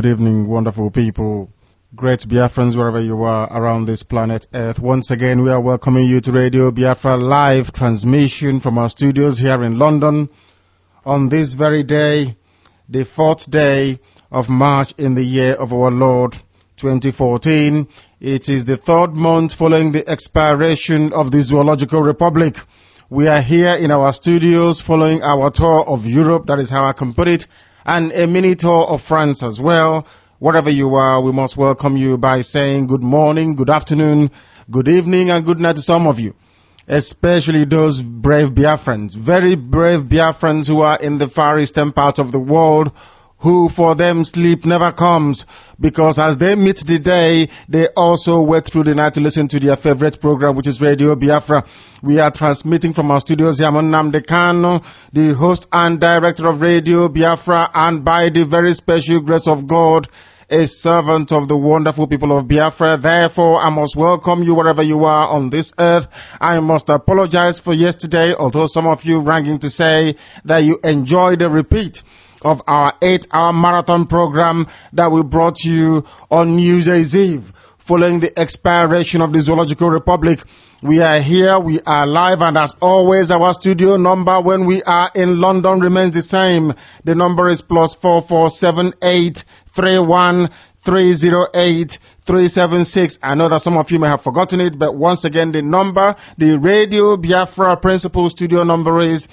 good evening, wonderful people, great Biafrans wherever you are around this planet Earth. Once again, we are welcoming you to Radio Biafra live transmission from our studios here in London on this very day, the 4th day of March in the year of our Lord 2014. It is the 3rd month following the expiration of the Zoological Republic. We are here in our studios following our tour of Europe, that is how I can put it, and a mini tour of France as well. Wherever you are, we must welcome you by saying good morning, good afternoon, good evening, and good night to some of you, especially those brave Biafrans, very brave Biafrans who are in the far eastern part of the world, who for them sleep never comes, because as they meet the day, they also wait through the night to listen to their favorite program, which is Radio Biafra. We are transmitting from our studios here. I'm Nnamdi Kanu, the host and director of Radio Biafra, and by the very special grace of God, a servant of the wonderful people of Biafra. Therefore, I must welcome you wherever you are on this earth. I must apologize for yesterday, although some of you rang in to say that you enjoyed the repeat of our 8-hour marathon program that we brought you on New Year's Eve, following the expiration of the Zoological Republic. We are here, we are live, and as always, our studio number when we are in London remains the same. The number is +4478 31 308 376. I know that some of you may have forgotten it, but once again, the number, the Radio Biafra principal studio number is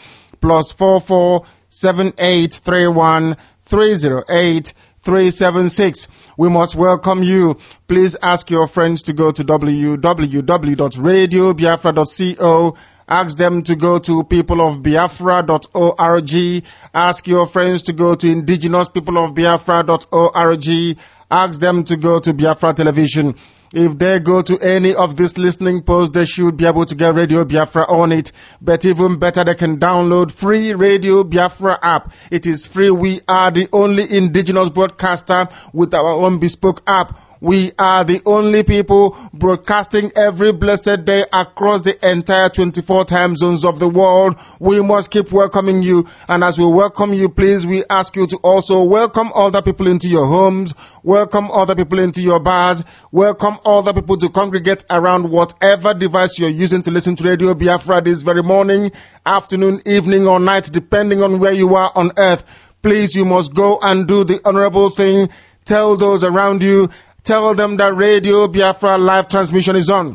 +447831 308 376. We must welcome you. Please ask your friends to go to www.radiobiafra.co. Ask them to go to peopleofbiafra.org. Ask your friends to go to indigenouspeopleofbiafra.org. Ask them to go to Biafra Television. If they go to any of these listening posts, they should be able to get Radio Biafra on it. But even better, they can download free Radio Biafra app. It is free. We are the only indigenous broadcaster with our own bespoke app. We are the only people broadcasting every blessed day across the entire 24 time zones of the world. We must keep welcoming you. And as we welcome you, please, we ask you to also welcome other people into your homes, welcome other people into your bars, welcome other people to congregate around whatever device you're using to listen to Radio Biafra this very morning, afternoon, evening, or night, depending on where you are on earth. Please, you must go and do the honorable thing. Tell those around you. Tell them that Radio Biafra live transmission is on.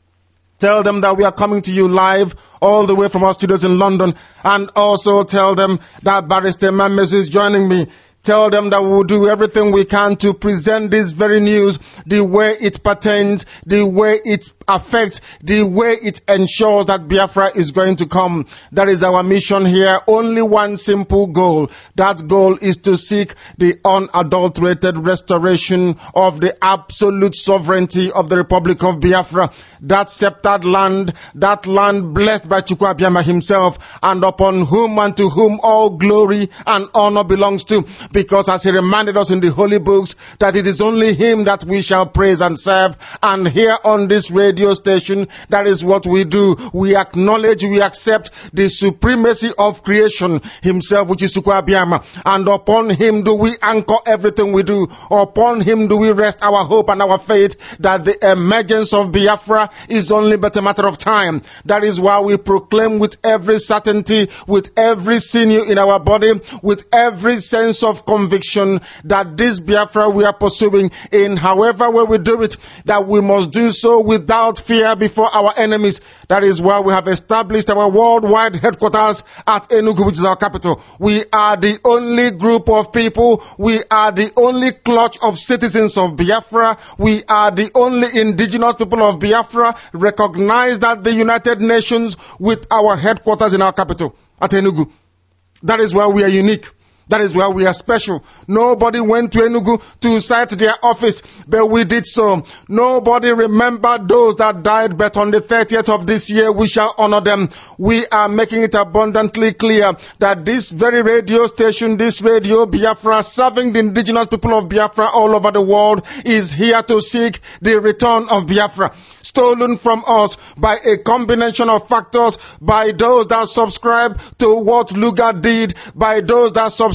Tell them that we are coming to you live all the way from our studios in London. And also tell them that Barrister Mames is joining me. Tell them that we will do everything we can to present this very news the way it pertains, the way it affects, the way it ensures that Biafra is going to come. That is our mission here. Only one simple goal. That goal is to seek the unadulterated restoration of the absolute sovereignty of the Republic of Biafra. That sceptered land, that land blessed by Chukwu Abiyama himself, and upon whom and to whom all glory and honor belongs to. Because as he reminded us in the holy books, that it is only him that we shall praise and serve. And here on this radio station, that is what we do. We acknowledge, we accept the supremacy of creation himself, which is Chukwu Abiyama. And upon him do we anchor everything we do. Upon him do we rest our hope and our faith that the emergence of Biafra is only but a matter of time. That is why we proclaim with every certainty, with every sinew in our body, with every sense of conviction that this Biafra we are pursuing, in however way we do it, that we must do so without fear before our enemies. That is why we have established our worldwide headquarters at Enugu, which is our capital. We are the only group of people, we are the only clutch of citizens of Biafra, we are the only indigenous people of Biafra recognized at the United Nations with our headquarters in our capital at Enugu. That is why we are unique. That is why we are special. Nobody went to Enugu to cite their office, but we did so. Nobody remembered those that died, but on the 30th of this year, we shall honor them. We are making it abundantly clear that this very radio station, this Radio Biafra, serving the indigenous people of Biafra all over the world, is here to seek the return of Biafra, stolen from us by a combination of factors, by those that subscribe to what Luga did, by those that subscribe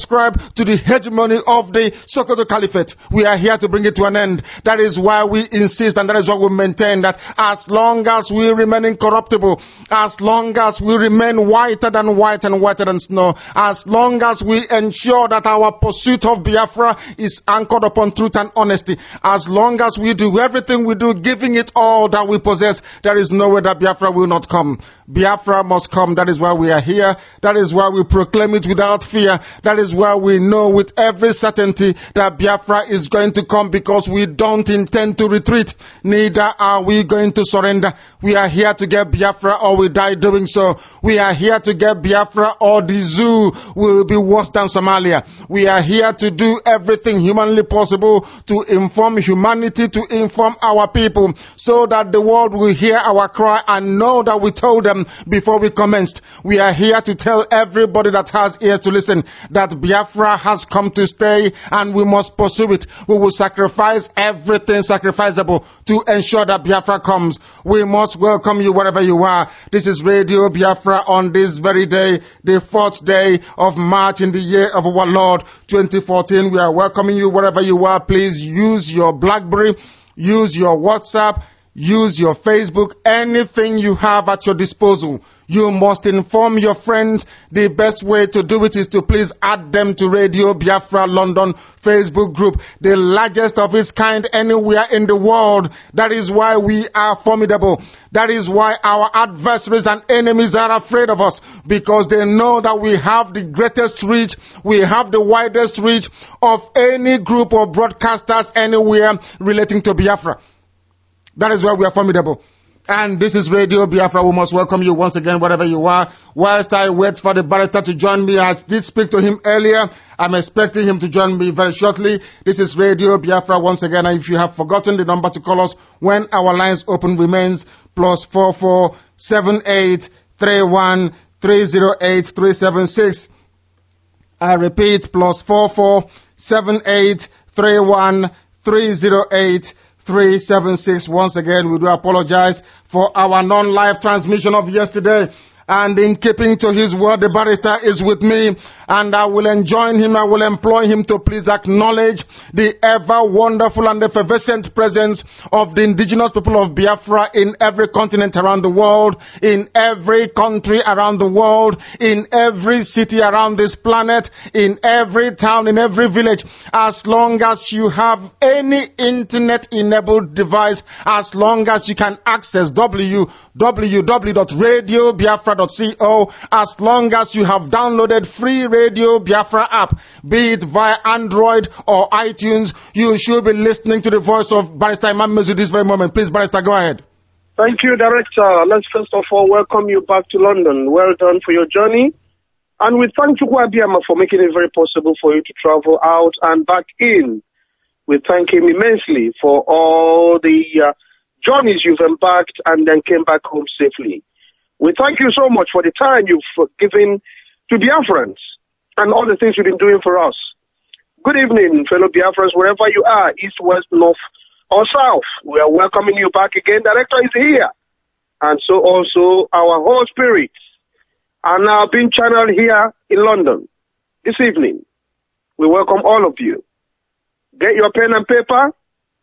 subscribe to the hegemony of the Sokoto Caliphate. We are here to bring it to an end. That is why we insist, and that is why we maintain that as long as we remain incorruptible, as long as we remain whiter than white and whiter than snow, as long as we ensure that our pursuit of Biafra is anchored upon truth and honesty, as long as we do everything we do, giving it all that we possess, there is no way that Biafra will not come. Biafra must come. That is why we are here. That is why we proclaim it without fear. That is why we know with every certainty that Biafra is going to come, because we don't intend to retreat. Neither are we going to surrender. We are here to get Biafra or we die doing so. We are here to get Biafra or the zoo will be worse than Somalia. We are here to do everything humanly possible to inform humanity, to inform our people, so that the world will hear our cry and know that we told them before we commenced. We are here to tell everybody that has ears to listen that Biafra has come to stay and we must pursue it. We will sacrifice everything sacrificable to ensure that Biafra comes. We must welcome you wherever you are. This is Radio Biafra on this very day, the 4th day of March in the year of our Lord 2014. We are welcoming you wherever you are. Please use your BlackBerry, use your WhatsApp, use your Facebook, anything you have at your disposal. You must inform your friends. The best way to do it is to please add them to Radio Biafra London Facebook group, the largest of its kind anywhere in the world. That is why we are formidable. That is why our adversaries and enemies are afraid of us, because they know that we have the greatest reach, we have the widest reach of any group of broadcasters anywhere relating to Biafra. That is why we are formidable. And this is Radio Biafra. We must welcome you once again, wherever you are. Whilst I wait for the barrister to join me, I did speak to him earlier. I'm expecting him to join me very shortly. This is Radio Biafra once again. And if you have forgotten, the number to call us when our lines open remains +44 78 31 308 376. I repeat, +44 78 31 308 376. Once again, we do apologize for our non-live transmission of yesterday. And in keeping to his word, the barrister is with me, and I will enjoin him, I will employ him to please acknowledge the ever wonderful and effervescent presence of the indigenous people of Biafra in every continent around the world, in every country around the world, in every city around this planet, in every town, in every village. As long as you have any internet-enabled device, as long as you can access www.radiobiafra.co, as long as you have downloaded free Radio Biafra app, be it via Android or iTunes, you should be listening to the voice of Barrister Imam Mezu this very moment. Please, Barrister, go ahead. Thank you, Director. Let's first of all welcome you back to London. Well done for your journey. And we thank Chukwu Abiyama for making it very possible for you to travel out and back in. We thank him immensely for all the journeys you've embarked and then came back home safely. We thank you so much for the time you've given to Biafrans and all the things you've been doing for us. Good evening, fellow Biafrans, wherever you are, east, west, north, or south. We are welcoming you back again. Director is here. And so also our whole spirits are now being channeled here in London this evening. We welcome all of you. Get your pen and paper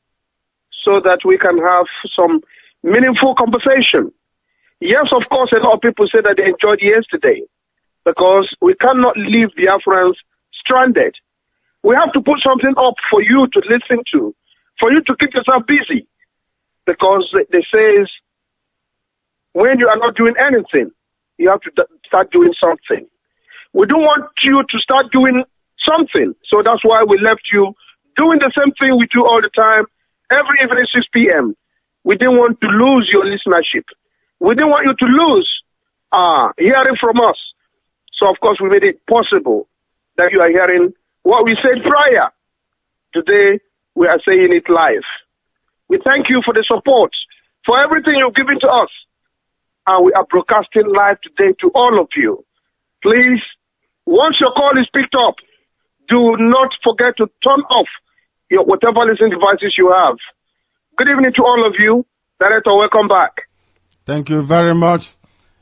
so that we can have some meaningful conversation. Yes, of course, a lot of people say that they enjoyed yesterday because we cannot leave Biafrans stranded. We have to put something up for you to listen to, for you to keep yourself busy, because they say when you are not doing anything, you have to start doing something. We don't want you to start doing something, so that's why we left you doing the same thing we do all the time, every evening 6 p.m. We didn't want to lose your listenership. We didn't want you to lose hearing from us. So, of course, we made it possible that you are hearing what we said prior. Today, we are saying it live. We thank you for the support, for everything you've given to us. And we are broadcasting live today to all of you. Please, once your call is picked up, do not forget to turn off your whatever listening devices you have. Good evening to all of you. Director, welcome back. Thank you very much.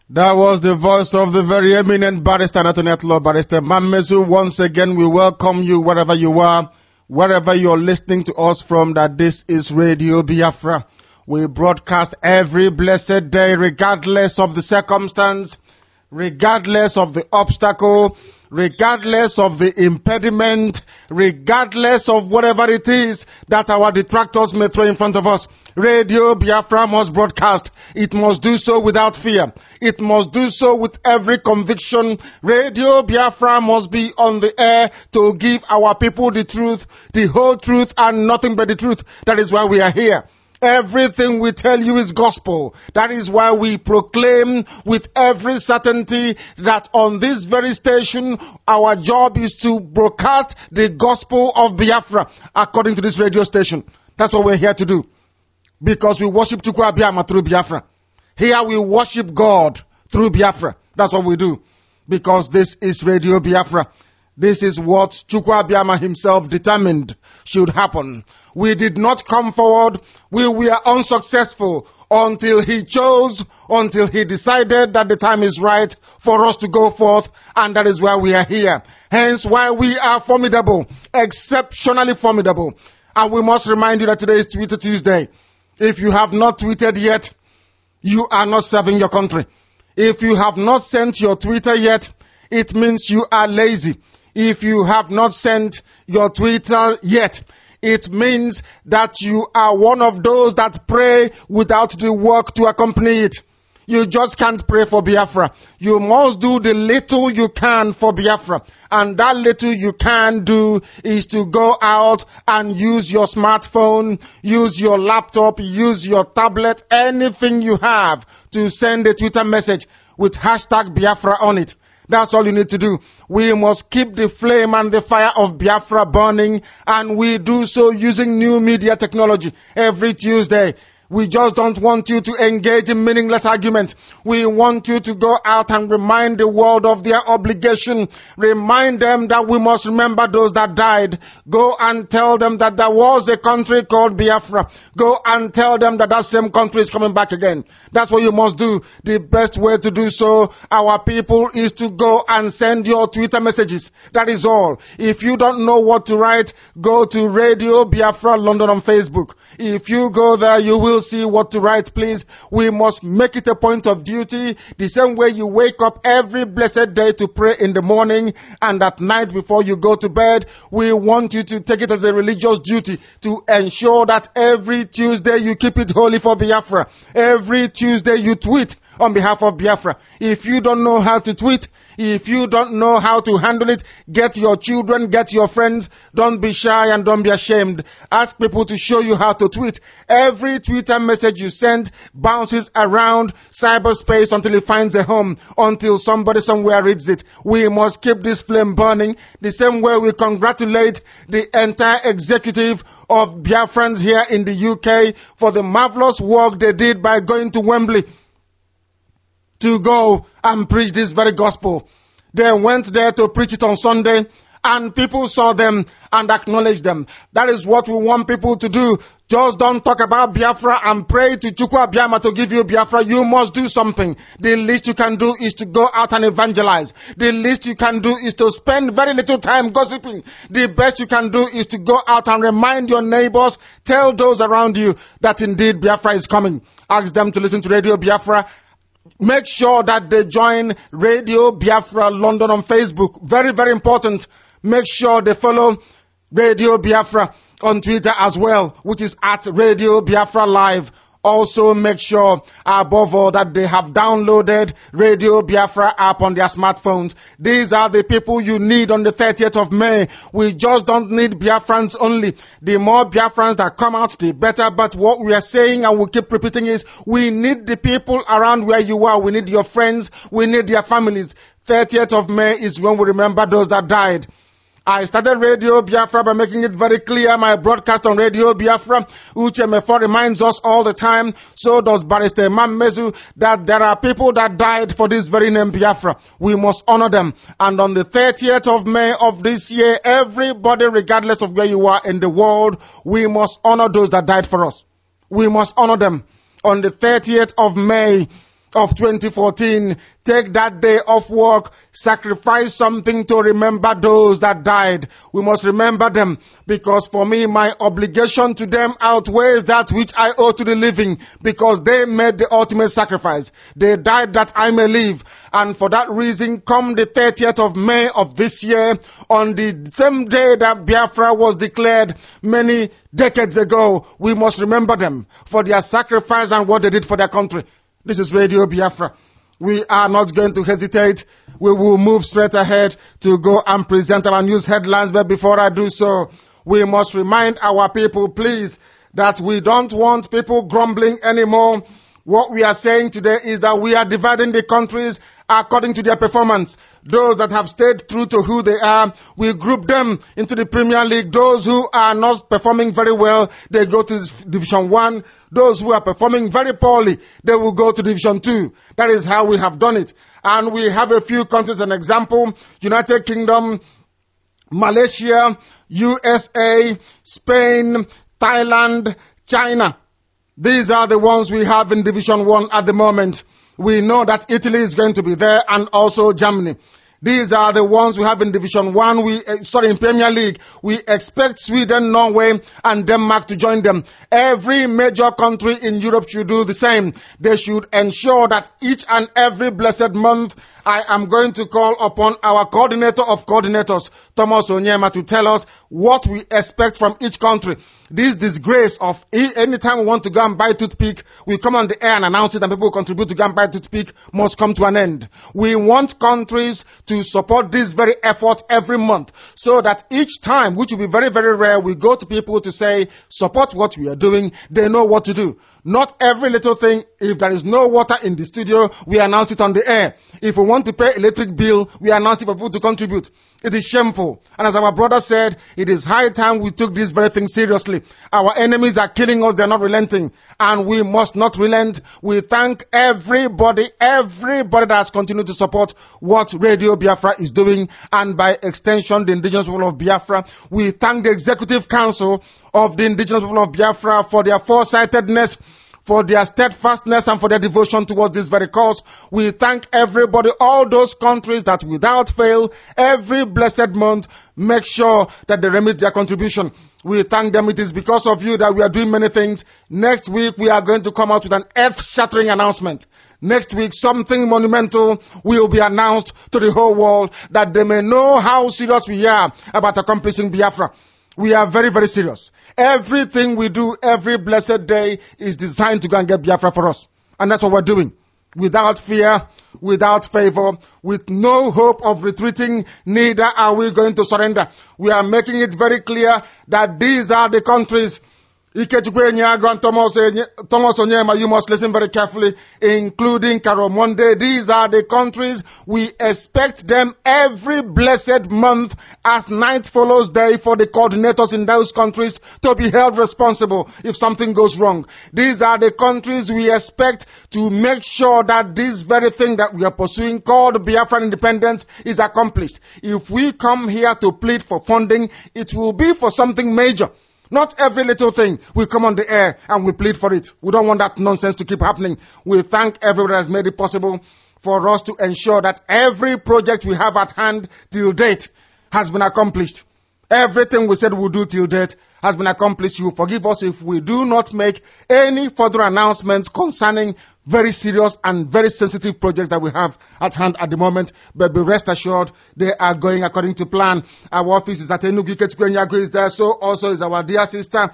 That was the voice of the very eminent barrister, Antoinette Law, Barrister Mammezu. Once again, we welcome you wherever you are, wherever you're listening to us from, that this is Radio Biafra. We broadcast every blessed day, regardless of the circumstance, regardless of the obstacle, regardless of the impediment, regardless of whatever it is that our detractors may throw in front of us. Radio Biafra must broadcast. It must do so without fear. It must do so with every conviction. Radio Biafra must be on the air to give our people the truth, the whole truth, and nothing but the truth. That is why we are here. Everything we tell you is gospel. That is why we proclaim with every certainty that on this very station, our job is to broadcast the gospel of Biafra according to this radio station. That's what we're here to do. Because we worship Chukwu Abiyama through Biafra. Here we worship God through Biafra. That's what we do. Because this is Radio Biafra. This is what Chukwu Abiyama himself determined should happen. We did not come forward. We were unsuccessful until he chose, until he decided that the time is right for us to go forth. And that is why we are here. Hence why we are formidable, exceptionally formidable. And we must remind you that today is Twitter Tuesday. If you have not tweeted yet, you are not serving your country. If you have not sent your Twitter yet, it means you are lazy. If you have not sent your Twitter yet, it means that you are one of those that pray without the work to accompany it. You just can't pray for Biafra. You must do the little you can for Biafra. And that little you can do is to go out and use your smartphone, use your laptop, use your tablet, anything you have to send a Twitter message with hashtag Biafra on it. That's all you need to do. We must keep the flame and the fire of Biafra burning, and we do so using new media technology every Tuesday. We just don't want you to engage in meaningless argument. We want you to go out and remind the world of their obligation. Remind them that we must remember those that died. Go and tell them that there was a country called Biafra. Go and tell them that that same country is coming back again. That's what you must do. The best way to do so, our people, is to go and send your Twitter messages. That is all. If you don't know what to write, go to Radio Biafra London on Facebook. If you go there, you will see what to write, please. We must make it a point of duty, the same way you wake up every blessed day to pray in the morning and at night before you go to bed. We want you to take it as a religious duty to ensure that every Tuesday you keep it holy for Biafra. Every Tuesday you tweet on behalf of Biafra. If you don't know how to tweet, if you don't know how to handle it, get your children, get your friends. Don't be shy and don't be ashamed. Ask people to show you how to tweet. Every Twitter message you send bounces around cyberspace until it finds a home, until somebody somewhere reads it. We must keep this flame burning the same way we congratulate the entire executive of Biafrans here in the UK for the marvelous work they did by going to Wembley to go and preach this very gospel. They went there to preach it on Sunday, and people saw them and acknowledged them. That is what we want people to do. Just don't talk about Biafra and pray to Chukwu Abiyama to give you Biafra. You must do something. The least you can do is to go out and evangelize. The least you can do is to spend very little time gossiping. The best you can do is to go out and remind your neighbors, tell those around you that indeed Biafra is coming. Ask them to listen to Radio Biafra. Make sure that they join Radio Biafra London on Facebook. Very, very important. Make sure they follow Radio Biafra on Twitter as well, which is at Radio Biafra Live. Also make sure, above all, that they have downloaded Radio Biafra app on their smartphones. These are the people you need on the 30th of May. We just don't need Biafrans only. The more Biafrans that come out, the better. But what we are saying, and we'll keep repeating, is we need the people around where you are. We need your friends. We need their families. 30th of May is when we remember those that died. I started Radio Biafra by making it very clear, my broadcast on Radio Biafra. Uche Mefo reminds us all the time, so does Barrister Mammezu, that there are people that died for this very name Biafra. We must honor them. And on the 30th of May of this year, everybody, regardless of where you are in the world, we must honor those that died for us. We must honor them. On the 30th of May of 2014. Take that day off work, sacrifice something to remember those that died. We must remember them, because for me, my obligation to them outweighs that which I owe to the living, because they made the ultimate sacrifice. They died that I may live. And for that reason, come the 30th of May of this year, on the same day that Biafra was declared many decades ago, we must remember them for their sacrifice and what they did for their country. This is Radio Biafra. We are not going to hesitate. We will move straight ahead to go and present our news headlines. But before I do so, we must remind our people, please, that we don't want people grumbling anymore. What we are saying today is that we are dividing the countries according to their performance. Those that have stayed true to who they are, we group them into the Premier League. Those who are not performing very well, they go to Division 1. Those who are performing very poorly, they will go to Division 2. That is how we have done it. And we have a few countries, an example: United Kingdom, Malaysia, USA, Spain, Thailand, China. These are the ones we have in Division 1 at the moment. We know that Italy is going to be there, and also Germany. These are the ones we have in Division 1. In Premier League. We expect Sweden, Norway, and Denmark to join them. Every major country in Europe should do the same. They should ensure that each and every blessed month, I am going to call upon our coordinator of coordinators, Thomas Onyema, to tell us what we expect from each country. This disgrace of anytime we want to go and buy toothpick, we come on the air and announce it and people contribute to go and buy toothpick, must come to an end. We want countries to support this very effort every month, so that each time, which will be very, very rare, we go to people to say, support what we are doing. They know what to do. Not every little thing. If there is no water in the studio, we announce it on the air. If we want to pay electric bill, we announce it for people to contribute. It is shameful. And as our brother said, it is high time we took this very thing seriously. Our enemies are killing us. They're not relenting. And we must not relent. We thank everybody that has continued to support what Radio Biafra is doing, and by extension, the indigenous people of Biafra. We thank the Executive Council of the indigenous people of Biafra for their foresightedness, for their steadfastness, and for their devotion towards this very cause. We thank everybody, all those countries that without fail, every blessed month, make sure that they remit their contribution. We thank them. It is because of you that we are doing many things. Next week, we are going to come out with an earth-shattering announcement. Next week, something monumental will be announced to the whole world, that they may know how serious we are about accomplishing Biafra. We are very, very serious. Everything we do every blessed day is designed to go and get Biafra for us. And that's what we're doing. Without fear, without favor, with no hope of retreating, neither are we going to surrender. We are making it very clear that these are the countries. Ikechukwu Enyiago and Thomas Onyema, you must listen very carefully, including Carol Monday. These are the countries we expect them every blessed month, as night follows day, for the coordinators in those countries to be held responsible if something goes wrong. These are the countries we expect to make sure that this very thing that we are pursuing, called Biafran independence, is accomplished. If we come here to plead for funding, it will be for something major. Not every little thing we come on the air and we plead for it. We don't want that nonsense to keep happening. We thank everyone that has made it possible for us to ensure that every project we have at hand till date has been accomplished. Everything we said we'll do till date has been accomplished. You forgive us if we do not make any further announcements concerning very serious and very sensitive projects that we have at hand at the moment. But be rest assured, they are going according to plan. Our office is at Enugu. Ikechukwu Enyiago is there. So also is our dear sister,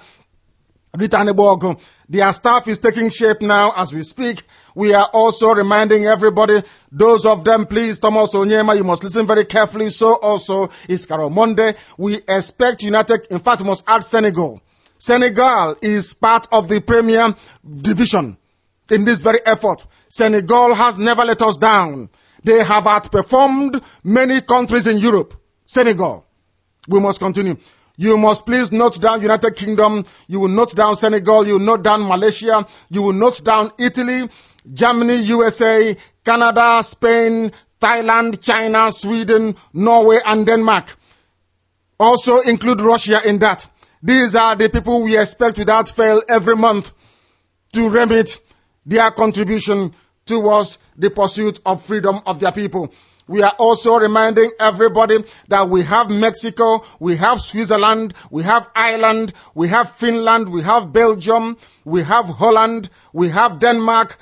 Rita Anebogo. Their staff is taking shape now as we speak. We are also reminding everybody, those of them, please, Thomas Onyema, you must listen very carefully. So also is Carol Monday. We expect United, in fact, we must add Senegal. Senegal is part of the Premier Division in this very effort. Senegal has never let us down. They have outperformed many countries in Europe. Senegal. We must continue. You must please note down United Kingdom. You will note down Senegal. You will note down Malaysia. You will note down Italy, Germany, USA, Canada, Spain, Thailand, China, Sweden, Norway, and Denmark. Also include Russia in that. These are the people we expect without fail every month to remit their contribution towards the pursuit of freedom of their people. We are also reminding everybody that we have Mexico, we have Switzerland, we have Ireland, we have Finland, we have Belgium, we have Holland, we have Denmark,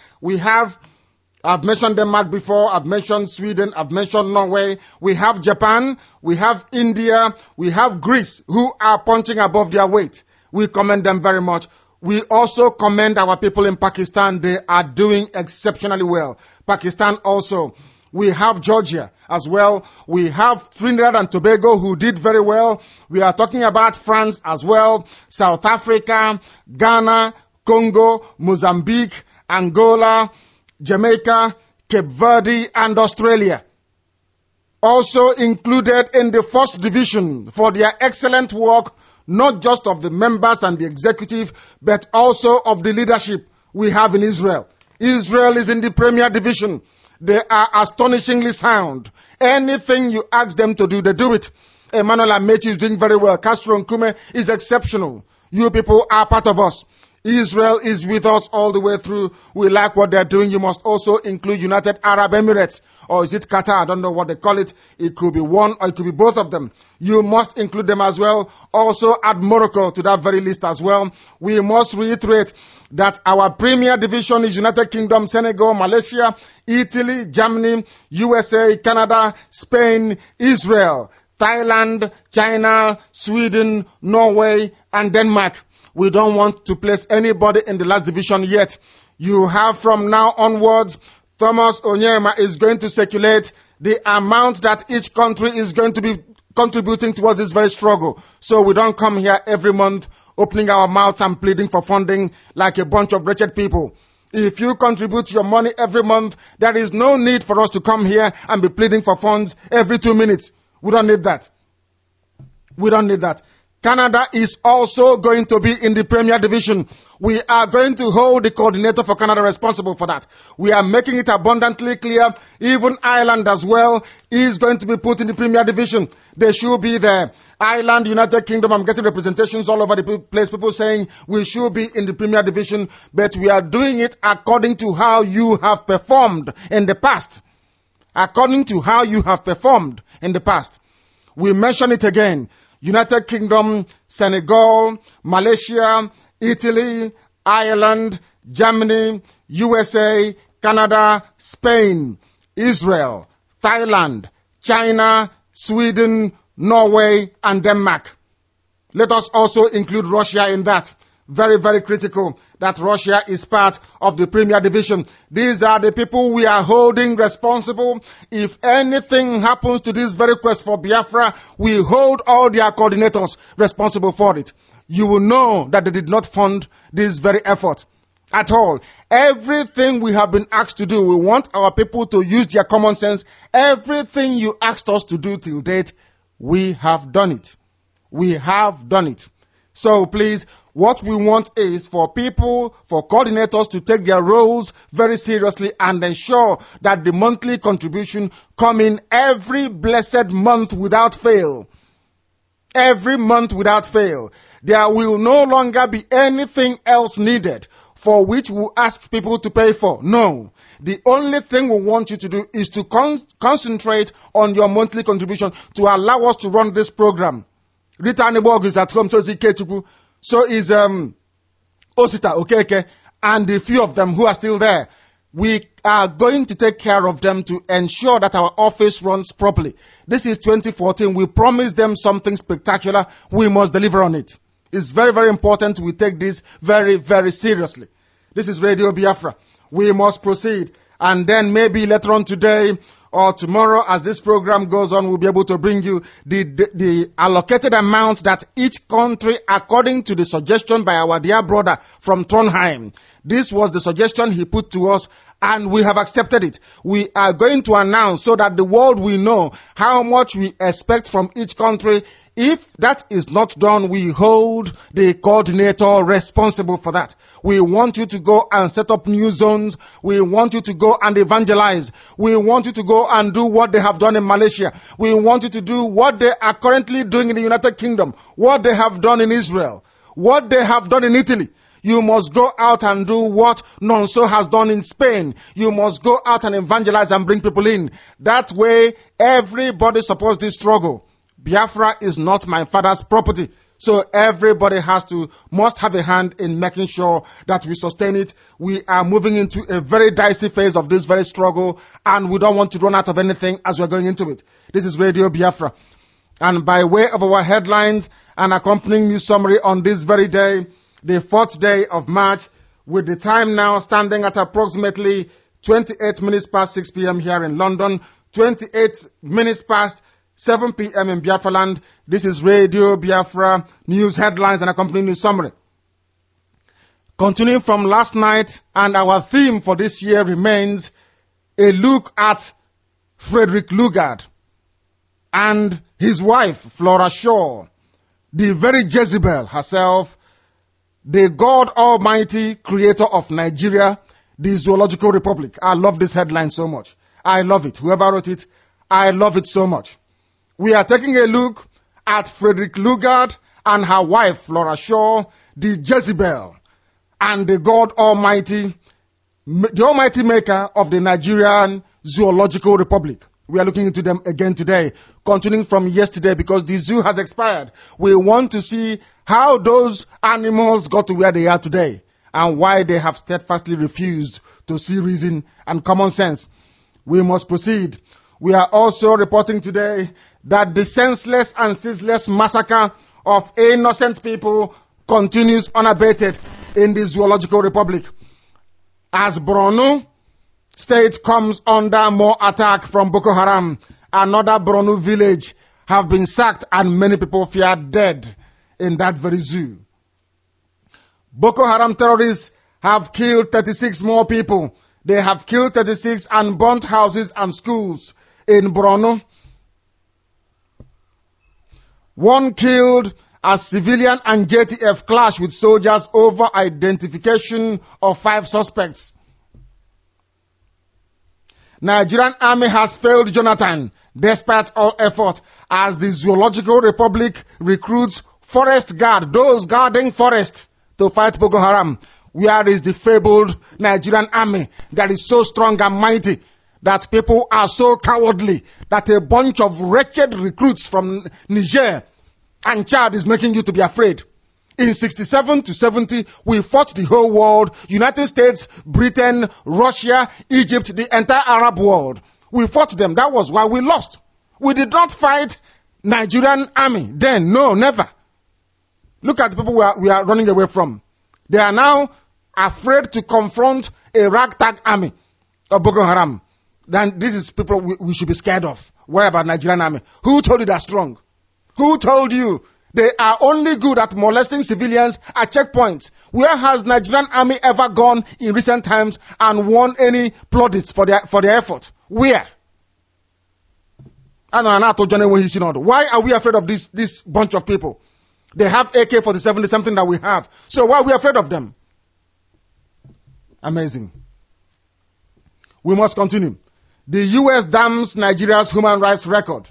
I've mentioned Denmark before, I've mentioned Sweden, I've mentioned Norway, we have Japan, we have India, we have Greece, who are punching above their weight. We commend them very much. We also commend our people in Pakistan. They are doing exceptionally well. Pakistan also. We have Georgia as well. We have Trinidad and Tobago, who did very well. We are talking about France as well, South Africa, Ghana, Congo, Mozambique, Angola, Jamaica, Cape Verde, and Australia. Also included in the first division for their excellent work, not just of the members and the executive, but also of the leadership we have in Israel. Israel is in the Premier Division. They are astonishingly sound. Anything you ask them to do, they do it. Emmanuel Amechi is doing very well. Castro Nkume is exceptional. You people are part of us. Israel is with us all the way through. We like what they're doing. You must also include United Arab Emirates. Or is it Qatar? I don't know what they call it. It could be one or it could be both of them. You must include them as well. Also add Morocco to that very list as well. We must reiterate that our Premier Division is United Kingdom, Senegal, Malaysia, Italy, Germany, USA, Canada, Spain, Israel, Thailand, China, Sweden, Norway, and Denmark. We don't want to place anybody in the last division yet. You have from now onwards, Thomas Onyema is going to circulate the amount that each country is going to be contributing towards this very struggle. So we don't come here every month opening our mouths and pleading for funding like a bunch of wretched people. If you contribute your money every month, there is no need for us to come here and be pleading for funds every 2 minutes. We don't need that. We don't need that. Canada is also going to be in the Premier Division. We are going to hold the coordinator for Canada responsible for that. We are making it abundantly clear. Even Ireland as well is going to be put in the Premier Division. They should be there. Ireland, United Kingdom, I'm getting representations all over the place. People saying we should be in the Premier Division, but we are doing it according to how you have performed in the past. According to how you have performed in the past. We mention it again. United Kingdom, Senegal, Malaysia, Italy, Ireland, Germany, USA, Canada, Spain, Israel, Thailand, China, Sweden, Norway, and Denmark. Let us also include Russia in that. Very, very critical that Russia is part of the Premier Division. These are the people we are holding responsible. If anything happens to this very quest for Biafra, we hold all their coordinators responsible for it. You will know that they did not fund this very effort at all. Everything we have been asked to do, we want our people to use their common sense. Everything you asked us to do till date, we have done it. We have done it. So please, what we want is for people, for coordinators to take their roles very seriously and ensure that the monthly contribution come in every blessed month without fail. Every month without fail. There will no longer be anything else needed for which we ask people to pay for. No. The only thing we want you to do is to concentrate on your monthly contribution to allow us to run this program. Rita Aniborg is at home, so is Ikechuku, so is Osita Okeke, and the few of them who are still there. We are going to take care of them to ensure that our office runs properly. This is 2014. We promised them something spectacular. We must deliver on it. It's very, very important we take this very, very seriously. This is Radio Biafra. We must proceed. And then maybe later on today or tomorrow, as this program goes on, we'll be able to bring you the allocated amount that each country, according to the suggestion by our dear brother from Trondheim. This was the suggestion he put to us, and we have accepted it. We are going to announce so that the world will know how much we expect from each country. If that is not done, we hold the coordinator responsible for that. We want you to go and set up new zones. We want you to go and evangelize. We want you to go and do what they have done in Malaysia. We want you to do what they are currently doing in the United Kingdom, what they have done in Israel, what they have done in Italy. You must go out and do what Nonso has done in Spain. You must go out and evangelize and bring people in. That way, everybody supports this struggle. Biafra is not my father's property. So everybody must have a hand in making sure that we sustain it. We are moving into a very dicey phase of this very struggle, and we don't want to run out of anything as we're going into it. This is Radio Biafra. And by way of our headlines and accompanying news summary on this very day, the 4th day of March, with the time now standing at approximately 28 minutes past 6 p.m. here in London, 28 minutes past 7 p.m. in Biafra land. This is Radio Biafra news headlines and accompanying news summary. Continuing from last night, and our theme for this year remains a look at Frederick Lugard and his wife, Flora Shaw, the very Jezebel herself, the God Almighty creator of Nigeria, the Zoological Republic. I love this headline so much. I love it. Whoever wrote it, I love it so much. We are taking a look at Frederick Lugard and her wife, Flora Shaw, the Jezebel, and the God Almighty, the Almighty maker of the Nigerian Zoological Republic. We are looking into them again today, continuing from yesterday because the zoo has expired. We want to see how those animals got to where they are today and why they have steadfastly refused to see reason and common sense. We must proceed. We are also reporting today that the senseless and ceaseless massacre of innocent people continues unabated in the Zoological Republic. As Borno State comes under more attack from Boko Haram, another Borno village have been sacked and many people fear dead in that very zoo. Boko Haram terrorists have killed 36 more people. They have killed 36 and burnt houses and schools in Borno. One killed as civilian and JTF clash with soldiers over identification of 5 suspects. Nigerian army has failed Jonathan despite all effort as the Zoological Republic recruits forest guard, those guarding forest, to fight Boko Haram. Where is the fabled Nigerian army that is so strong and mighty that people are so cowardly that a bunch of wretched recruits from Niger and Chad is making you to be afraid? In 67 to 70, we fought the whole world, United States, Britain, Russia, Egypt, the entire Arab world. We fought them. That was why we lost. We did not fight Nigerian army then. No, never. Look at the people we are running away from. They are now afraid to confront a ragtag army of Boko Haram. Then this is people we should be scared of. What about Nigerian army? Who told you they're strong? Who told you they are only good at molesting civilians at checkpoints? Where has Nigerian army ever gone in recent times and won any plaudits for their effort? Where? Why are we afraid of this bunch of people? They have AK-47, something that we have. So why are we afraid of them? Amazing. We must continue. The U.S. damns Nigeria's human rights record.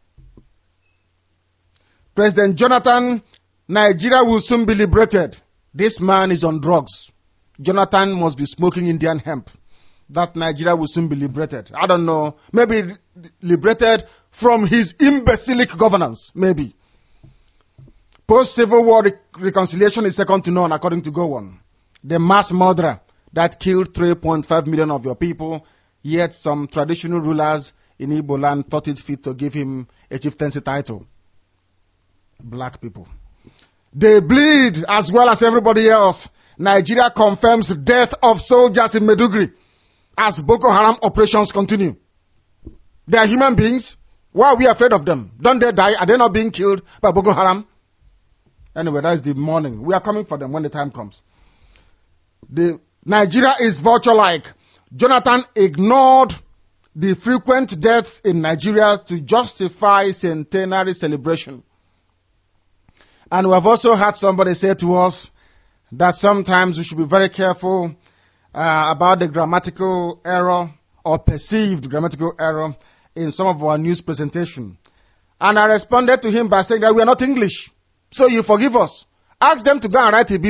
President Jonathan, Nigeria will soon be liberated. This man is on drugs. Jonathan must be smoking Indian hemp. That Nigeria will soon be liberated. I don't know. Maybe liberated from his imbecilic governance. Maybe. Post-Civil War reconciliation is second to none, according to Gowon. The mass murderer that killed 3.5 million of your people, yet some traditional rulers in Igbo land thought it fit to give him a chieftaincy title. Black people. They bleed as well as everybody else. Nigeria confirms the death of soldiers in Maiduguri as Boko Haram operations continue. They are human beings. Why are we afraid of them? Don't they die? Are they not being killed by Boko Haram? Anyway, that's the morning. We are coming for them when the time comes. Nigeria is vulture-like. Jonathan ignored the frequent deaths in Nigeria to justify centenary celebration. And we have also had somebody say to us that sometimes we should be very careful about the grammatical error or perceived grammatical error in some of our news presentation. And I responded to him by saying that we are not English. So you forgive us. Ask them to go and write a Bible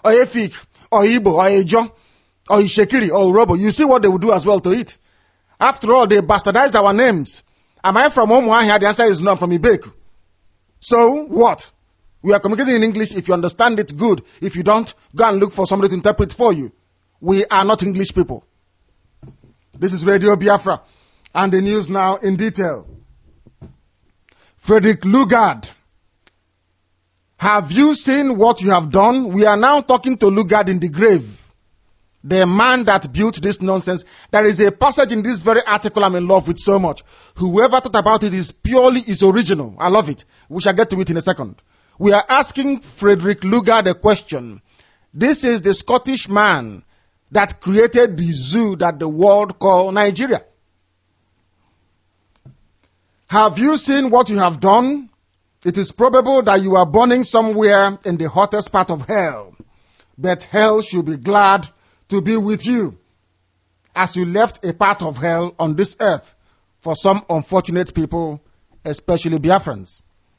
or Efik, or Igbo, or Ejo, or Ishekiri, or Urobo, you see what they will do as well to it. After all, they bastardized our names. Am I from Omuahia? The answer is no, I'm from Ibeku. So, what? We are communicating in English. If you understand it, good. If you don't, go and look for somebody to interpret for you. We are not English people. This is Radio Biafra. And the news now in detail. Frederick Lugard. Have you seen what you have done? We are now talking to Lugard in the grave. The man that built this nonsense. There is a passage in this very article I'm in love with so much. Whoever thought about it is original. I love it. We shall get to it in a second. We are asking Frederick Lugard a question. This is the Scottish man that created the zoo that the world call Nigeria. Have you seen what you have done? It is probable that you are burning somewhere in the hottest part of hell. But hell should be glad to be with you, as you left a part of hell on this earth for some unfortunate people, especially Biafrans.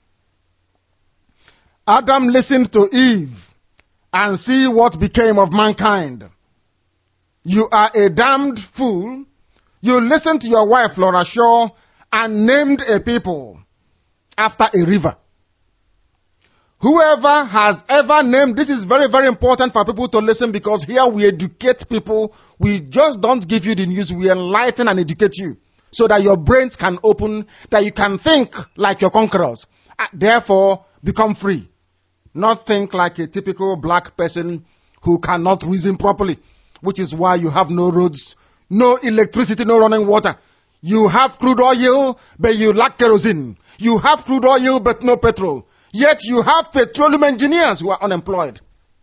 Adam listened to Eve and see what became of mankind. You are a damned fool. You listened to your wife, Laura Shaw, and named a people after a river. Whoever has ever named, this is very, very important for people to listen, because here we educate people. We just don't give you the news. We enlighten and educate you so that your brains can open, that you can think like your conquerors. Therefore, become free. Not think like a typical black person who cannot reason properly, which is why you have no roads, no electricity, no running water. You have crude oil, but you lack kerosene. You have crude oil, but no petrol. Yet you have petroleum engineers who are unemployed.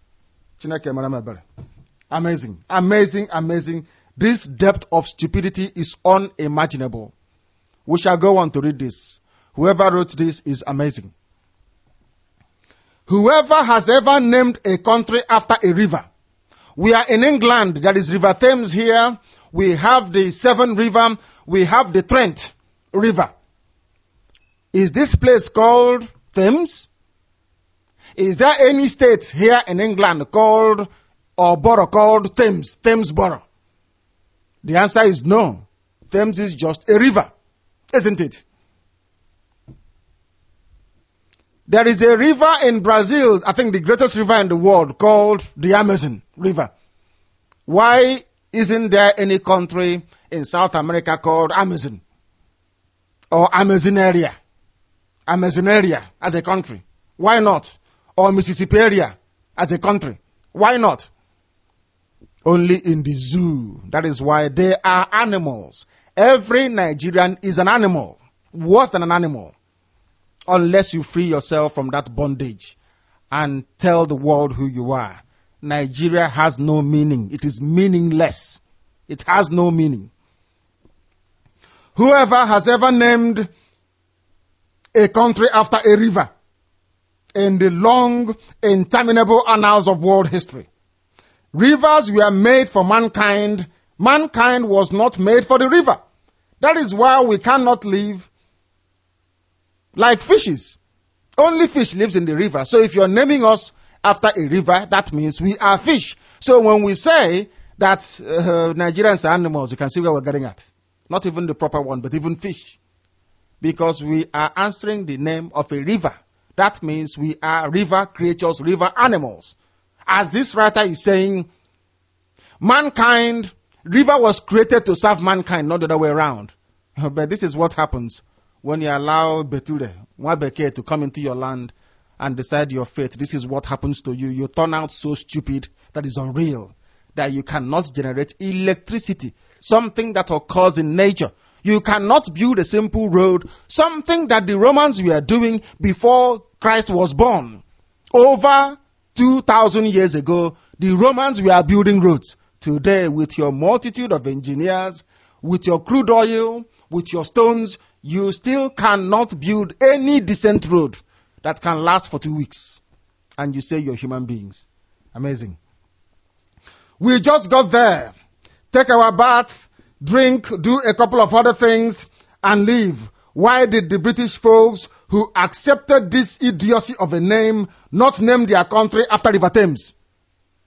Amazing, amazing, amazing. This depth of stupidity is unimaginable. We shall go on to read this. Whoever wrote this is amazing. Whoever has ever named a country after a river. We are in England. There is River Thames here. We have the Severn River. We have the Trent River. Is this place called Thames? Is there any state here in England called, or borough called Thames, Thames Borough? The answer is no. Thames is just a river, isn't it? There is a river in Brazil, I think the greatest river in the world, called the Amazon River. Why isn't there any country in South America called Amazon? Or Amazonaria? Amazonaria as a country. Why not? Or Mississippi area as a country. Why not? Only in the zoo. That is why they are animals. Every Nigerian is an animal. Worse than an animal. Unless you free yourself from that bondage and tell the world who you are. Nigeria has no meaning. It is meaningless. It has no meaning. Whoever has ever named a country after a river in the long, interminable annals of world history. Rivers were made for mankind. Mankind was not made for the river. That is why we cannot live like fishes. Only fish lives in the river. So if you're naming us after a river, that means we are fish. So when we say that Nigerians are animals, you can see where we're getting at. Not even the proper one, but even fish. Because we are answering the name of a river. That means we are river creatures, river animals. As this writer is saying, mankind, river was created to serve mankind, not the other way around. But this is what happens when you allow Beture, Wabeke, to come into your land and decide your fate. This is what happens to you. You turn out so stupid that is unreal, that you cannot generate electricity, something that occurs in nature. You cannot build a simple road, something that the Romans were doing before Christ was born. Over 2,000 years ago, the Romans were building roads. Today, with your multitude of engineers, with your crude oil, with your stones, you still cannot build any decent road that can last for 2 weeks. And you say you're human beings. Amazing. We just got there. Take our bath, drink, do a couple of other things, and leave. Why did the British folks who accepted this idiocy of a name not name their country after River Thames?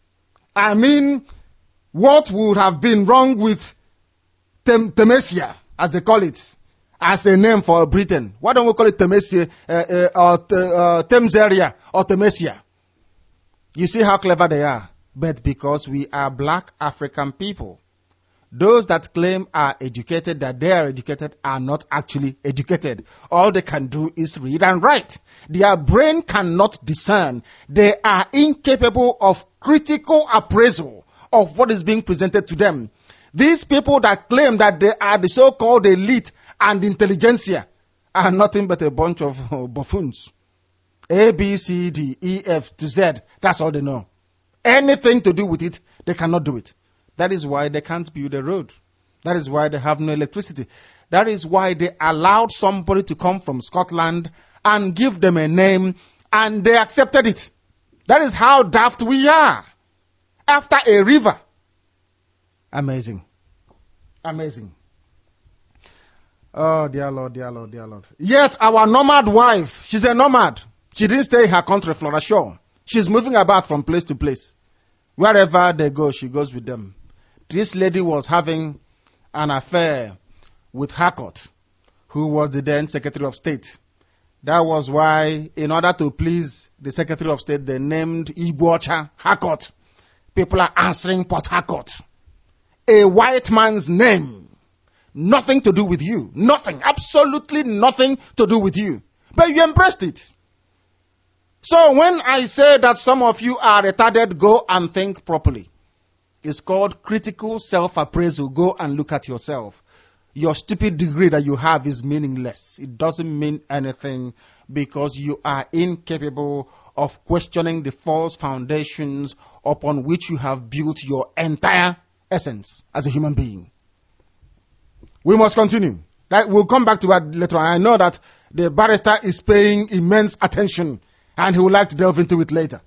I mean, what would have been wrong with Temesia, as they call it, as a name for Britain? Why don't we call it Temesia, or Temseria, or Temesia? You see how clever they are. But because we are black African people, those that claim are educated, that they are educated, are not actually educated. All they can do is read and write. Their brain cannot discern. They are incapable of critical appraisal of what is being presented to them. These people that claim that they are the so-called elite and intelligentsia are nothing but a bunch of buffoons. A, B, C, D, E, F to Z. That's all they know. Anything to do with it, they cannot do it. That is why they can't build a road. That is why they have no electricity. That is why they allowed somebody to come from Scotland and give them a name, and they accepted it. That is how daft we are. After a river. Amazing. Amazing. Oh, dear Lord, dear Lord, dear Lord. Yet our nomad wife, she's a nomad. She didn't stay in her country, Flora Shaw. She's moving about from place to place. Wherever they go, she goes with them. This lady was having an affair with Harcourt, who was the then Secretary of State. That was why, in order to please the Secretary of State, they named Iguacha Harcourt. People are answering Port Harcourt. A white man's name. Nothing to do with you. Nothing. Absolutely nothing to do with you. But you embraced it. So when I say that some of you are retarded, go and think properly. It's called critical self-appraisal. Go and look at yourself. Your stupid degree that you have is meaningless. It doesn't mean anything because you are incapable of questioning the false foundations upon which you have built your entire essence as a human being. We must continue. We'll come back to that later on. I know that the barrister is paying immense attention and he would like to delve into it later.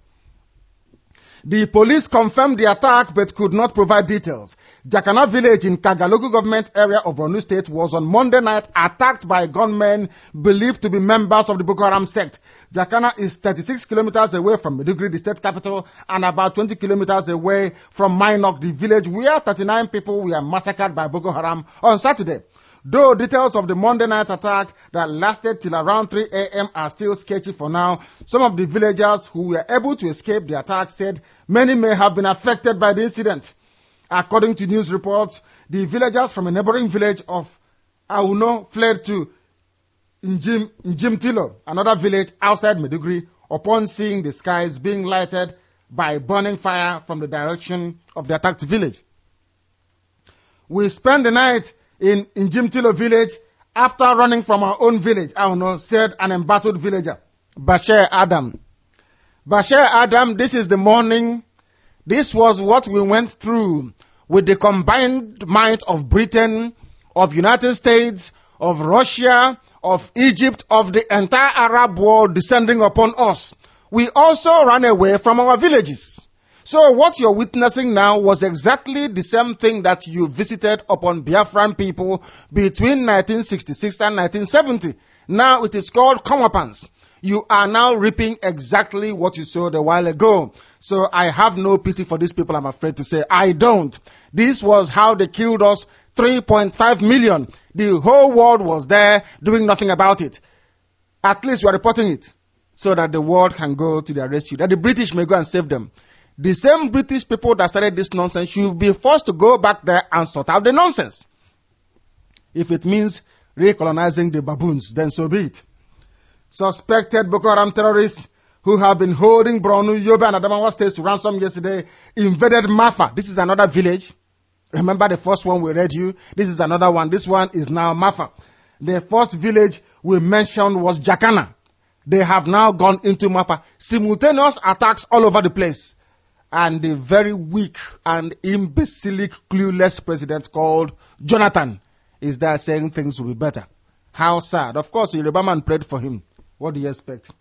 The police confirmed the attack but could not provide details. Jakana village in Kaga local government area of Borno State was on Monday night attacked by gunmen believed to be members of the Boko Haram sect. Jakana is 36 kilometers away from Maiduguri, the state capital, and about 20 kilometers away from Minok, the village where 39 people were massacred by Boko Haram on Saturday. Though details of the Monday night attack that lasted till around 3 a.m. are still sketchy for now, some of the villagers who were able to escape the attack said many may have been affected by the incident. According to news reports, the villagers from a neighboring village of Auno fled to Njimtilo, another village outside Maiduguri, upon seeing the skies being lighted by burning fire from the direction of the attacked village. We spent the night in Njimtilo village after running from our own village, said an embattled villager, Bashir Adam. Bashir Adam, this is the morning. This was what we went through with the combined might of Britain, of United States, of Russia, of Egypt, of the entire Arab world descending upon us. We also ran away from our villages. So what you're witnessing now was exactly the same thing that you visited upon Biafran people between 1966 and 1970. Now it is called comeuppance. You are now reaping exactly what you sowed a while ago. So I have no pity for these people, I'm afraid to say. I don't. This was how they killed us, 3.5 million. The whole world was there doing nothing about it. At least we are reporting it so that the world can go to their rescue, that the British may go and save them. The same British people that started this nonsense should be forced to go back there and sort out the nonsense. If it means recolonizing the baboons, then so be it. Suspected Boko Haram terrorists who have been holding Borno, Yobe, and Adamawa states to ransom yesterday invaded Mafa. This is another village. Remember the first one we read you? This is another one. This one is now Mafa. The first village we mentioned was Jakana. They have now gone into Mafa. Simultaneous attacks all over the place. And the very weak and imbecilic, clueless president called Jonathan is there saying things will be better. How sad. Of course, the Yoruba man prayed for him. What do you expect?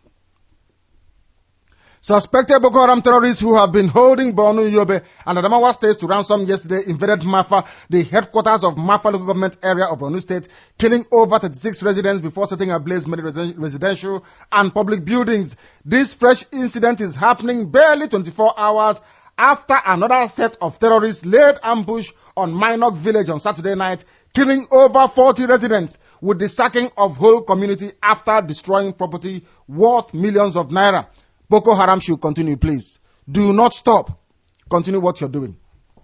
Suspected Boko Haram terrorists who have been holding Borno, Yobe, and Adamawa states to ransom yesterday invaded Mafa, the headquarters of Mafa local government area of Borno State, killing over 36 residents before setting ablaze many residential and public buildings. This fresh incident is happening barely 24 hours after another set of terrorists laid ambush on Minok village on Saturday night, killing over 40 residents with the sacking of whole community after destroying property worth millions of naira. Boko Haram should continue, please. Do not stop. Continue what you're doing.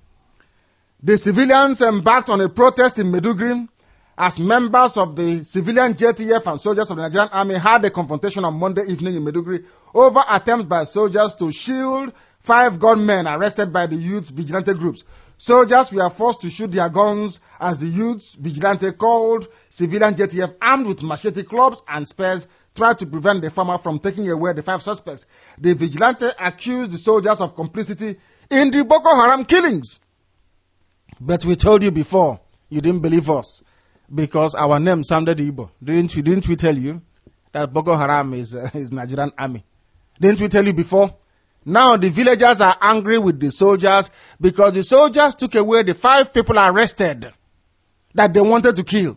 The civilians embarked on a protest in Maiduguri as members of the civilian JTF and soldiers of the Nigerian Army had a confrontation on Monday evening in Maiduguri over attempts by soldiers to shield 5 gunmen arrested by the youth vigilante groups. Soldiers were forced to shoot their guns as the youth vigilante called civilian JTF, armed with machete, clubs and spears, tried to prevent the farmer from taking away the 5 suspects. The vigilante accused the soldiers of complicity in the Boko Haram killings. But we told you before, you didn't believe us, because our name sounded Igbo. Didn't we tell you that Boko Haram is Nigerian army? Didn't we tell you before? Now the villagers are angry with the soldiers because the soldiers took away the 5 people arrested that they wanted to kill.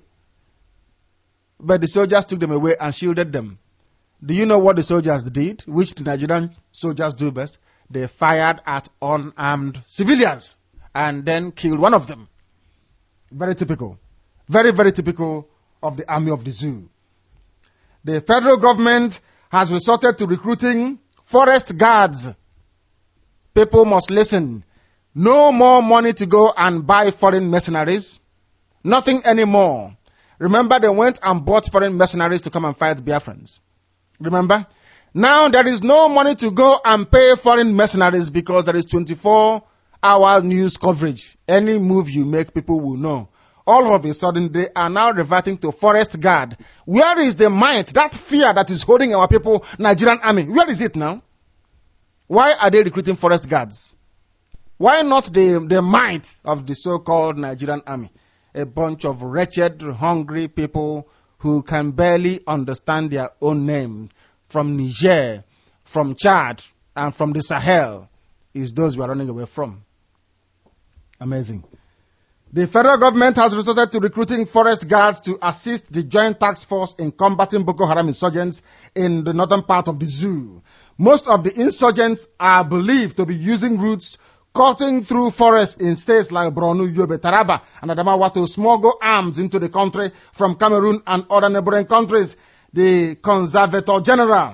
But the soldiers took them away and shielded them. Do you know what the soldiers did, which the Nigerian soldiers do best? They fired at unarmed civilians and then killed one of them. Very typical. Very, very typical of the army of the zoo. The federal government has resorted to recruiting forest guards. People must listen. No more money to go and buy foreign mercenaries. Nothing anymore. Remember, they went and bought foreign mercenaries to come and fight Biafrans. Remember? Now there is no money to go and pay foreign mercenaries because there is 24-hour news coverage. Any move you make, people will know. All of a sudden, they are now reverting to forest guard. Where is the might, that fear that is holding our people, Nigerian army? Where is it now? Why are they recruiting forest guards? Why not the might of the so-called Nigerian army? A bunch of wretched, hungry people who can barely understand their own name. From Niger, from Chad, and from the Sahel is those we are running away from. Amazing. The federal government has resorted to recruiting forest guards to assist the Joint Task Force in combating Boko Haram insurgents in the northern part of the zoo. Most of the insurgents are believed to be using routes cutting through forests in states like Borno, Yobe, Taraba, and Adamawa to smuggle arms into the country from Cameroon and other neighboring countries. The Conservator General,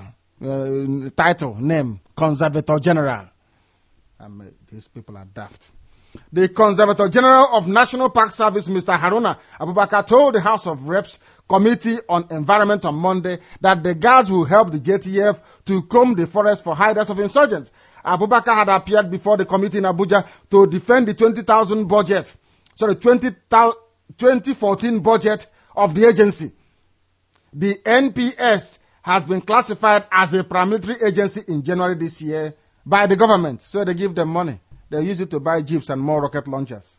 name, Conservator General. These people are daft. The Conservator General of National Park Service, Mr. Haruna Abubakar, told the House of Reps Committee on Environment on Monday that the guards will help the JTF to comb the forest for hideouts of insurgents. Abubakar had appeared before the committee in Abuja to defend the 2014 budget of the agency. The NPS has been classified as a paramilitary agency in January this year by the government, so they give them money. They use it to buy jeeps and more rocket launchers.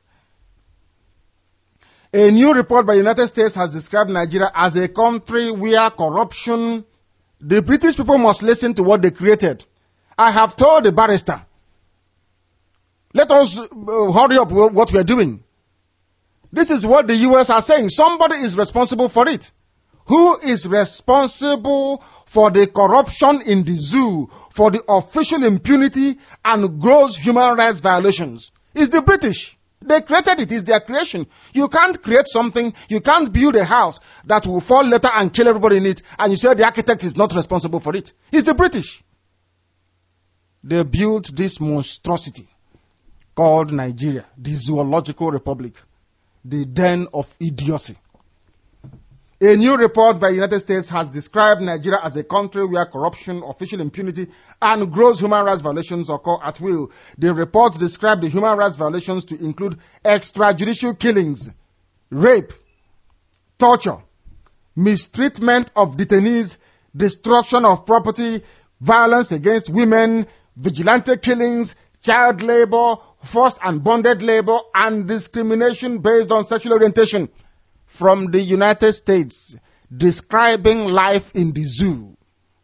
A new report by the United States has described Nigeria as a country where corruption... The British people must listen to what they created. I have told the barrister, let us hurry up what we are doing. This is what the US are saying. Somebody is responsible for it. Who is responsible for the corruption in the zoo, for the official impunity and gross human rights violations? It's the British. They created it. It's their creation. You can't create something. You can't build a house that will fall later and kill everybody in it, and you say the architect is not responsible for it. It's the British. They built this monstrosity called Nigeria, the Zoological Republic, the den of idiocy. A new report by the United States has described Nigeria as a country where corruption, official impunity, and gross human rights violations occur at will. The report described the human rights violations to include extrajudicial killings, rape, torture, mistreatment of detainees, destruction of property, violence against women, vigilante killings, child labor, forced and bonded labor, and discrimination based on sexual orientation. From the United States, describing life in the zoo.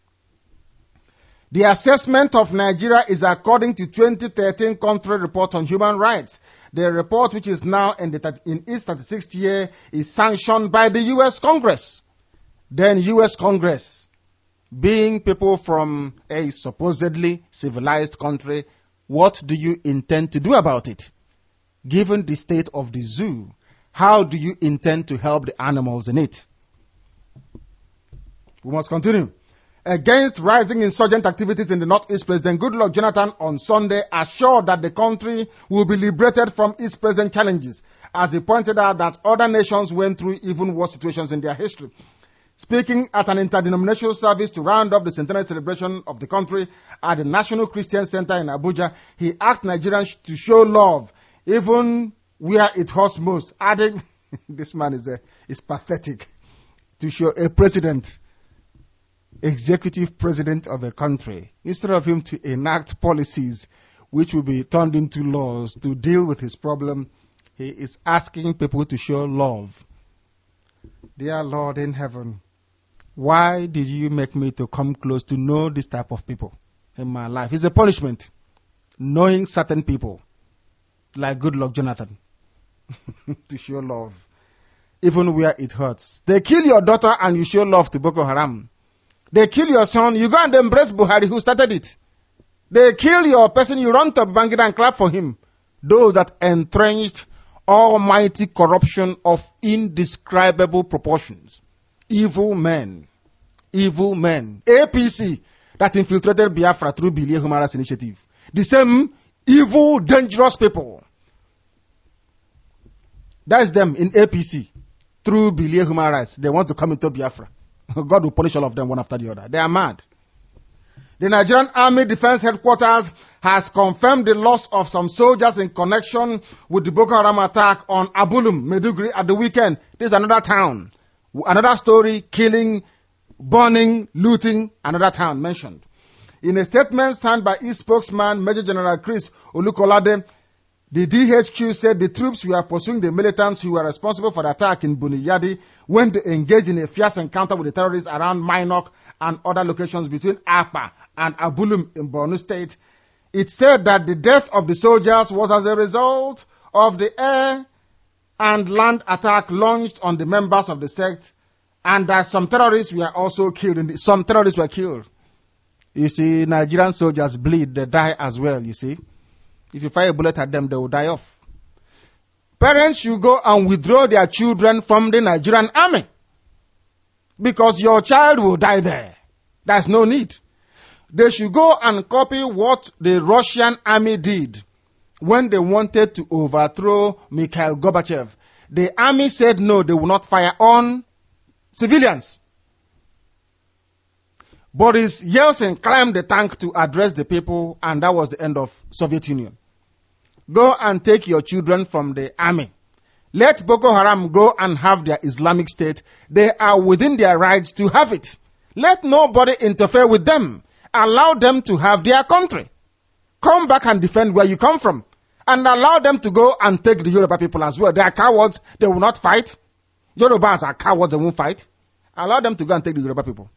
The assessment of Nigeria is according to 2013 country report on human rights. The report, which is now in its 36th year, is sanctioned by the U.S. Congress. Then U.S. Congress, being people from a supposedly civilized country, What do you intend to do about it? Given the state of the zoo, how do you intend to help the animals in it? We must continue. Against rising insurgent activities in the Northeast, President Goodluck Jonathan on Sunday assured that the country will be liberated from its present challenges, as he pointed out that other nations went through even worse situations in their history. Speaking at an interdenominational service to round up the centenary celebration of the country at the National Christian Center in Abuja, he asked Nigerians to show love even where it hurts most, adding, this man is pathetic, to show a president, executive president of a country, instead of him to enact policies which will be turned into laws to deal with his problem, he is asking people to show love. Dear Lord in heaven, why did you make me to come close to know this type of people in my life? It's a punishment, knowing certain people, like Goodluck Jonathan, to show love, even where it hurts. They kill your daughter and you show love to Boko Haram. They kill your son, you go and embrace Buhari who started it. They kill your person, you run to Babangida and clap for him. Those that entrenched almighty corruption of indescribable proportions. Evil men. Evil men. APC that infiltrated Biafra through Bilie Human Rights Initiative. The same evil, dangerous people. That's them in APC through Bilie Human Rights. They want to come into Biafra. God will punish all of them one after the other. They are mad. The Nigerian Army Defense Headquarters has confirmed the loss of some soldiers in connection with the Boko Haram attack on Abulum, Maiduguri at the weekend. This is another town. Another story, killing, burning, looting, another town mentioned. In a statement signed by its spokesman, Major General Chris Olukolade, the DHQ said the troops were pursuing the militants who were responsible for the attack in Buniyadi when they engaged in a fierce encounter with the terrorists around Minok and other locations between Apa and Abulum in Borno State. It said that the death of the soldiers was as a result of the air and land attack launched on the members of the sect, and that some terrorists were also killed. Some terrorists were killed. You see, Nigerian soldiers bleed, they die as well, you see. If you fire a bullet at them, they will die off. Parents should go and withdraw their children from the Nigerian army, because your child will die there. There's no need. They should go and copy what the Russian army did when they wanted to overthrow Mikhail Gorbachev. The army said no, they will not fire on civilians. Boris Yeltsin climbed the tank to address the people, and that was the end of Soviet Union. Go and take your children from the army. Let Boko Haram go and have their Islamic State. They are within their rights to have it. Let nobody interfere with them. Allow them to have their country. Come back and defend where you come from. And allow them to go and take the Yoruba people as well. They are cowards. They will not fight. Yorubas are cowards. They won't fight. Allow them to go and take the Yoruba people.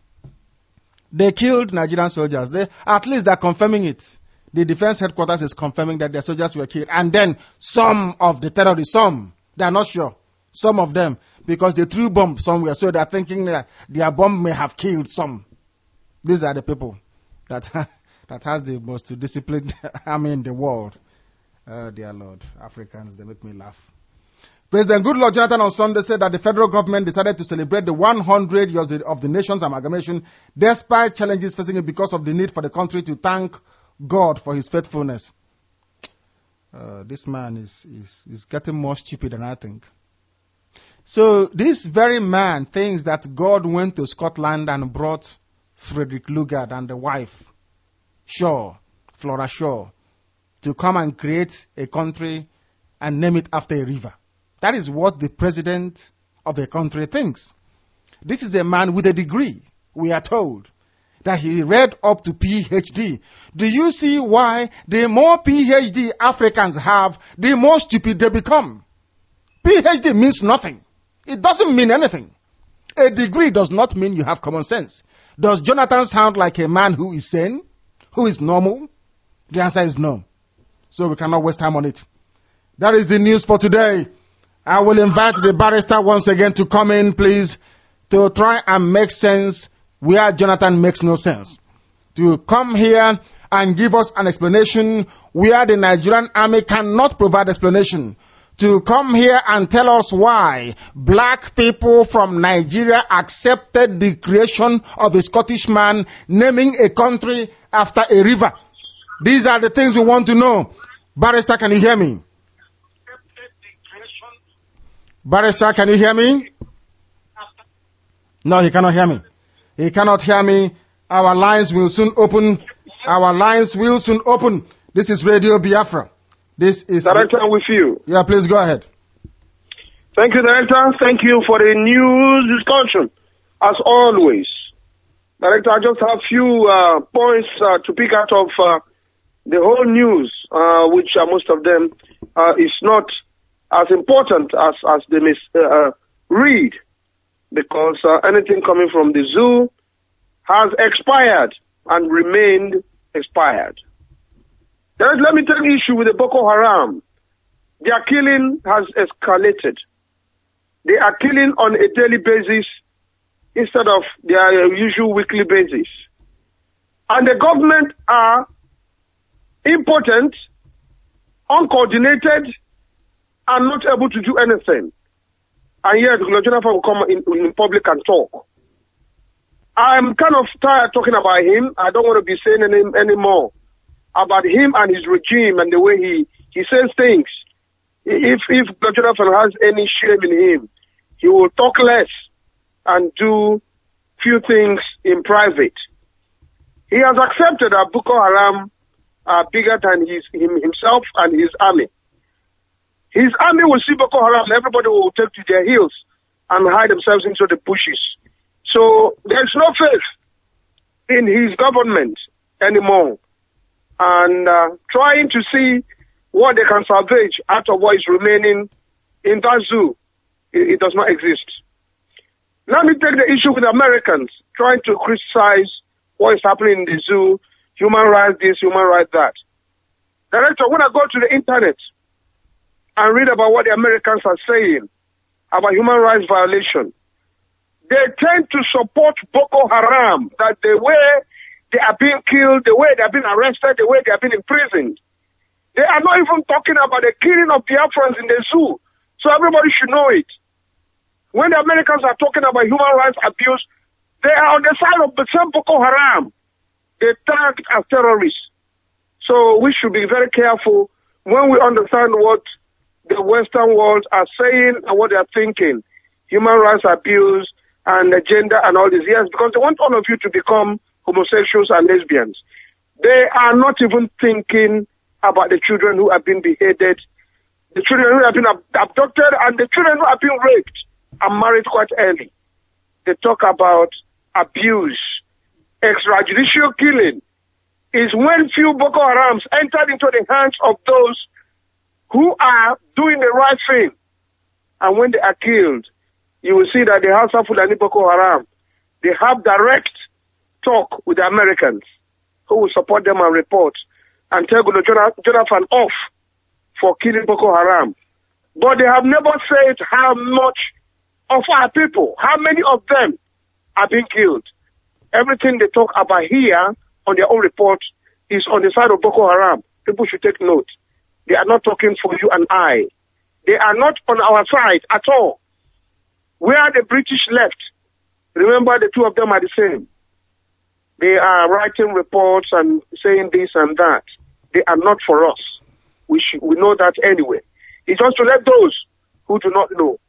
They killed Nigerian soldiers. At least they're confirming it. The defense headquarters is confirming that their soldiers were killed. And then some of the terrorists, they are not sure. Some of them, because they threw bombs somewhere, so they're thinking that their bomb may have killed some. These are the people that has the most disciplined army in the world. Dear Lord, Africans, they make me laugh. President Goodluck Jonathan on Sunday said that the federal government decided to celebrate the 100 years of the nation's amalgamation despite challenges facing it because of the need for the country to thank God for his faithfulness. This man is getting more stupid than I think. So this very man thinks that God went to Scotland and brought Frederick Lugard and the wife, Flora Shaw, to come and create a country and name it after a river. That is what the president of a country thinks. This is a man with a degree, we are told, that he read up to PhD. Do you see why the more PhD Africans have, the more stupid they become? PhD means nothing. It doesn't mean anything. A degree does not mean you have common sense. Does Jonathan sound like a man who is sane? Who is normal? The answer is no. So we cannot waste time on it. That is the news for today. I will invite the barrister once again to come in, please, to try and make sense where Jonathan makes no sense. To come here and give us an explanation where the Nigerian army cannot provide explanation. To come here and tell us why black people from Nigeria accepted the creation of a Scottish man naming a country after a river. These are the things we want to know. Barrister, can you hear me? Barrister, can you hear me? No, he cannot hear me. He cannot hear me. Our lines will soon open. Our lines will soon open. This is Radio Biafra. This is... Director, I'm with you. Yeah, please go ahead. Thank you, Director. Thank you for the news discussion, as always. Director, I just have a few points to pick out of the whole news, which most of them is not as important as they may read, because anything coming from the zoo has expired and remained expired. Let me take issue with the Boko Haram. Their killing has escalated. They are killing on a daily basis instead of their usual weekly basis. And the government are impotent, uncoordinated, and not able to do anything. And yet, Jonathan will come in public and talk. I'm kind of tired talking about him. I don't want to be saying anymore about him and his regime and the way he says things. If Jonathan has any shame in him, he will talk less and do few things in private. He has accepted that Boko Haram are bigger than himself and his army. His army will see Boko Haram, everybody will take to their heels and hide themselves into the bushes. So there's no faith in his government anymore. And trying to see what they can salvage out of what is remaining in that zoo, it does not exist. Let me take the issue with Americans trying to criticize what is happening in the zoo, human rights this, human rights that. Director, when I go to the internet and read about what the Americans are saying about human rights violation, they tend to support Boko Haram, that the way they are being killed, the way they are being arrested, the way they are being imprisoned. They are not even talking about the killing of Biafrans in the zoo. So everybody should know it. When the Americans are talking about human rights abuse, they are on the side of the same Boko Haram. They tagged as terrorists. So we should be very careful when we understand what the Western world are saying and what they are thinking. Human rights abuse and gender and all this. Yes, because they want all of you to become homosexuals and lesbians. They are not even thinking about the children who have been beheaded, the children who have been abducted, and the children who have been raped and married quite early. They talk about abuse. Extrajudicial killing is when few Boko Harams entered into the hands of those who are doing the right thing. And when they are killed, you will see that the House of Fulani Boko Haram, they have direct talk with the Americans who will support them and report and tell Jonathan off for killing Boko Haram. But they have never said how much of our people, how many of them are being killed. Everything they talk about here on their own report is on the side of Boko Haram. People should take note. They are not talking for you and I. They are not on our side at all. Where the British left, remember the two of them are the same. They are writing reports and saying this and that. They are not for us. We know that anyway. It's just to let those who do not know.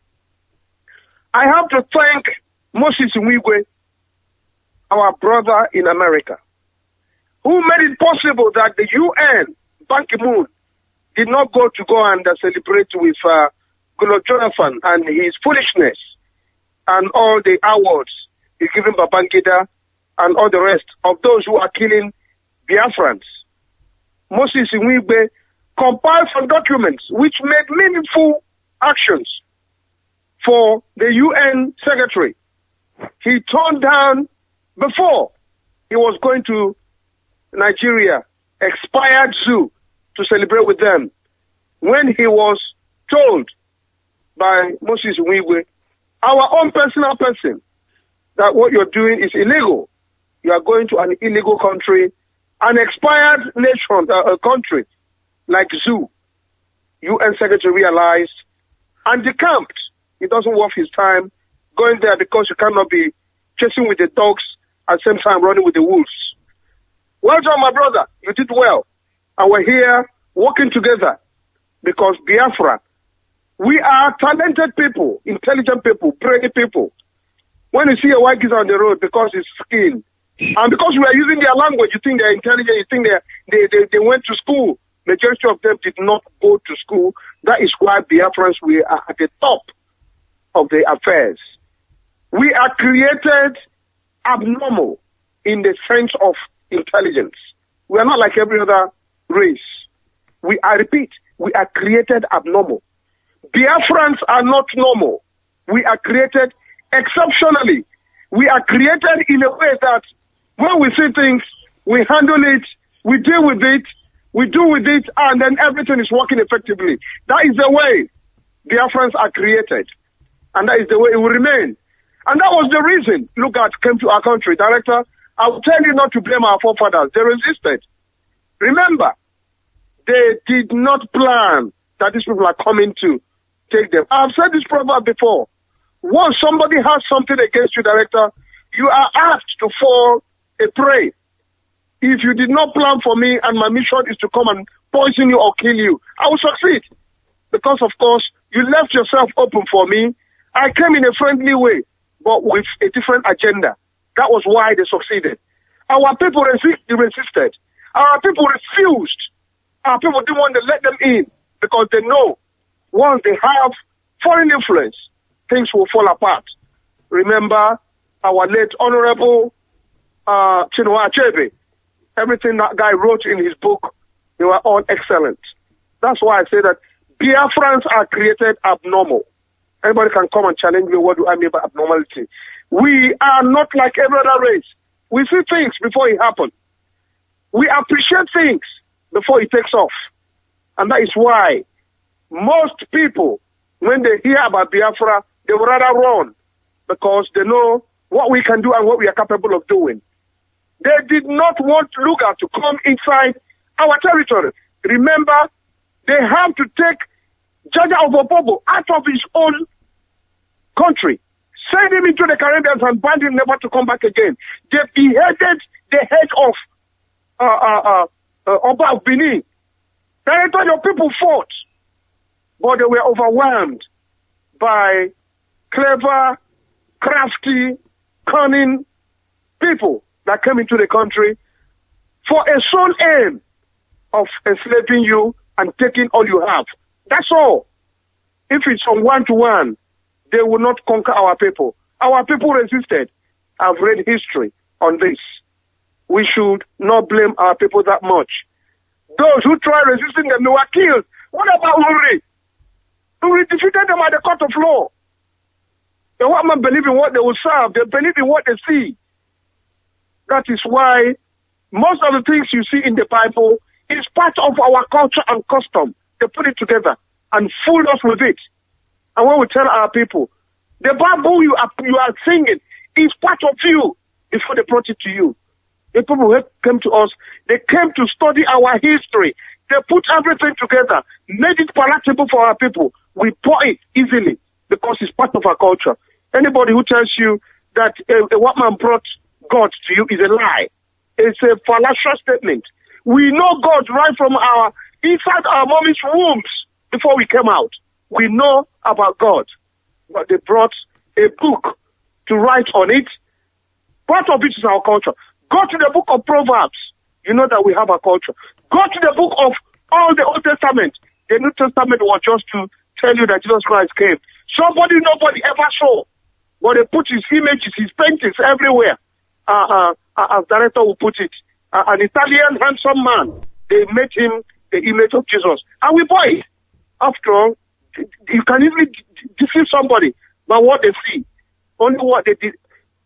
I have to thank Moses Nwigwe, our brother in America, who made it possible that the UN, Ban Ki-moon, did not go and celebrate with Goodluck Jonathan and his foolishness and all the awards he's given Babangida and all the rest of those who are killing Biafrans. Moses Nwigwe compiled some documents which made meaningful actions for the UN Secretary. He turned down before he was going to Nigeria, expired zoo, to celebrate with them. When he was told by Moses Nwigwe, our own personal person, that what you're doing is illegal. You are going to an illegal country an expired nation, a country like Zoo, UN Secretary realized and decamped. It doesn't worth his time going there because you cannot be chasing with the dogs at the same time running with the wolves. Well done, my brother. You did well. And we're here working together because Biafra, we are talented people, intelligent people, brainy people. When you see a white geezer on the road because his skin, and because we are using their language, you think they're intelligent, you think they went to school. Majority of them did not go to school. That is why Biafrans, we are at the top of the affairs. We are created abnormal in the sense of intelligence. We are not like every other race. I repeat, we are created abnormal. Biafrans are not normal. We are created exceptionally. We are created in a way that when we see things, we handle it, we deal with it, we do with it, and then everything is working effectively. That is the way Biafrans are created. And that is the way it will remain. And that was the reason Lugard came to our country. Director, I will tell you not to blame our forefathers. They resisted. Remember, they did not plan that these people are coming to take them. I've said this proverb before. Once somebody has something against you, Director, you are asked to fall a prey. If you did not plan for me and my mission is to come and poison you or kill you, I will succeed. Because, of course, you left yourself open for me. I came in a friendly way, but with a different agenda. That was why they succeeded. Our people resisted. Our people refused. Our people didn't want to let them in because they know once they have foreign influence, things will fall apart. Remember our late Honorable Chinua Achebe. Everything that guy wrote in his book, they were all excellent. That's why I say that Biafrans are created abnormal. Anybody can come and challenge me, what do I mean by abnormality? We are not like every other race. We see things before it happens. We appreciate things before it takes off. And that is why most people, when they hear about Biafra, they would rather run because they know what we can do and what we are capable of doing. They did not want Lugard to come inside our territory. Remember, they have to take Jaja Ovopobo out of his own country, send him into the Caribbean and ban him never to come back again. They beheaded the head of Oba of Benin. Director, your people fought, but they were overwhelmed by clever, crafty, cunning people that came into the country for a sole aim of enslaving you and taking all you have. That's all. If it's from 1-to-1, they will not conquer our people. Our people resisted. I've read history on this. We should not blame our people that much. Those who tried resisting them, they were killed. What about Uri? Uri defeated them at the court of law. The white men believe in what they will serve. They believe in what they see. That is why most of the things you see in the Bible is part of our culture and custom. They put it together and fooled us with it. And when we tell our people, the Bible you are singing is part of you before they brought it to you. The people who came to us, they came to study our history. They put everything together, made it palatable for our people. We bought it easily because it's part of our culture. Anybody who tells you that a white man brought God to you is a lie. It's a fallacious statement. We know God right from inside our mommy's wombs before we came out. We know about God. But they brought a book to write on it. Part of it is our culture. Go to the book of Proverbs. You know that we have a culture. Go to the book of all the Old Testament. The New Testament was just to tell you that Jesus Christ came. Somebody nobody ever saw. But they put his images, his paintings everywhere. As director will put it. An Italian handsome man. They made him the image of Jesus. And we buy it. After all, you can easily deceive somebody by what they see. Only what they did.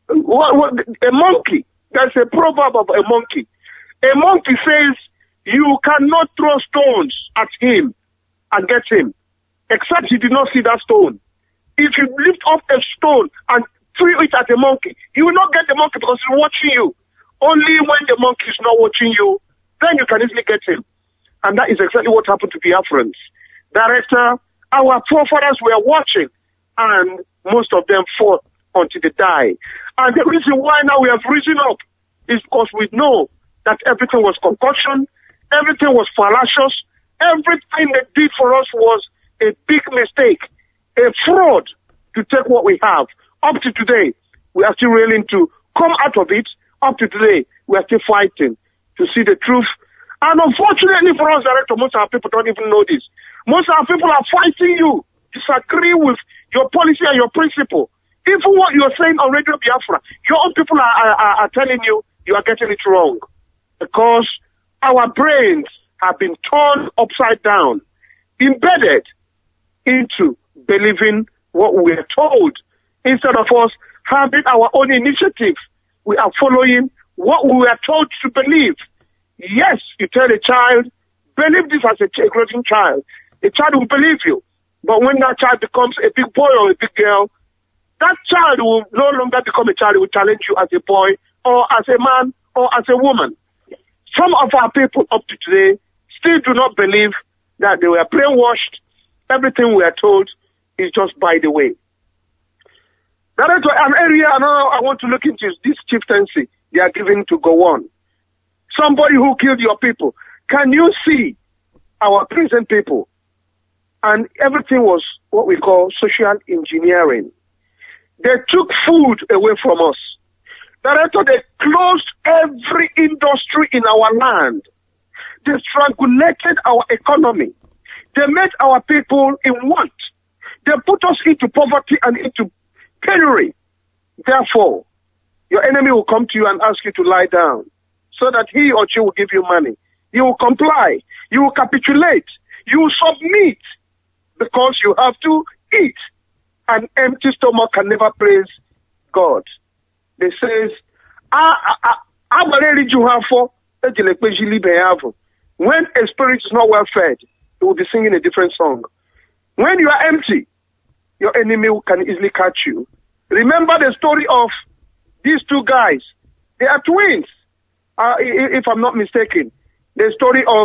A monkey. There's a proverb of a monkey. A monkey says, you cannot throw stones at him and get him, except he did not see that stone. If you lift up a stone and throw it at a monkey, you will not get the monkey because he's watching you. Only when the monkey is not watching you, then you can easily get him. And that is exactly what happened to Biafrans. Director, our forefathers were watching, and most of them fought until they died. And the reason why now we have risen up is because we know that everything was concoction, everything was fallacious, everything they did for us was a big mistake, a fraud to take what we have. Up to today, we are still willing to come out of it. Up to today, we are still fighting to see the truth. And unfortunately for us, Director, most of our people don't even know this. Most of our people are fighting you, disagree with your policy and your principle. Even what you're saying on Radio Biafra, your own people are telling you are getting it wrong. Because our brains have been turned upside down, embedded into believing what we are told. Instead of us having our own initiative, we are following what we are told to believe. Yes, you tell a child, believe this as a growing child. A child will believe you. But when that child becomes a big boy or a big girl, that child will no longer become a child. It will challenge you as a boy or as a man or as a woman. Some of our people up to today still do not believe that they were brainwashed. Everything we are told is just by the way. That is an area now I want to look into is this chieftaincy they are giving to Gowon. Somebody who killed your people. Can you see our present people? And everything was what we call social engineering. They took food away from us. Director, they closed every industry in our land. They strangulated our economy. They made our people in want. They put us into poverty and into penury. Therefore, your enemy will come to you and ask you to lie down so that he or she will give you money. You will comply. You will capitulate. You will submit because you have to eat. An empty stomach can never praise God. They says, when a spirit is not well fed, it will be singing a different song. When you are empty, your enemy can easily catch you. Remember the story of these two guys. They are twins, if I'm not mistaken. The story of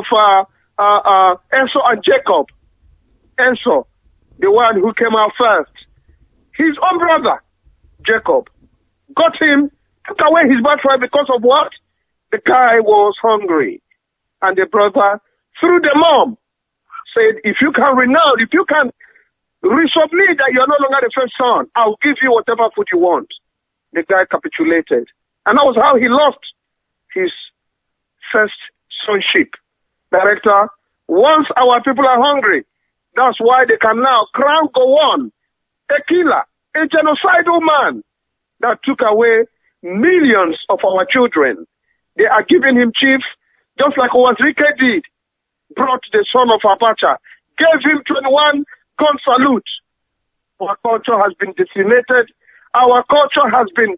Esau and Jacob. Esau, the one who came out first. His own brother, Jacob, got him, took away his birthright because of what? The guy was hungry. And the brother, through the mom, said, if you can renounce, if you can resubmit that you are no longer the first son, I'll give you whatever food you want. The guy capitulated. And that was how he lost his first sonship. Director, once our people are hungry, that's why they can now crown Gowon, a killer, a genocidal man that took away millions of our children. They are giving him chief, just like Owazrike did, brought the son of Abacha, gave him 21 gun salute. Our culture has been decimated. Our culture has been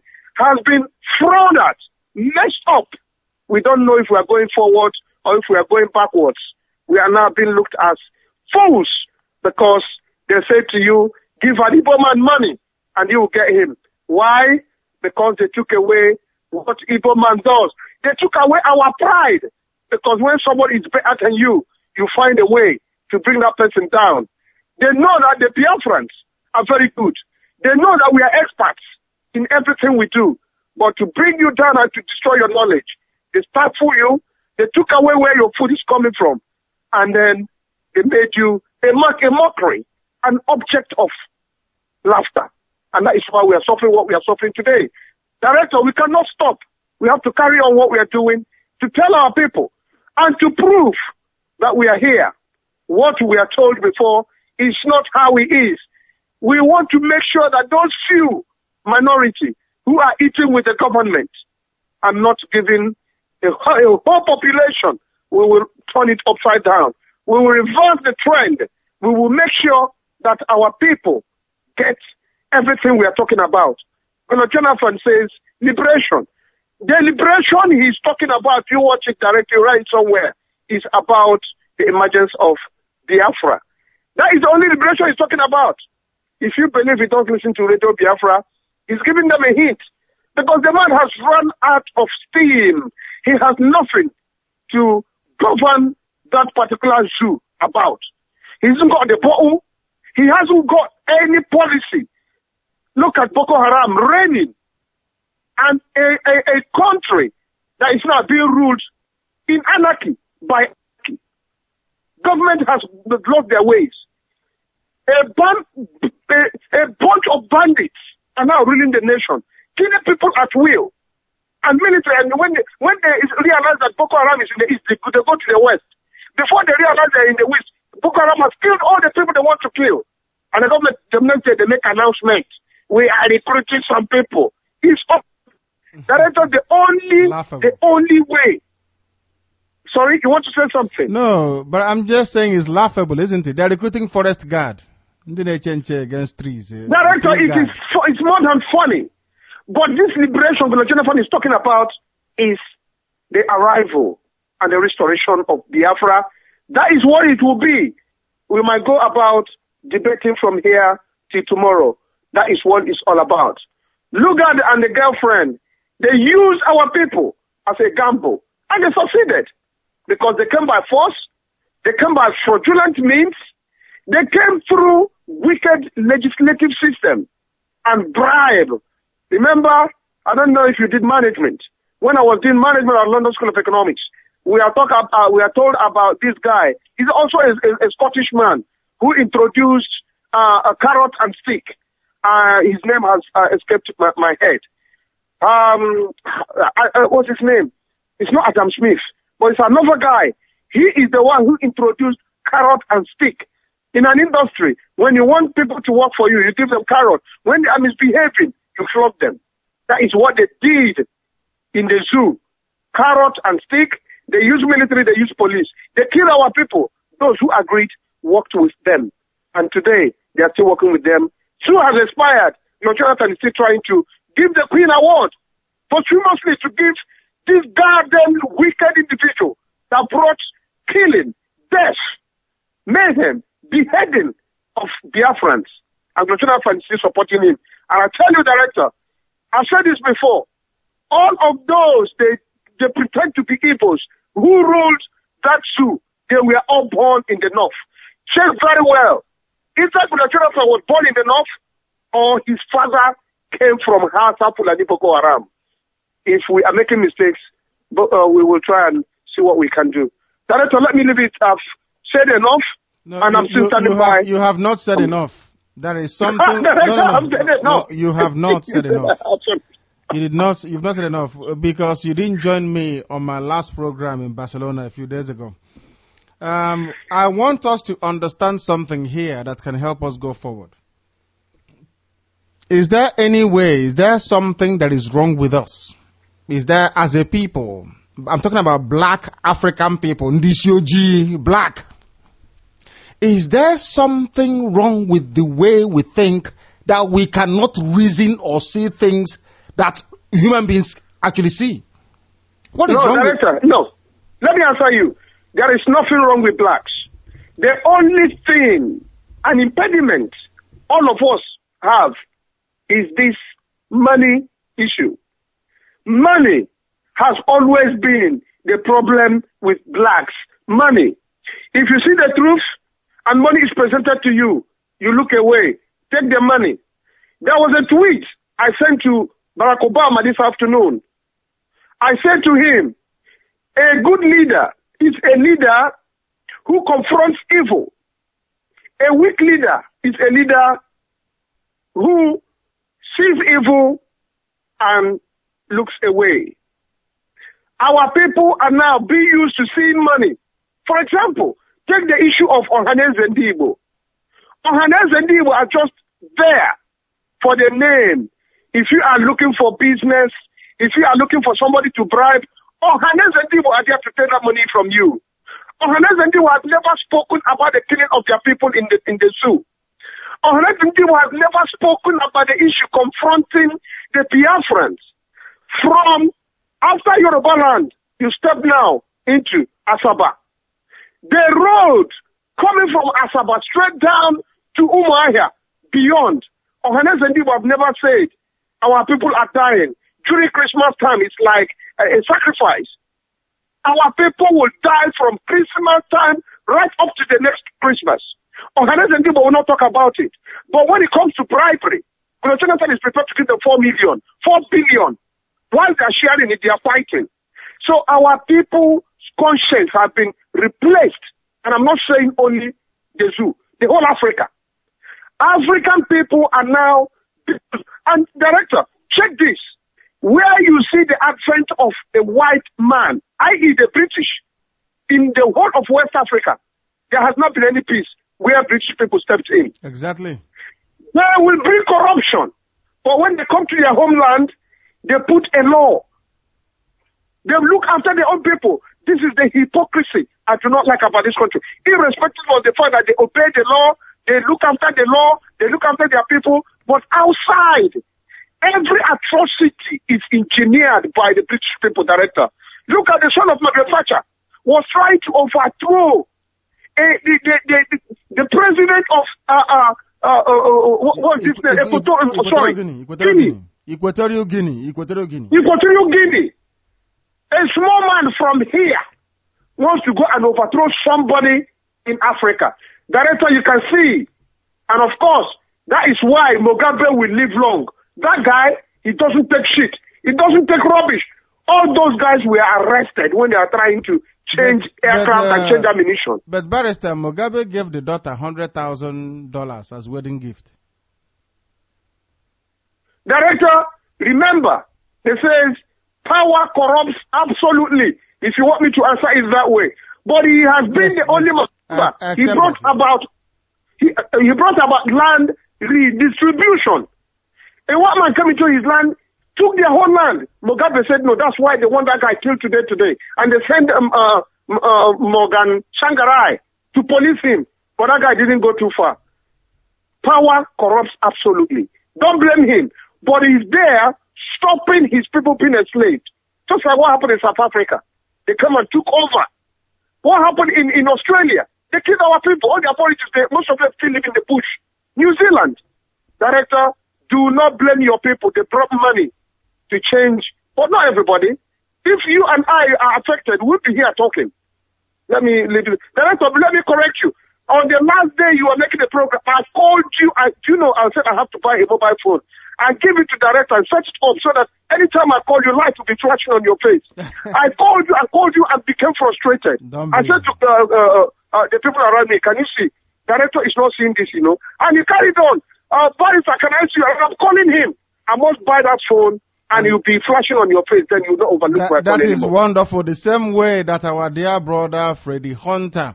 thrown at, messed up. We don't know if we are going forward or if we are going backwards. We are now being looked as fools because they say to you, give an Igbo man money and you will get him. Why? Because they took away what Igbo man does. They took away our pride. Because when somebody is better than you, you find a way to bring that person down. They know that the Biafrans are very good. They know that we are experts in everything we do. But to bring you down and to destroy your knowledge, they stifle you. They took away where your food is coming from. And then they made you a mockery, an object of laughter. And that is why we are suffering what we are suffering today. Director, we cannot stop. We have to carry on what we are doing to tell our people and to prove that we are here. What we are told before is not how it is. We want to make sure that those few minority who are eating with the government are not giving a whole population. We will turn it upside down. We will reverse the trend. We will make sure that our people get everything we are talking about. Colonel Jonathan says liberation. The liberation he's talking about, you watch it directly right somewhere, is about the emergence of Biafra. That is the only liberation he's talking about. If you believe he don't listen to Radio Biafra, he's giving them a hint Because the man has run out of steam. He has nothing to govern that particular zoo about. He hasn't got the bottle. He hasn't got any policy. Look at Boko Haram reigning, and a country that is now being ruled in anarchy by anarchy. Government has lost their ways. A bunch of bandits are now ruling the nation, killing people at will. And military, and when they realize that Boko Haram is in the east, they go to the west. Before they realize they're in the west, Boko Haram has killed all the people they want to kill. And the government they make announcement. We are recruiting some people. It's up. Director, the only way. Sorry, you want to say something? No, but I'm just saying it's laughable, isn't it? They're recruiting forest guard. Against trees. Director, it's more than funny. But this liberation Nigeria Fund is talking about is the arrival and the restoration of Biafra. That is what it will be. We might go about debating from here till tomorrow. That is what it's all about. Lugard and the girlfriend, they used our people as a gamble. And they succeeded. Because they came by force. They came by fraudulent means. They came through wicked legislative system and bribe. Remember, I don't know if you did management. When I was doing management at London School of Economics, we are told about this guy. He's also a Scottish man who introduced a carrot and stick. His name has escaped my head. What's his name? It's not Adam Smith, but it's another guy. He is the one who introduced carrot and stick. In an industry, when you want people to work for you, you give them carrot. When they are misbehaving, you flog them. That is what they did in the zoo. Carrot and stick. They use military, they use police. They kill our people. Those who agreed worked with them. And today, they are still working with them. Zoo has expired. Jonathan is still trying to give the Queen Award posthumously to give this goddamn wicked individual that brought killing, death, mayhem, beheading of Biafrans. And Jonathan is still supporting him. And I tell you, Director, I've said this before. All of those, they pretend to be evils who ruled that zoo. They were all born in the north. Check very well. Either Jonathan was born in the north or his father came from Hausa Fulani Boko Haram. If we are making mistakes, we will try and see what we can do. Director, let me leave it. I've said enough. No, and I'm still standing by. You have not said enough. There is something. No, you have not said enough. You've not said enough because you didn't join me on my last program in Barcelona a few days ago. I want us to understand something here that can help us go forward. Is there any way? Is there something that is wrong with us? Is there, as a people? I'm talking about black African people, Ndishoji, black. Is there something wrong with the way we think that we cannot reason or see things that human beings actually see? What is wrong with... No. Let me answer you. There is nothing wrong with blacks. The only thing, an impediment all of us have is this money issue. Money has always been the problem with blacks. Money. If you see the truth, and money is presented to you, you look away. Take the money. There was a tweet I sent to Barack Obama this afternoon. I said to him, a good leader is a leader who confronts evil. A weak leader is a leader who sees evil and looks away. Our people are now being used to seeing money. For example, take the issue of Ohanes and Igbo. Ohanes and Igbo are just there for the name. If you are looking for business, if you are looking for somebody to bribe, Ohanes and Igbo are there to take that money from you. Ohanes and Igbo have never spoken about the killing of their people in the zoo. Ohanes and Igbo have never spoken about the issue confronting the Biafrans. From after Yoruba land, you step now into Asaba. The road coming from Asaba straight down to Umuahia, beyond, Ohanes and Igbo have never said, our people are dying. during Christmas time, it's like a sacrifice. Our people will die from Christmas time right up to the next Christmas. Organizing people will not talk about it. But when it comes to bribery, Jonathan is prepared to give them 4 million, 4 billion. While they're sharing it, they are fighting. So our people's conscience have been replaced. And I'm not saying only the zoo, the whole Africa. African people are now, and director, check this. Where you see the advent of a white man, i.e. the British, in the whole of West Africa, there has not been any peace where British people stepped in. Exactly. They will bring corruption. But when they come to their homeland, they put a law. They look after their own people. This is the hypocrisy I do not like about this country. Irrespective of the fact that they obey the law, they look after the law, they look after their people, but outside, every atrocity is engineered by the British people, director. Look at the son of Margaret Thatcher was trying to overthrow the president of what is his name? Equatorial Guinea. A small man from here wants to go and overthrow somebody in Africa. Director, you can see, and of course, that is why Mugabe will live long. That guy, he doesn't take shit. He doesn't take rubbish. All those guys were arrested when they are trying to change aircraft and change ammunition. But Barrister, Mugabe gave the daughter $100,000 as wedding gift. Director, remember, it says power corrupts absolutely. If you want me to answer it that way. But he has been the only man. He brought about land redistribution. A white man came into his land, took their whole land. Mugabe said, no, that's why they want that guy killed today. And they sent Morgan Shangarai to police him. But that guy didn't go too far. Power corrupts absolutely. Don't blame him. But he's there stopping his people being enslaved. Just like what happened in South Africa. They come and took over. What happened in Australia? They killed our people. All the authorities, most of them still live in the bush. New Zealand. Director, do not blame your people. They brought money to change. But not everybody. If you and I are affected, we'll be here talking. Let me leave it. Director, let me correct you. On the last day you were making the program, I called you. I said I have to buy a mobile phone. I gave it to director and set it up so that anytime I call you, light will be flashing on your face. I called you and became frustrated. I said to the people around me, can you see? Director is not seeing this, And he carried on. Barrister, can I see you? And I'm calling him. I must buy that phone and he'll be flashing on your face. Then you'll not overlook my phone. That is wonderful. The same way that our dear brother, Freddie Hunter,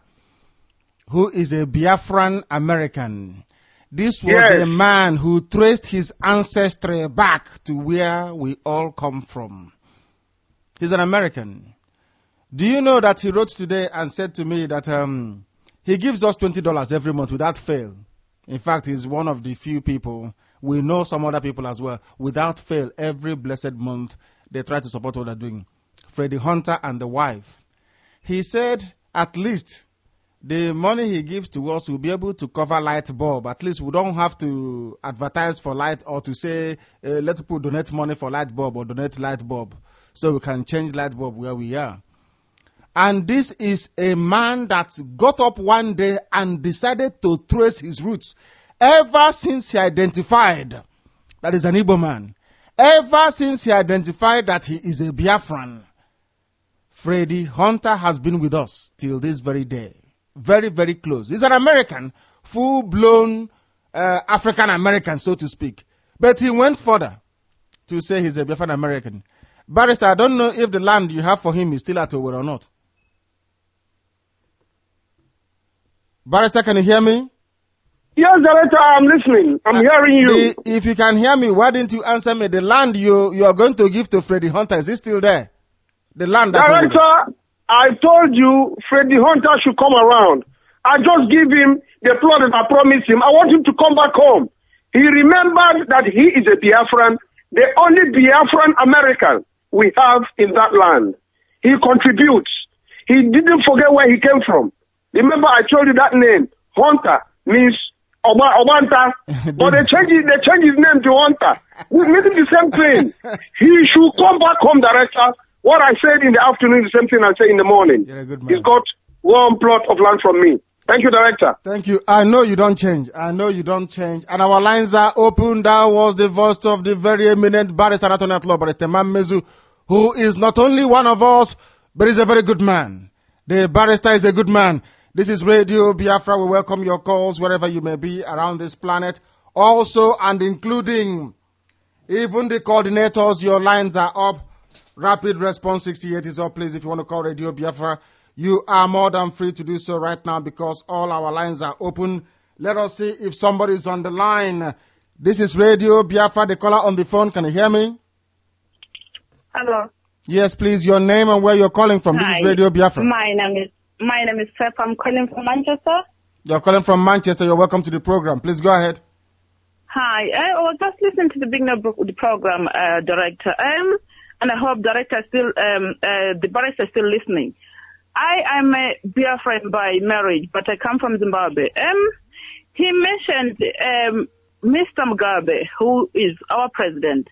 who is a Biafran American, this was a man who traced his ancestry back to where we all come from. He's an American. Do you know that he wrote today and said to me that he gives us $20 every month without fail. In fact, he's one of the few people, we know some other people as well, without fail, every blessed month, they try to support what they're doing. Freddie Hunter and the wife. He said at least the money he gives to us will be able to cover light bulb. At least we don't have to advertise for light or to say, let people donate money for light bulb or donate light bulb so we can change light bulb where we are. And this is a man that got up one day and decided to trace his roots. Ever since he identified that is an Igbo man, ever since he identified that he is a Biafran, Freddie Hunter has been with us till this very day. Very, very close. He's an American, full-blown African-American, so to speak. But he went further to say he's a Biafran American. Barrister, I don't know if the land you have for him is still at Owerri or not. Barrister, can you hear me? Yes, Director, I'm listening. I'm hearing you. If you can hear me, why didn't you answer me? The land you are going to give to Freddie Hunter, is it still there? The land that Director, I told you Freddie Hunter should come around. I just give him the plot that I promised him. I want him to come back home. He remembered that he is a Biafran, the only Biafran American we have in that land. He contributes. He didn't forget where he came from. Remember, I told you that name. Hunter means Obanta, but they change his name to Hunter. We're making the same thing. He should come back home, director. What I said in the afternoon is the same thing I say in the morning. You're a good man. He's got one plot of land from me. Thank you, director. Thank you. I know you don't change. And our lines are open. That was the voice of the very eminent barrister, attorney at law, Barrister Mammezu, who is not only one of us, but is a very good man. The barrister is a good man. This is Radio Biafra. We welcome your calls wherever you may be around this planet. Also, and including even the coordinators, your lines are up. Rapid Response 68 is up. Please, if you want to call Radio Biafra, you are more than free to do so right now because all our lines are open. Let us see if somebody is on the line. This is Radio Biafra. The caller on the phone. Can you hear me? Hello. Yes, please. Your name and where you're calling from. Hi. This is Radio Biafra. My name is Seth. I'm calling from Manchester. You're calling from Manchester. You're welcome to the program. Please go ahead. Hi. I was just listening to the beginning of the program, director. And I hope director the barrister is still listening. I am a Biafran by marriage, but I come from Zimbabwe. He mentioned Mr. Mugabe, who is our president,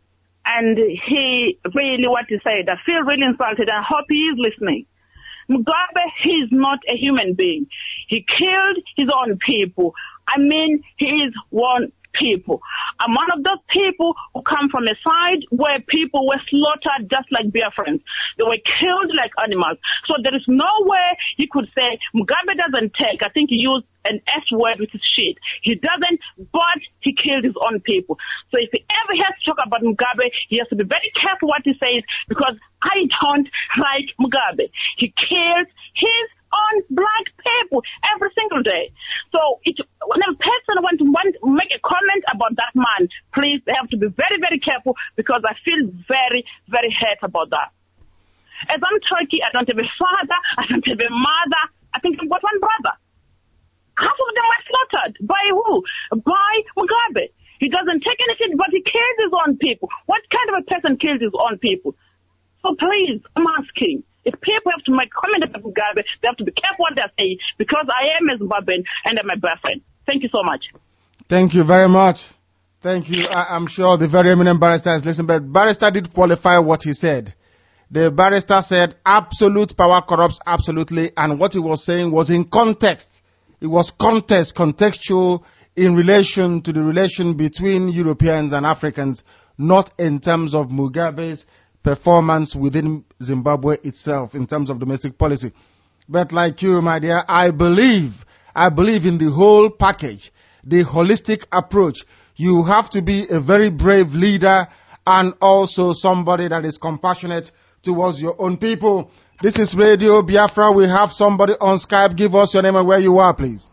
and he really what he said. I feel really insulted. I hope he is listening. Mugabe, he is not a human being. He killed his own people. I mean, he is one people. I'm one of those people who come from a side where people were slaughtered just like Biafrans. They were killed like animals. So there is no way you could say Mugabe doesn't take. I think he used an S word with his shit. He doesn't, but he killed his own people. So if he ever has to talk about Mugabe, he has to be very careful what he says because I don't like Mugabe. He killed his on black people every single day. So when a person want to make a comment about that man, please, they have to be very, very careful because I feel very, very hurt about that. As I'm Turkey, I don't have a father, I don't have a mother, I think I've got one brother. Half of them were slaughtered. By who? By Mugabe. He doesn't take anything, but he kills his own people. What kind of a person kills his own people? So please, I'm asking, if people have to make comment about Mugabe, they have to be careful what they say because I am a Zimbabwean and I'm a Biafran. Thank you so much. Thank you very much. Thank you. I'm sure the very eminent barrister is listening, but barrister did qualify what he said. The barrister said absolute power corrupts absolutely, and what he was saying was in context. It was contextual in relation to the relation between Europeans and Africans, not in terms of Mugabe's performance within Zimbabwe itself in terms of domestic policy. But like you, my dear, I believe in the whole package, the holistic approach. You have to be a very brave leader and also somebody that is compassionate towards your own people. This is Radio Biafra. We have somebody on Skype. Give us your name and where you are, please.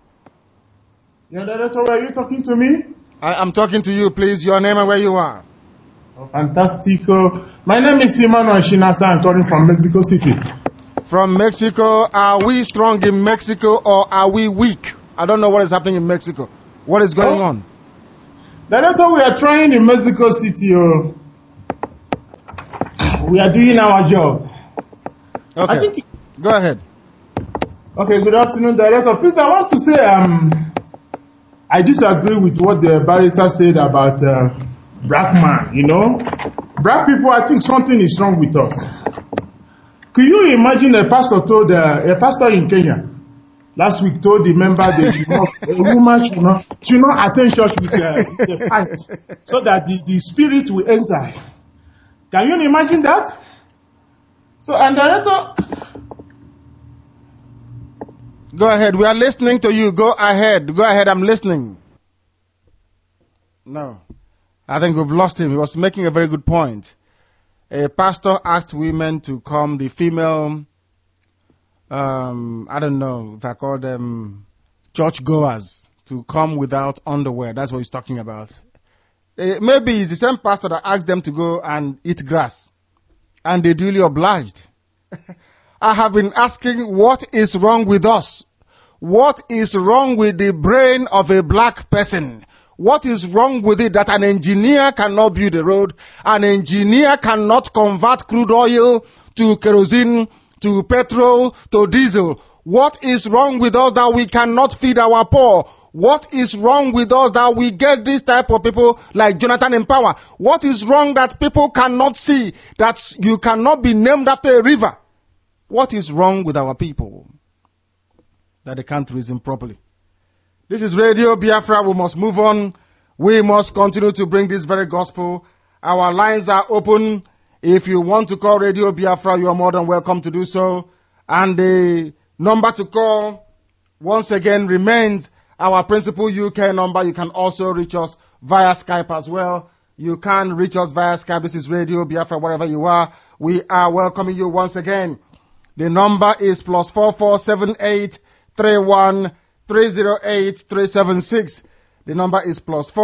Yeah, Director, are you talking to me? I'm talking to you, please. Your name and where you are. Oh, fantastico. My name is Emmanuel Shinasa. I'm calling from Mexico City. From Mexico. Are we strong in Mexico or are we weak? I don't know what is happening in Mexico. What is going on? Director, we are trying in Mexico City. We are doing our job. Okay. Go ahead. Okay, good afternoon, Director. Please, I want to say I disagree with what the barrister said about black man, you know. Black people, I think something is wrong with us. Could you imagine a pastor in Kenya last week told the member that a woman should not attend church with the pint so that the spirit will enter. Can you imagine that? So, and Director, go ahead. We are listening to you. Go ahead. I'm listening. No. I think we've lost him. He was making a very good point. A pastor asked women to come, the female, I don't know if I call them church goers, to come without underwear. That's what he's talking about. Maybe it's the same pastor that asked them to go and eat grass. And they duly obliged. I have been asking, what is wrong with us? What is wrong with the brain of a black person? What is wrong with it that an engineer cannot build a road? An engineer cannot convert crude oil to kerosene, to petrol, to diesel. What is wrong with us that we cannot feed our poor? What is wrong with us that we get this type of people like Jonathan in power? What is wrong that people cannot see that you cannot be named after a river? What is wrong with our people that they can't reason properly? This is Radio Biafra. We must move on. We must continue to bring this very gospel. Our lines are open. If you want to call Radio Biafra, you are more than welcome to do so. And the number to call, once again, remains our principal UK number. You can also reach us via Skype as well. You can reach us via Skype. This is Radio Biafra, wherever you are. We are welcoming you once again. The number is +4478 31 308 376. The number is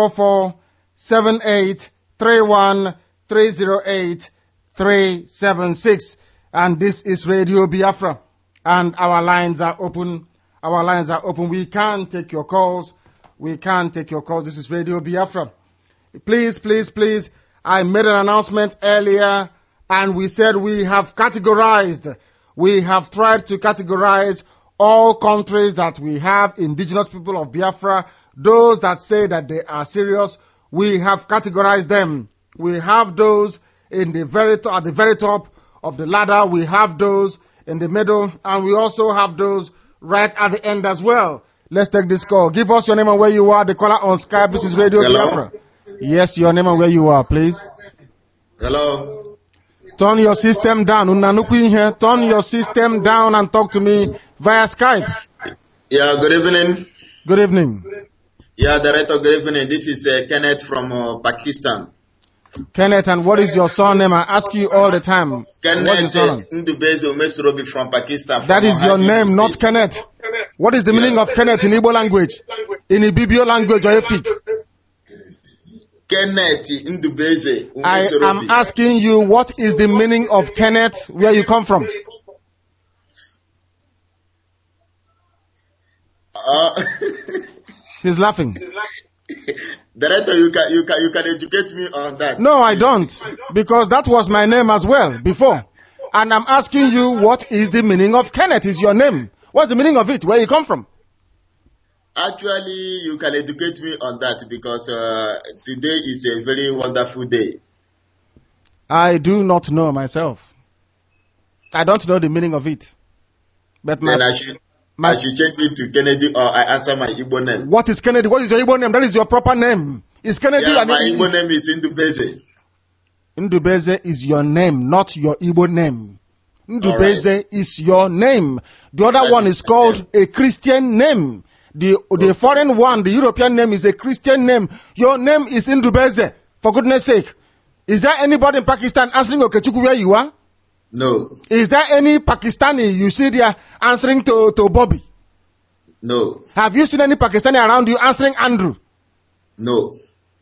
+4478 31 308 376. And this is Radio Biafra. And our lines are open. Our lines are open. We can take your calls. We can take your calls. This is Radio Biafra. Please, please, please. I made an announcement earlier and we said we have categorized. We have tried to categorize all countries that we have indigenous people of Biafra, those that say that they are serious. We have categorized them. We have those in the at the very top of the ladder. We have those in the middle, and we also have those right at the end as well. Let's take this call. Give us your name and where you are. The caller on Skype. This is Radio Biafra. Yes, your name and where you are, please. Hello. Turn your system down. Turn your system down and talk to me via Skype. Yeah, good evening. Good evening. Yeah, Director, good evening. This is Kenneth from Pakistan. Kenneth, and what is your surname? I ask you all the time. Kenneth Ndubeze Umesrobi from Pakistan. That is your name, not Kenneth. What is the meaning of Kenneth in Igbo language? In Ibibio language or Efik? Kenneth Ndubeze Umesrobi. I am asking you, what is the meaning of Kenneth, where you come from? He's laughing. Director, you can educate me on that. No, I don't, because that was my name as well before. And I'm asking you, what is the meaning of Kenneth? Is your name? What's the meaning of it? Where you come from? Actually, you can educate me on that because today is a very wonderful day. I do not know myself. I don't know the meaning of it. But then I should change it to Kennedy, or I answer my Igbo name. What is Kennedy? What is your Igbo name? That is your proper name. Is Kennedy? Yeah, my Igbo name is Ndubeze. Ndubeze is your name, not your Igbo name. Ndubeze is your name. The other one is called a Christian name. The foreign one, the European name, is a Christian name. Your name is Ndubeze. For goodness sake. Is there anybody in Pakistan answering Okechukwu where you are? No. Is there any Pakistani you see there answering to Bobby? No. Have you seen any Pakistani around you answering Andrew? No.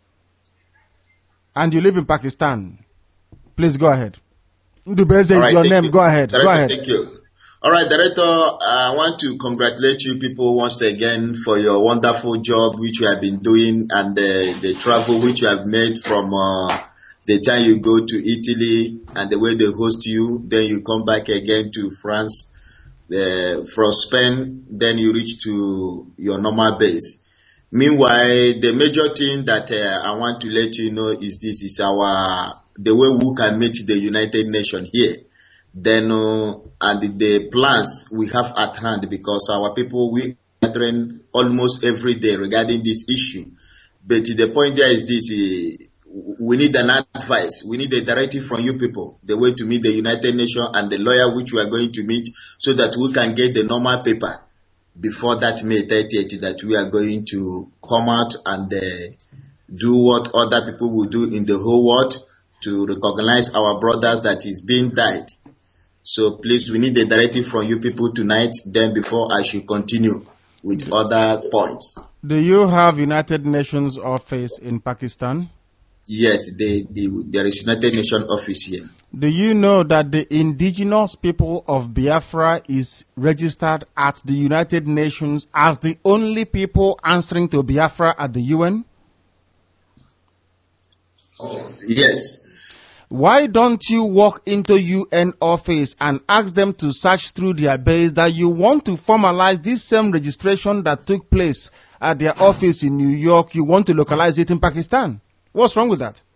And you live in Pakistan. Please go ahead. Ndubeze is your name. Go ahead. Director, go ahead. Thank you. All right, Director, I want to congratulate you people once again for your wonderful job which you have been doing and the travel which you have made from the time you go to Italy and the way they host you, then you come back again to France, from Spain, then you reach to your normal base. Meanwhile, the major thing that I want to let you know is this is the way we can meet the United Nations here. Then, and the plans we have at hand, because our people, we train almost every day regarding this issue. But the point there is this, we need an advice. We need a directive from you people, the way to meet the United Nations and the lawyer which we are going to meet, so that we can get the normal paper before that May 30th, that we are going to come out and do what other people will do in the whole world to recognize our brothers that is being died. So please, we need a directive from you people tonight, then before I should continue with other points. Do you have United Nations office in Pakistan? Yes, there is United Nations office here. Do you know that the indigenous people of Biafra is registered at the United Nations as the only people answering to Biafra at the UN? Yes. Why don't you walk into UN office and ask them to search through their base that you want to formalize this same registration that took place at their office in New York, you want to localize it in Pakistan. What's wrong with that?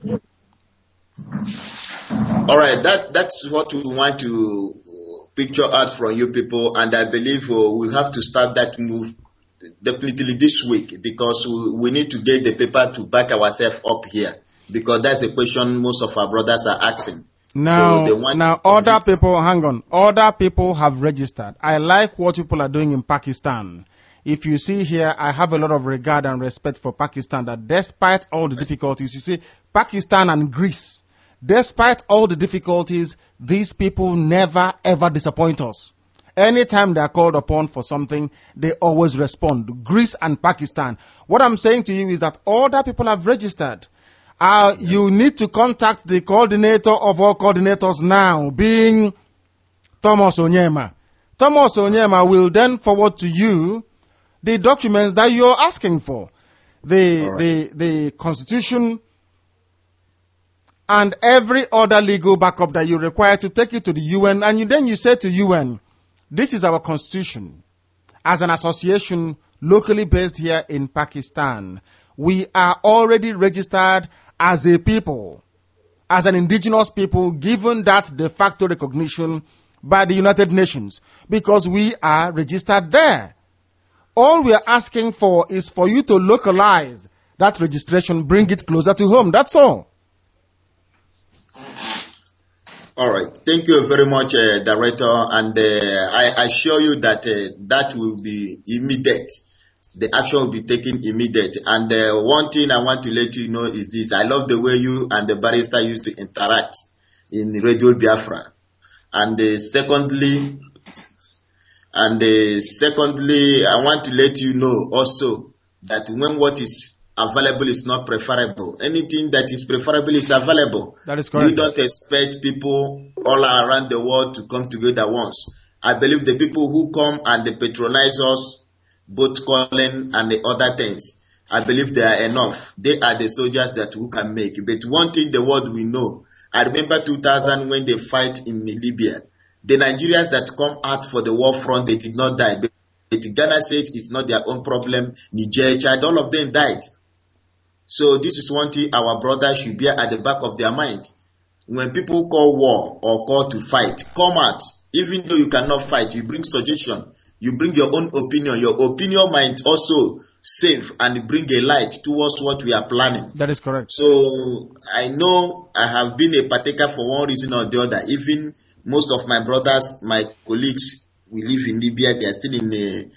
All right, that's what we want to picture out from you people, and I believe we have to start that move definitely this week, because we need to get the paper to back ourselves up here, because that's a question most of our brothers are asking. Now, other people, hang on. Other people have registered. I like what people are doing in Pakistan. If you see here, I have a lot of regard and respect for Pakistan, that despite all the difficulties, you see, Pakistan and Greece, despite all the difficulties, these people never ever disappoint us. Anytime they are called upon for something, they always respond. Greece and Pakistan. What I'm saying to you is that other people have registered. You need to contact the coordinator of all coordinators now, being Thomas Onyema. Thomas Onyema will then forward to you the documents that you're asking for. The Constitution and every other legal backup that you require to take it to the UN, and then you say to UN, this is our constitution. As an association locally based here in Pakistan, we are already registered as a people, as an indigenous people, given that de facto recognition by the United Nations, because we are registered there. All we are asking for is for you to localize that registration, bring it closer to home. That's all. All right. Thank you very much, Director. And I assure you that that will be immediate. The action will be taken immediate. And one thing I want to let you know is this. I love the way you and the barrister used to interact in Radio Biafra. And secondly, I want to let you know also that when what is available is not preferable, anything that is preferable is available. That is correct. You don't expect people all around the world to come together once. I believe the people who come and they patronize us, both calling and the other things, I believe they are enough. They are the soldiers that who can make. But one thing the world will know, I remember 2000 when they fight in Libya, the Nigerians that come out for the war front, they did not die. But Ghana says it's not their own problem. Niger, Chad, all of them died. So this is one thing our brothers should bear at the back of their mind. When people call war or call to fight, come out. Even though you cannot fight, you bring suggestion. You bring your own opinion. Your opinion might also save and bring a light towards what we are planning. That is correct. So I know I have been a partaker for one reason or the other. Even most of my brothers, my colleagues, we live in Libya. They are still in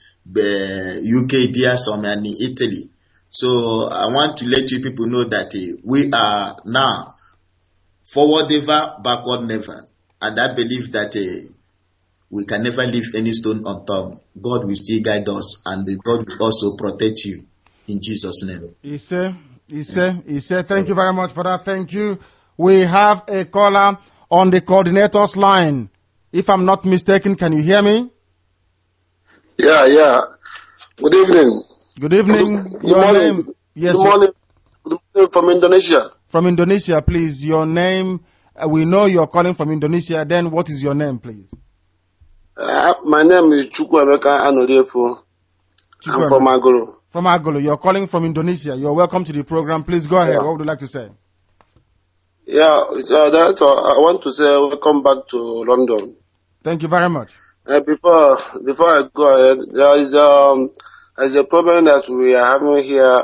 the UK, there, some and in Italy. So I want to let you people know that we are now forward ever, backward never. And I believe that we can never leave any stone unturned. God will still guide us, and God will also protect you in Jesus' name. He said, thank you very much for that. Thank you. We have a caller on the coordinator's line. If I'm not mistaken, can you hear me? Yeah. Good evening. Good evening. Good morning. Yes. Good morning. Good morning from Indonesia. From Indonesia, please. Your name. We know you're calling from Indonesia. Then what is your name, please? My name is Chukwuemeka Anodiefo. I'm from Agolo. From Agolo. You're calling from Indonesia. You're welcome to the program. Please go ahead. Yeah. What would you like to say? Yeah, I want to say welcome back to London. Thank you very much. Before I go ahead, there is a problem that we are having here,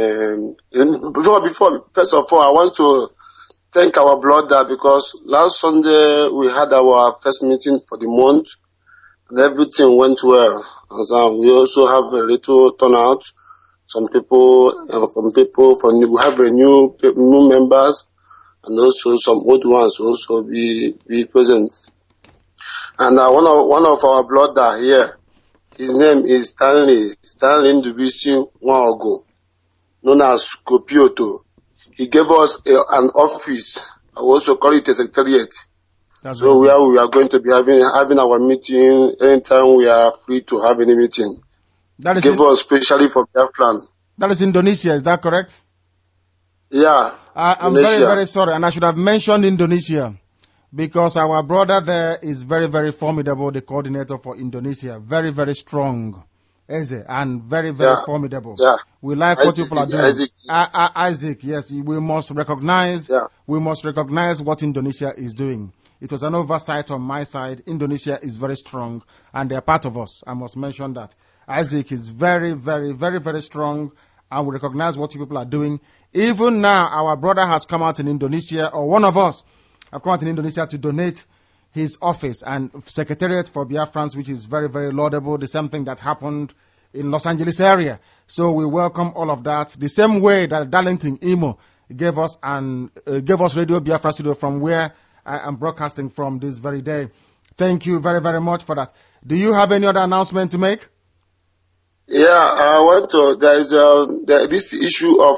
and before first of all, I want to thank our brother, because last Sunday we had our first meeting for the month, and everything went well. And so we also have a little turnout. Some people, we have a new members, and also some old ones will also be present. And one of our brother here, his name is Stanley Ndubisi Nwaogu, known as Kopioto. He gave us an office. I also call it a secretariat. So where we are going to be having our meeting anytime we are free to have any meeting. That is gave us specially for Biafran. That is Indonesia, is that correct? Yeah. I'm very, very sorry, and I should have mentioned Indonesia, because our brother there is very, very formidable, the coordinator for Indonesia. Very, very strong. Eze, and very, very formidable. Yeah. We like what people are doing. Isaac. Isaac, yes, we must recognize. Yeah. We must recognize what Indonesia is doing. It was an oversight on my side. Indonesia is very strong, and they are part of us. I must mention that. Isaac is very, very, very, very strong, and we recognize what you people are doing. Even now, our brother has come out in Indonesia, or one of us have come out in Indonesia to donate his office and secretariat for Biafrans, which is very, very laudable. The same thing that happened in Los Angeles area. So we welcome all of that. The same way that Darlington Imo gave us Radio Biafra Studio from where I am broadcasting from this very day. Thank you very, very much for that. Do you have any other announcement to make? Yeah, I want to. There is this issue of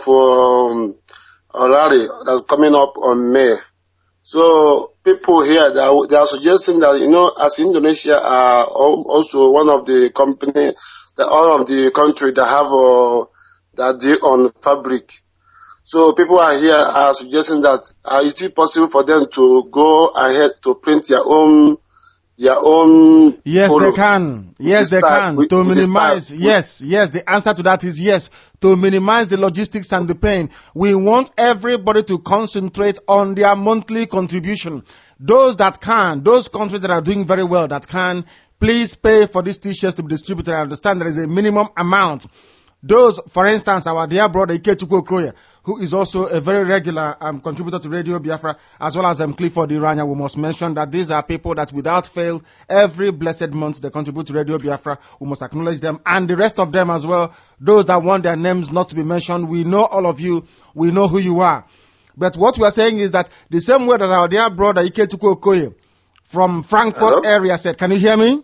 rally that's coming up on May. So people here they are suggesting that, you know, as Indonesia are also one of the company, all of the country that have that deal on fabric. So people are suggesting that is it possible for them to go ahead to print their own. Yes, they can. Yes, they can. To minimize. Yes. The answer to that is yes. To minimize the logistics and the pain. We want everybody to concentrate on their monthly contribution. Those that can, those countries that are doing very well that can, please pay for these t-shirts to be distributed. I understand there is a minimum amount. Those, for instance, our dear brother Ikechukwu Okoye, who is also a very regular contributor to Radio Biafra, as well as Clifford Iranya, we must mention that these are people that without fail, every blessed month they contribute to Radio Biafra. We must acknowledge them, and the rest of them as well. Those that want their names not to be mentioned, we know all of you. We know who you are. But what we are saying is that the same way that our dear brother Ikechukwu Okoye from Frankfurt area said, can you hear me?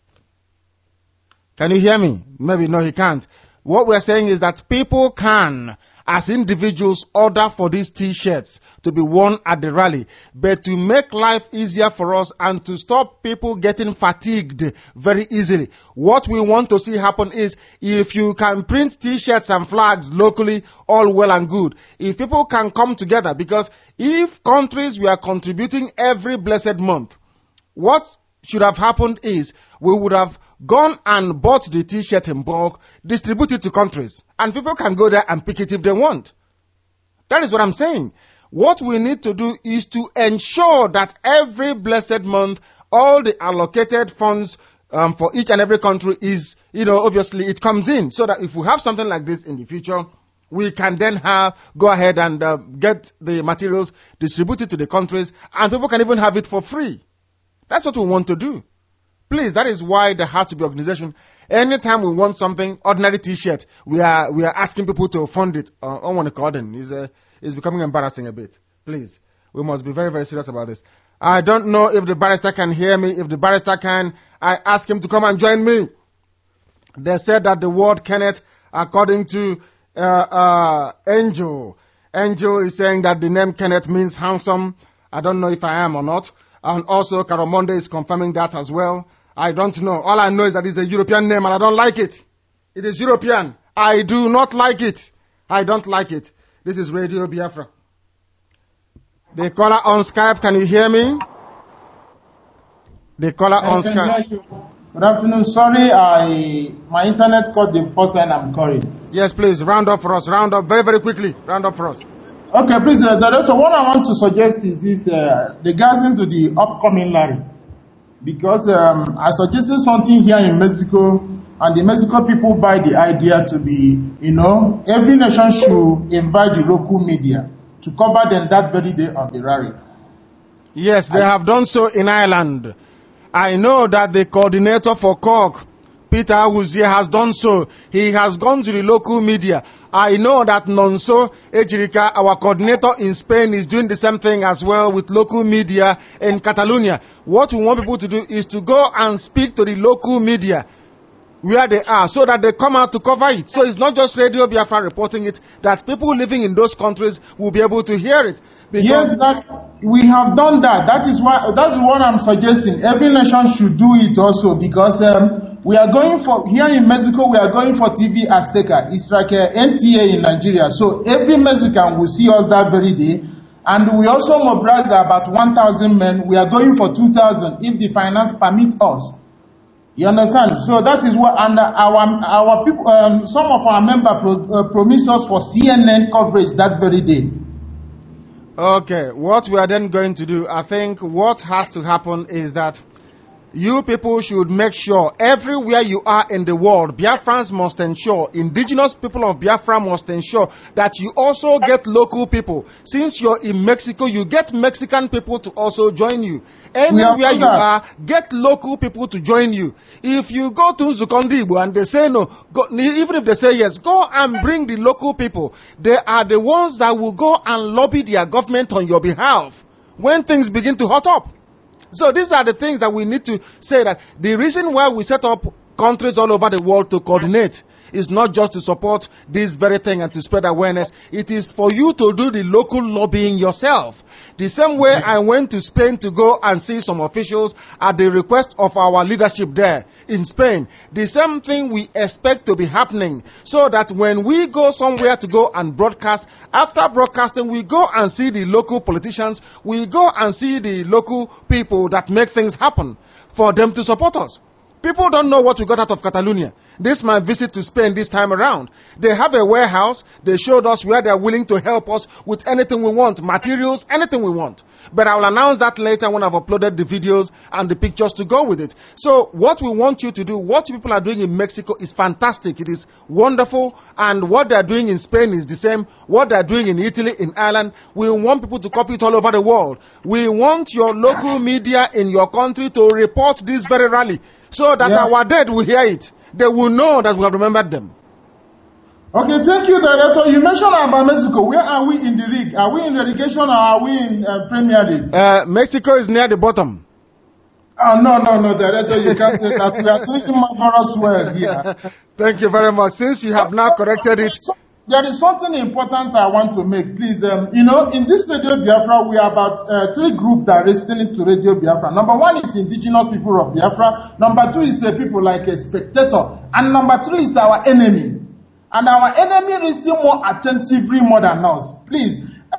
Can you hear me? Maybe no, he can't. What we're saying is that people can, as individuals, order for these t-shirts to be worn at the rally, but to make life easier for us and to stop people getting fatigued very easily. What we want to see happen is, if you can print t-shirts and flags locally, all well and good. If people can come together, because if countries were contributing every blessed month, what should have happened is we would have gone and bought the t-shirt in bulk, distribute it to countries, and people can go there and pick it if they want. That is what I'm saying. What we need to do is to ensure that every blessed month, all the allocated funds for each and every country is, obviously it comes in, so that if we have something like this in the future, we can then go ahead and get the materials distributed to the countries, and people can even have it for free. That's what we want to do. Please, that is why there has to be organization. Anytime we want something, ordinary t-shirt, we are asking people to fund it. I don't want to call them. It's becoming embarrassing a bit. Please, we must be very, very serious about this. I don't know if the barrister can hear me. If the barrister can, I ask him to come and join me. They said that the word Kenneth, according to Angel is saying that the name Kenneth means handsome. I don't know if I am or not. And also, Karamonde is confirming that as well. I don't know. All I know is that it's a European name and I don't like it. It is European. I do not like it. I don't like it. This is Radio Biafra. The caller on Skype, can you hear me? The caller on Skype. Good afternoon. Sorry, my internet cut the first line I'm calling. Yes, please, round up for us. Round up very, very quickly. Round up for us. Okay, please, Director, what I want to suggest is this, regarding to the upcoming rally. Because I suggested something here in Mexico, and the Mexico people buy the idea to be, every nation should invite the local media to cover them that very day of the rally. Yes, they have done so in Ireland. I know that the coordinator for Cork, Peter Awuzie, has done so. He has gone to the local media. I know that Nonso Ejirika, our coordinator in Spain, is doing the same thing as well with local media in Catalonia. What we want people to do is to go and speak to the local media where they are, so that they come out to cover it. So it's not just Radio Biafra reporting it, that people living in those countries will be able to hear it. Yes, that we have done that. That's what I'm suggesting. Every nation should do it also, because we are going for, here in Mexico, we are going for TV Azteca. It's like NTA in Nigeria. So every Mexican will see us that very day. And we also mobilize about 1,000 men. We are going for 2,000 if the finance permit us. You understand? So that is what, and our people, some of our members promised us for CNN coverage that very day. Okay, what we are then going to do, I think what has to happen is that you people should make sure everywhere you are in the world, Biafrans must ensure, indigenous people of Biafra must ensure that you also get local people. Since you're in Mexico, you get Mexican people to also join you. Anywhere you are, get local people to join you. If you go to Nzukondibo and they say no, even if they say yes, go and bring the local people. They are the ones that will go and lobby their government on your behalf when things begin to hot up. So these are the things that we need to say, that the reason why we set up countries all over the world to coordinate is not just to support this very thing and to spread awareness. It is for you to do the local lobbying yourself. The same way I went to Spain to go and see some officials at the request of our leadership there in Spain. The same thing we expect to be happening, so that when we go somewhere to go and broadcast, after broadcasting we go and see the local politicians, we go and see the local people that make things happen for them to support us. People don't know what we got out of Catalonia. This is my visit to Spain this time around. They have a warehouse. They showed us where they're willing to help us with anything we want, materials, anything we want. But I will announce that later when I've uploaded the videos and the pictures to go with it. So what we want you to do, what people are doing in Mexico is fantastic. It is wonderful. And what they're doing in Spain is the same. What they're doing in Italy, in Ireland, we want people to copy it all over the world. We want your local media in your country to report this very rally, so that our dead will hear it. They will know that we have remembered them. Okay, thank you, Director. You mentioned about Mexico. Where are we in the league? Are we in relegation or are we in Premier League? Mexico is near the bottom. Oh, no, Director, you can't say that. We are doing marvelous well here. Thank you very much. Since you have now corrected it. There is something important I want to make, please. In this Radio Biafra, we are about 3 groups that are listening to Radio Biafra. Number 1 is indigenous people of Biafra. Number 2 is people like a spectator. And number 3 is our enemy. And our enemy listen more attentively more than us. Please,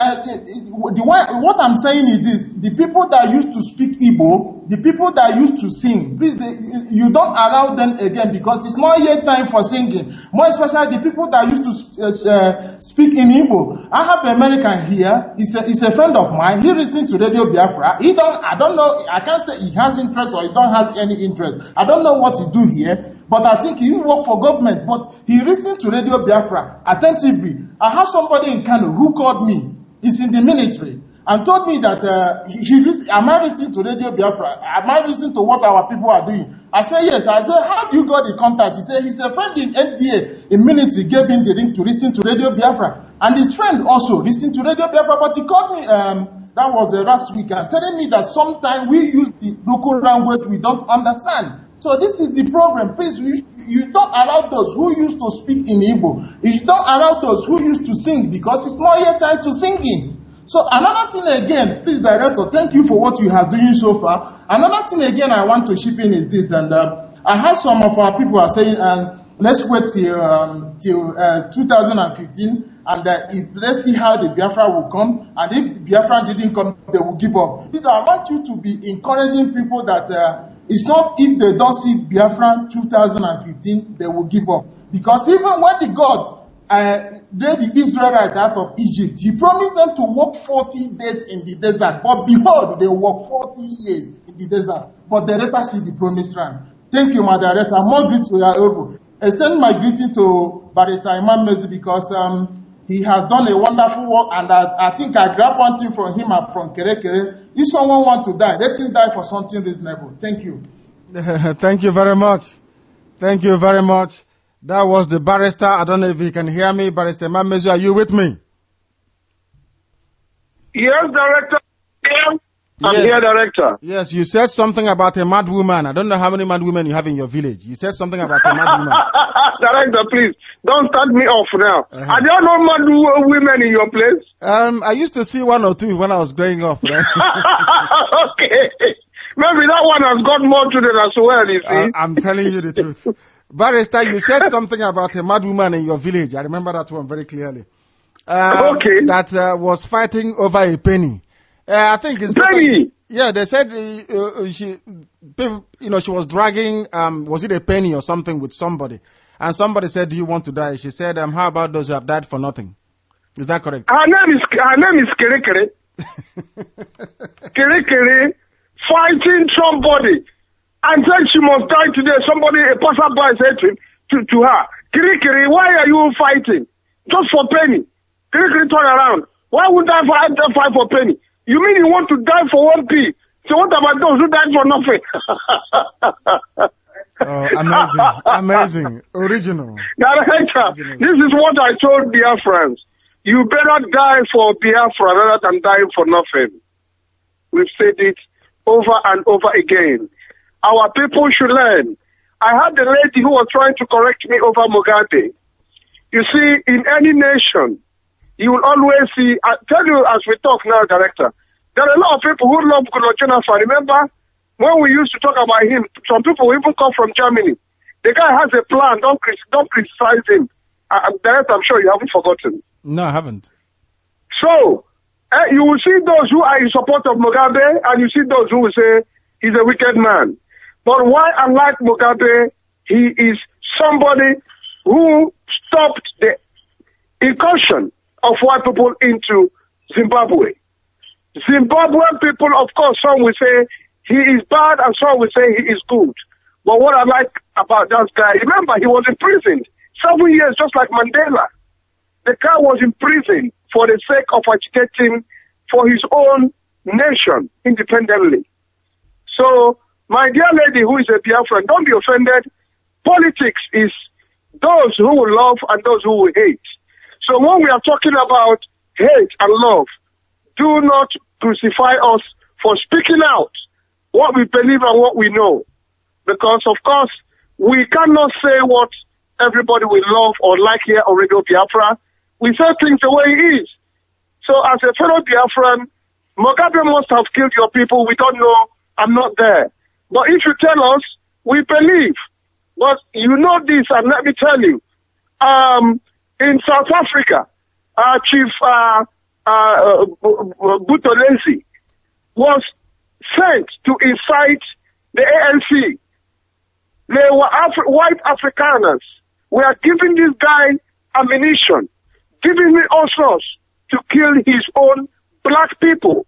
what I'm saying is this: the people that used to speak Igbo, the people that used to sing, please, you don't allow them again, because it's not yet time for singing. More especially the people that used to speak in Igbo. I have an American here. He's a friend of mine. He listens to Radio Biafra. I don't know. I can't say he has interest or he don't have any interest. I don't know what he do here. But I think he work for government. But he listened to Radio Biafra attentively. I have somebody in Kano who called me. He's in the military, and told me that am I listening to Radio Biafra? Am I listening to what our people are doing? I said yes. I said, how do you got the contact? He said he's a friend in NDA in military, gave him the link to listen to Radio Biafra, and his friend also listened to Radio Biafra. But he called me. That was last week, and telling me that sometimes we use the local language we don't understand. So this is the problem. Please, you don't allow those who used to speak in Igbo. You don't allow those who used to sing, because it's not yet time to singing. So another thing again, please, Director, thank you for what you have doing so far. Another thing again I want to chip in is this, and I heard some of our people are saying, let's wait till 2015. And if let's see how the Biafra will come, and if Biafra didn't come, they will give up. Please, I want you to be encouraging people that it's not if they don't see Biafra 2015, they will give up. Because even when the God led the Israelites out of Egypt, he promised them to walk 40 days in the desert. But behold, they walk 40 years in the desert. But they never see the promised land. Thank you, my Director. More greetings to your elbow. Extend my greeting to Barrister Imam Mezi, because he has done a wonderful work, and I think I grabbed one thing from him from Kere Kere. If someone wants to die, let him die for something reasonable. Thank you. Thank you very much. Thank you very much. That was the barrister. I don't know if he can hear me. Barrister Mamezu, are you with me? Yes, Director. I'm here, Director. Yes, you said something about a mad woman. I don't know how many mad women you have in your village. You said something about a mad woman. Director, please, don't start me off now. Are there no mad women in your place? I used to see 1 or 2 when I was growing up. Right? Okay. Maybe that one has got more children as well, you see. I'm telling you the truth. Barrister, you said something about a mad woman in your village. I remember that one very clearly. Okay. That was fighting over a penny. I think it's penny. Yeah, they said she was dragging, was it a penny or something with somebody? And somebody said, do you want to die? She said, how about those who have died for nothing? Is that correct? Her name is Kere Kere. Kere Kere fighting somebody and said she must die today. Somebody, a passerby said to her, Kere Kere, why are you fighting? Just for penny. Kere Kere turn around. Why would I fight for penny? You mean you want to die for 1p? So what about those who died for nothing? Amazing. Original. Director, this is what I told Biafrans. You better die for Biafra rather than dying for nothing. We've said it over and over again. Our people should learn. I had a lady who was trying to correct me over Mugabe. You see, in any nation, you will always see, I tell you as we talk now, Director, there are a lot of people who love Goodluck Jonathan. Remember, when we used to talk about him, some people even come from Germany. The guy has a plan. Don't criticize him. Director, I'm sure you haven't forgotten. No, I haven't. So, you will see those who are in support of Mugabe, and you see those who will say he's a wicked man. But why, unlike Mugabe, he is somebody who stopped the incursion of white people into Zimbabwe. Zimbabwean people, of course, some will say he is bad and some will say he is good. But what I like about that guy, remember, he was in prison 7 years, just like Mandela. The guy was in prison for the sake of agitating for his own nation independently. So, my dear lady who is a Biafran, don't be offended. Politics is those who will love and those who will hate. So when we are talking about hate and love, do not crucify us for speaking out what we believe and what we know. Because, of course, we cannot say what everybody will love or like here on Radio Biafra. We say things the way it is. So as a fellow Biafran, Mugabe must have killed your people. We don't know. I'm not there. But if you tell us, we believe. But you know this, and let me tell you. In South Africa, Chief Buthelezi was sent to incite the ANC. They were white Afrikaners. We are giving this guy ammunition, giving him all sorts to kill his own black people.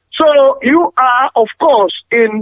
So you are, of course, in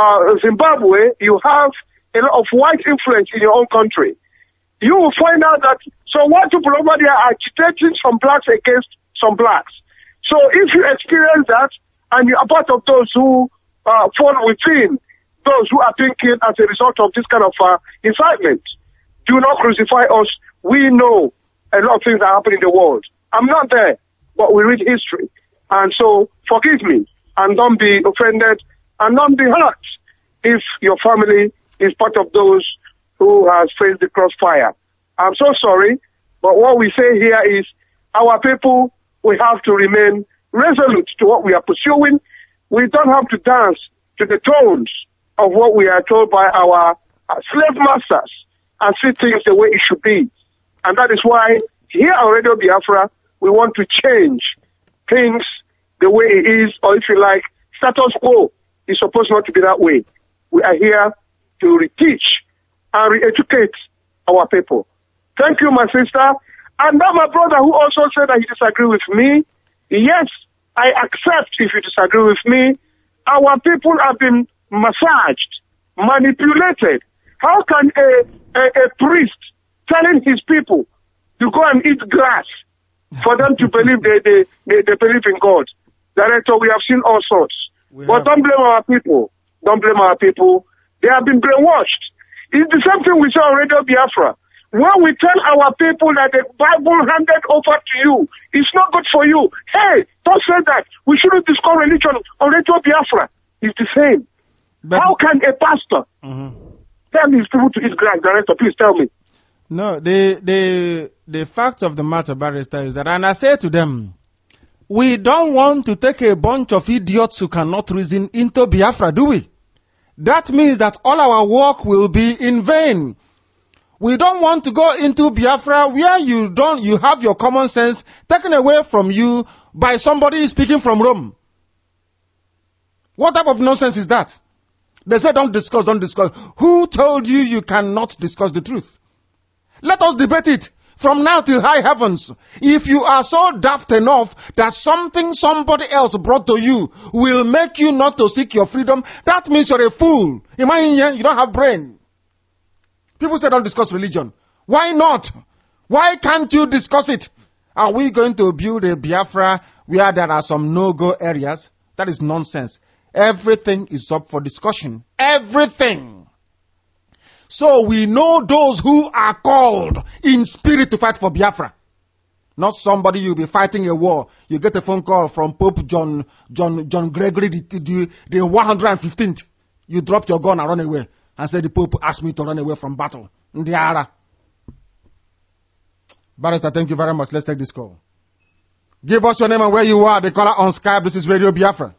Zimbabwe, you have a lot of white influence in your own country. You will find out that some white people over there are agitating some blacks against some blacks. So if you experience that and you are part of those who fall within those who are being killed as a result of this kind of incitement, do not crucify us. We know a lot of things that happen in the world. I'm not there, but we read history. And so forgive me and don't be offended and don't be hurt if your family is part of those who has faced the crossfire. I'm so sorry, but what we say here is our people, we have to remain resolute to what we are pursuing. We don't have to dance to the tones of what we are told by our slave masters and see things the way it should be. And that is why here on Radio Biafra, we want to change things the way it is, or if you like, status quo is supposed not to be that way. We are here to reteach and re-educate our people. Thank you, my sister. And now my brother who also said that he disagreed with me. Yes, I accept if you disagree with me. Our people have been massaged, manipulated. How can a priest telling his people to go and eat grass for them to believe they believe in God? Director, we have seen all sorts. But don't blame our people. Don't blame our people. They have been brainwashed. It's the same thing we saw on Radio Biafra. When we tell our people that the Bible handed over to you, it's not good for you. Hey, don't say that. We shouldn't discuss religion on Radio Biafra. It's the same. But how can a pastor tell his people to eat grass? Director, please tell me. No, the fact of the matter, Barrister, is that, and I say to them, we don't want to take a bunch of idiots who cannot reason into Biafra, do we? That means that all our work will be in vain. We don't want to go into Biafra where you have your common sense taken away from you by somebody speaking from Rome. What type of nonsense is that? They say don't discuss, don't discuss. Who told you you cannot discuss the truth? Let us debate it from now till high heavens. If you are so daft enough that something somebody else brought to you will make you not to seek your freedom, that means you're a fool. Imagine you don't have brain. People say don't discuss religion. Why not? Why can't you discuss it? Are we going to build a Biafra where there are some no-go areas? That is nonsense. Everything is up for discussion. Everything. So we know those who are called in spirit to fight for Biafra. Not somebody you'll be fighting a war. You get a phone call from Pope John Gregory the 115th. You drop your gun and run away and say the Pope asked me to run away from battle. Ndiara. Barrister, thank you very much. Let's take this call. Give us your name and where you are. The caller on Skype. This is Radio Biafra.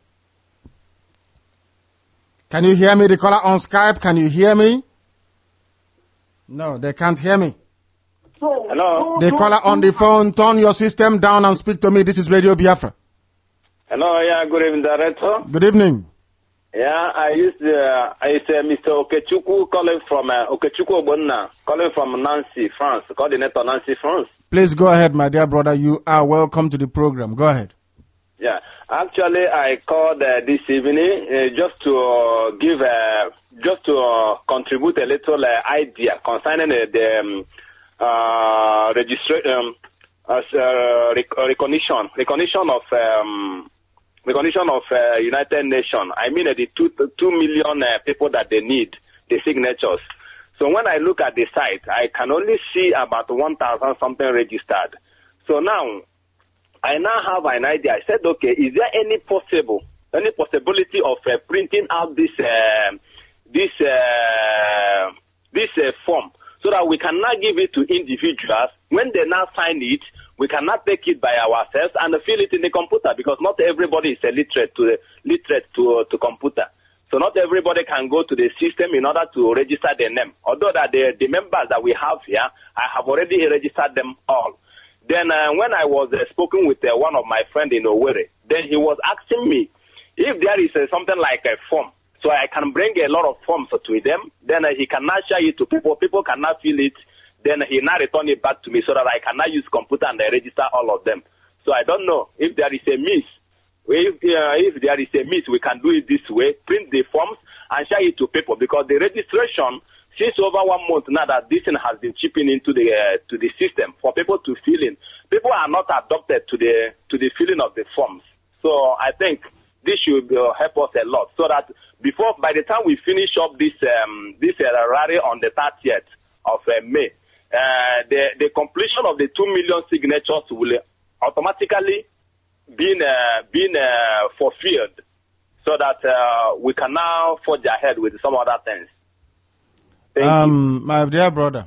Can you hear me? The caller on Skype. Can you hear me? No, they can't hear me. Hello. The caller on the phone, turn your system down and speak to me. This is Radio Biafra. Hello, yeah, good evening, Director. Good evening. Yeah, I say Mr. Okechukwu calling from Okechukwu Obonna, calling from Nancy, France, coordinator Nancy, France. Please go ahead, my dear brother. You are welcome to the program. Go ahead. Yeah, actually, I called this evening just to contribute a little idea concerning the recognition of United Nations. I mean the 2 million people that they need, the signatures. So when I look at the site, I can only see about 1,000 something registered. So now, I now have an idea. I said, okay, is there any possibility of printing out this form so that we can now give it to individuals? When they now sign it, we cannot take it by ourselves and fill it in the computer, because not everybody is literate to computer. So not everybody can go to the system in order to register their name. Although that the members that we have here, I have already registered them all. Then when I was speaking with one of my friends in Owerri, then he was asking me if there is something like a form, so I can bring a lot of forms to them. Then he cannot share it to people. People cannot fill it. Then he now return it back to me so that I cannot use computer and register all of them. So I don't know if there is a miss. If there is a miss, we can do it this way: print the forms and share it to people, because the registration, since over 1 month now that this thing has been chipping into the system for people to fill in, people are not adopted to the filling of the forms. So I think this should help us a lot, so that by the time we finish up this rally on the 30th of May, the completion of the 2 million signatures will automatically being fulfilled, so that we can now forge ahead with some other things. My dear brother,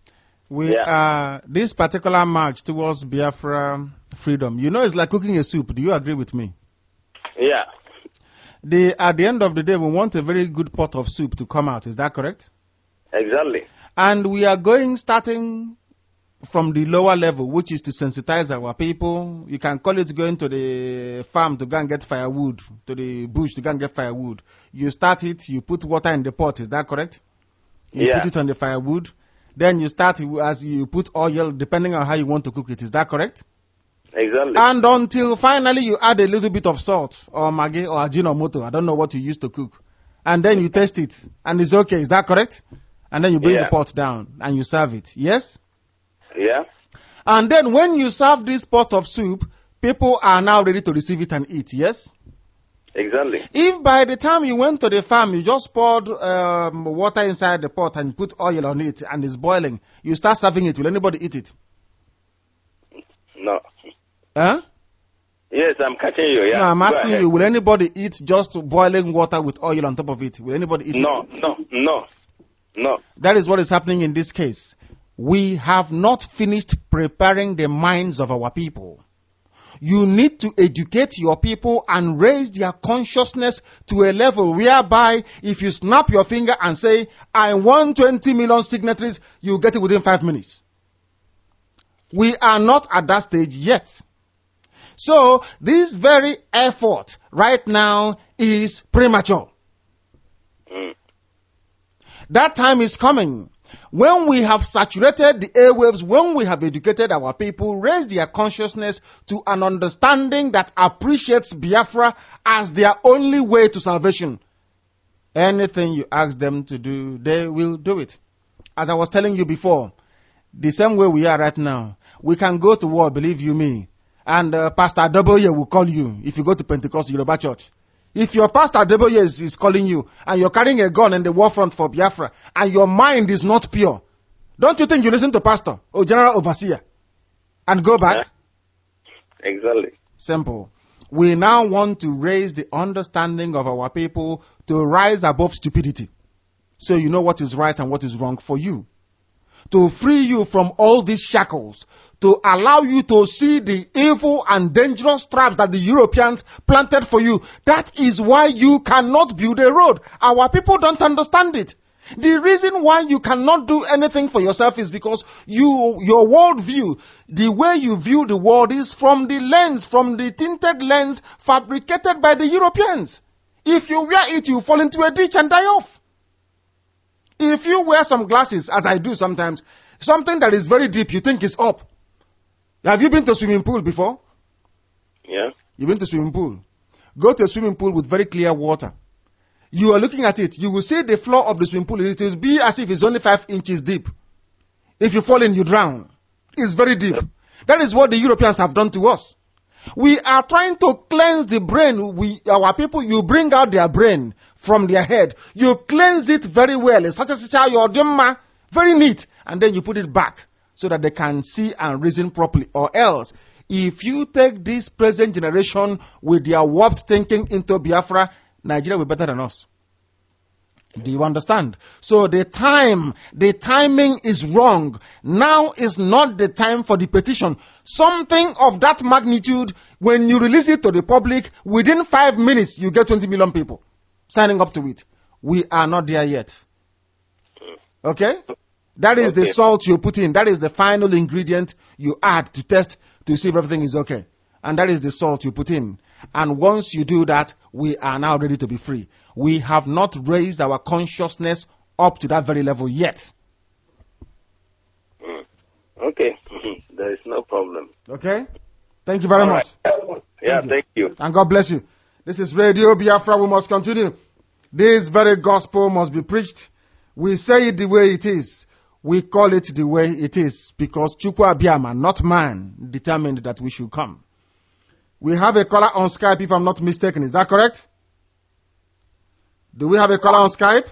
this particular march towards Biafra freedom, it's like cooking a soup. Do you agree with me? Yeah. At the end of the day, we want a very good pot of soup to come out. Is that correct? Exactly. And we are starting from the lower level, which is to sensitize our people. You can call it going to the farm to go and get firewood, to the bush to go and get firewood. You start it, you put water in the pot. Is that correct? You put it on the firewood. Then you start as you put oil, depending on how you want to cook it. Is that correct? Exactly. And until finally you add a little bit of salt or maggi or ajinomoto. I don't know what you used to cook. And then you taste it. And it's okay. Is that correct? And then you bring the pot down and you serve it. Yes? Yeah. And then when you serve this pot of soup, people are now ready to receive it and eat. Yes? Exactly. If by the time you went to the farm, you just poured water inside the pot and put oil on it and it's boiling, you start serving it, will anybody eat it? No. Huh? Yes, I'm catching you. Yeah. No, I'm asking you, will anybody eat just boiling water with oil on top of it? Will anybody eat it? No. That is what is happening in this case. We have not finished preparing the minds of our people. You need to educate your people and raise their consciousness to a level whereby if you snap your finger and say, I want 20 million signatories, you get it within 5 minutes. We are not at that stage yet. So this very effort right now is premature. That time is coming when we have saturated the airwaves, when we have educated our people, raised their consciousness to an understanding that appreciates Biafra as their only way to salvation. Anything you ask them to do, they will do it. As I was telling you before, the same way we are right now, we can go to war, believe you me, and Pastor Adeboye will call you if you go to Pentecost Yoruba Church. If your pastor Adeboye is calling you and you're carrying a gun in the war front for Biafra and your mind is not pure, don't you think you listen to pastor or general overseer and go back? Exactly. Simple. We now want to raise the understanding of our people to rise above stupidity. So you know what is right and what is wrong for you. To free you from all these shackles, to allow you to see the evil and dangerous traps that the Europeans planted for you. That is why you cannot build a road. Our people don't understand it. The reason why you cannot do anything for yourself is because your worldview, the way you view the world is from the lens, from the tinted lens fabricated by the Europeans. If you wear it, you fall into a ditch and die off. If you wear some glasses, as I do sometimes, something that is very deep, you think is up. Have you been to a swimming pool before? Yeah. You've been to a swimming pool. Go to a swimming pool with very clear water. You are looking at it. You will see the floor of the swimming pool. It will be as if it's only 5 inches deep. If you fall in, you drown. It's very deep. That is what the Europeans have done to us. We are trying to cleanse the brain. Our people, you bring out their brain from their head. You cleanse it very well. It's such a very neat. And then you put it back so that they can see and reason properly. Or else, if you take this present generation with their warped thinking into Biafra, Nigeria will be better than us. Do you understand? So the timing is wrong. Now is not the time for the petition. Something of that magnitude, when you release it to the public, within 5 minutes, you get 20 million people signing up to it. We are not there yet. Okay? That is the salt you put in. That is the final ingredient you add to test to see if everything is okay. And that is the salt you put in. And once you do that, we are now ready to be free. We have not raised our consciousness up to that very level yet. Okay. There is no problem. Okay? Thank you very much. Yeah, thank you. And God bless you. This is Radio Biafra. We must continue. This very gospel must be preached. We say it the way it is. We call it the way it is because Chukwu Abiyama, not man, determined that we should come. We have a caller on Skype, if I'm not mistaken. Is that correct? Do we have a caller on Skype?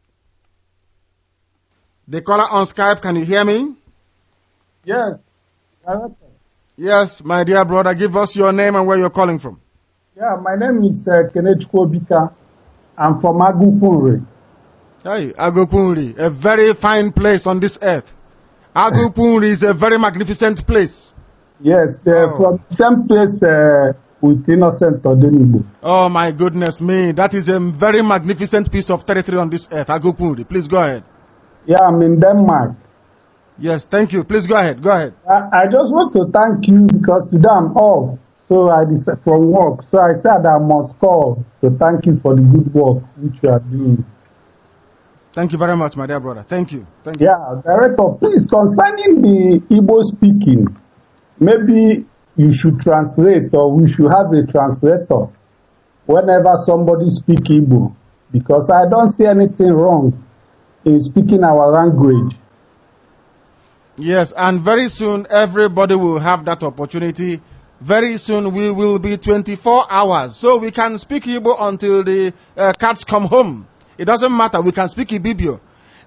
The caller on Skype, can you hear me? Yes. Yes, my dear brother, give us your name and where you're calling from. Yeah, my name is Kenneth Kobika. I'm from Agupunri. Hey, Agupunri, a very fine place on this earth. Agupunri is a very magnificent place. Yes, from the same place with Innocent Odenibo. Oh my goodness me, that is a very magnificent piece of territory on this earth. Agupunri, please go ahead. Yeah, I'm in Denmark. Yes, thank you. Please go ahead. Go ahead. I just want to thank you because today I'm off. So I decided from work. So I said I must call to thank you for the good work which you are doing. Thank you very much, my dear brother. Thank you. Thank you. Yeah, Director, please, concerning the Igbo speaking, maybe you should translate or we should have a translator whenever somebody speaks Igbo. Because I don't see anything wrong in speaking our language. Yes, and very soon everybody will have that opportunity. Very soon we will be 24 hours. So we can speak Igbo until the cats come home. It doesn't matter. We can speak Ibibio.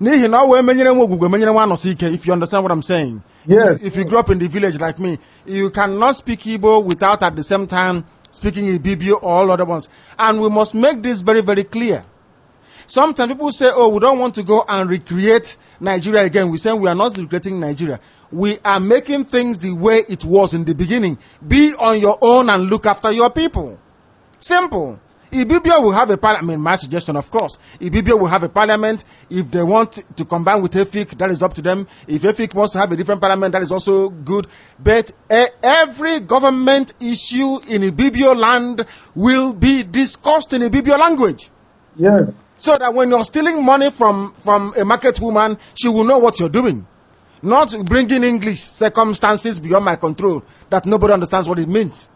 If you understand what I'm saying. Yes. If you grew up in the village like me, you cannot speak Igbo without at the same time speaking Ibibio or all other ones. And we must make this very, very clear. Sometimes people say, oh, we don't want to go and recreate Nigeria again. We say we are not recreating Nigeria. We are making things the way it was in the beginning. Be on your own and look after your people. Simple. Ibibio will have a parliament. I mean, my suggestion, of course. Ibibio will have a parliament. If they want to combine with EFIC, that is up to them. If EFIC wants to have a different parliament, that is also good. But every government issue in Ibibio land will be discussed in Ibibio language. Yes. So that when you're stealing money from a market woman, she will know what you're doing. Not bringing English, circumstances beyond my control, that nobody understands what it means.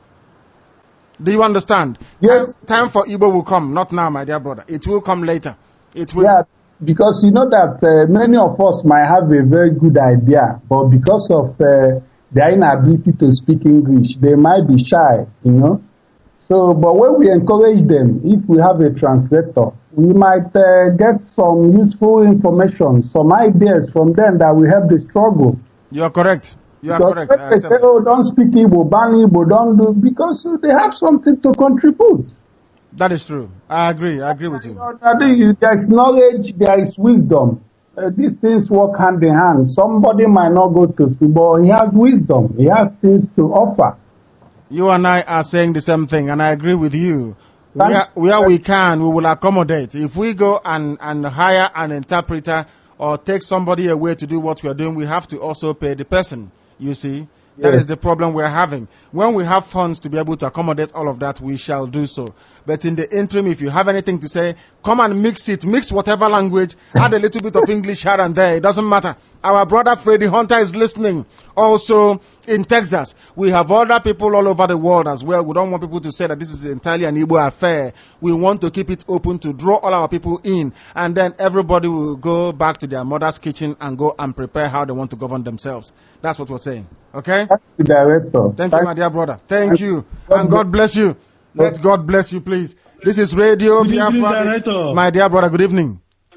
Do you understand? Yes. Time for Igbo will come, not now, my dear brother. It will come later. It will. Yeah, because you know that many of us might have a very good idea, but because of their inability to speak English, they might be shy, you know. So, but when we encourage them, if we have a translator, we might get some useful information, some ideas from them that will help the struggle. You are correct. You are because correct. They say, oh, don't speak Igbo, ban Igbo, don't do, because they have something to contribute. That is true. I agree. I agree with you. There is knowledge, there is wisdom. These things work hand in hand. Somebody might not go to school, but he has wisdom. He has things to offer. You and I are saying the same thing, and I agree with you. Where we can, we will accommodate. If we go and hire an interpreter or take somebody away to do what we are doing, we have to also pay the person, you see. That is the problem we're having. When we have funds to be able to accommodate all of that, we shall do so. But in the interim, if you have anything to say, come and mix it. Mix whatever language. Add a little bit of English here and there. It doesn't matter. Our brother Freddie Hunter is listening. Also in Texas. We have other people all over the world as well. We don't want people to say that this is entirely an Igbo affair. We want to keep it open to draw all our people in. And then everybody will go back to their mother's kitchen and go and prepare how they want to govern themselves. That's what we're saying. Okay? Thank you, Director. Thank you, my dear brother. Thank you. And God bless you. Let God bless you, please. This is Radio Biafra. My dear brother, good evening.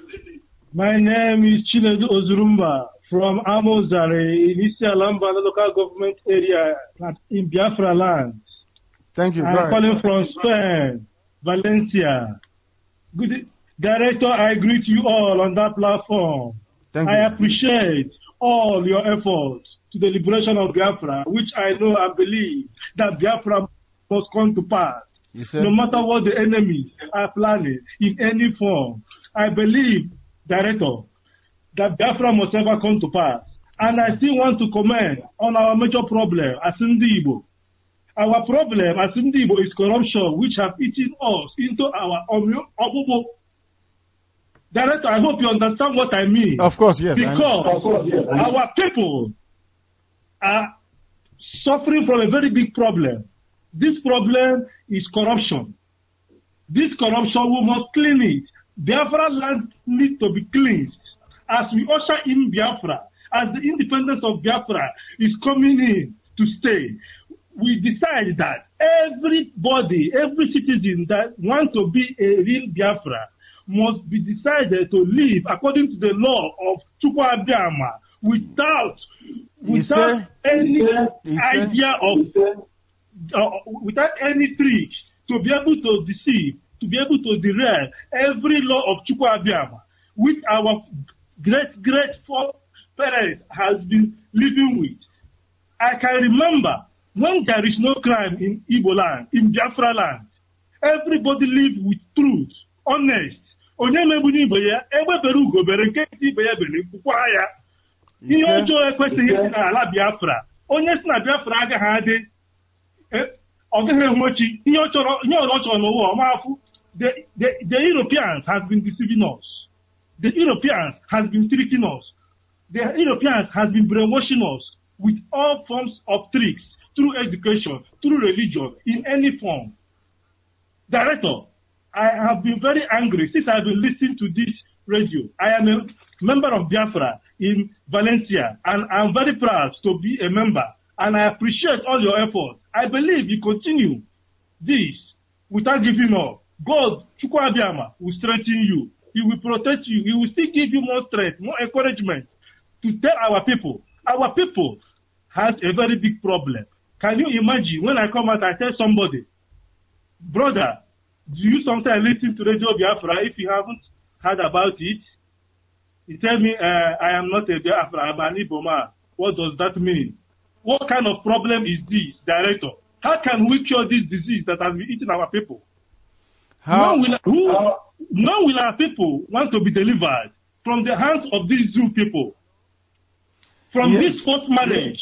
My name is Chinedu Ozurumba from Amozare in East Alamba, the local government area in Biafra land. Thank you. I'm calling from Spain, Valencia. Good Director, I greet you all on that platform. Thank you. I appreciate all your efforts to the liberation of Biafra, which I know and believe that Biafra must come to pass. No matter what the enemies are planning in any form, I believe, Director, that Biafra must ever come to pass. And I still want to comment on our major problem as Igbo. Our problem as Igbo is corruption, which have eaten us into our obobo. Director, I hope you understand what I mean. Of course, yes. Because our people are suffering from a very big problem. This problem is corruption. This corruption, we must clean it. Biafra land needs to be cleansed. As we usher in Biafra, as the independence of Biafra is coming in to stay, we decide that everybody, every citizen that wants to be a real Biafra must be decided to live according to the law of Chukwu Abiyama without any idea of, without any trick to be able to deceive, to be able to derail every law of Chukwu Abiyama, which our great parents has been living with. I can remember when there is no crime in Igbo land, in Biafra land, everybody live with truth, honest. Onye mebuni Igbo ya, ebe bere ugo bere nke Igbo ya bere kwukwa ya. Ihe ọjọọ ekwesịghị isi n'ala Biafra. Onye si na Biafra agaghị adị, ọ gaghị enwechi ihe ọ chọrọ n'ụwa ọmafụ. The Europeans have been deceiving us. The Europeans has been tricking us. The Europeans has been brainwashing us with all forms of tricks, through education, through religion, in any form. Director, I have been very angry since I've been listening to this radio. I am a member of Biafra in Valencia, and I'm very proud to be a member, and I appreciate all your efforts. I believe you continue this without giving up. God, Chukwu Abiyama, will strengthen you. He will protect you. He will still give you more strength, more encouragement to tell our people has a very big problem. Can you imagine when I come out, I tell somebody, brother, do you sometimes listen to Radio Biafra if you haven't heard about it? He tell me, I am not a Biafra, I'm an Igbo man. What does that mean? What kind of problem is this, Director? How can we cure this disease that has been eating our people? None will our people want to be delivered from the hands of these two people. From this forced marriage.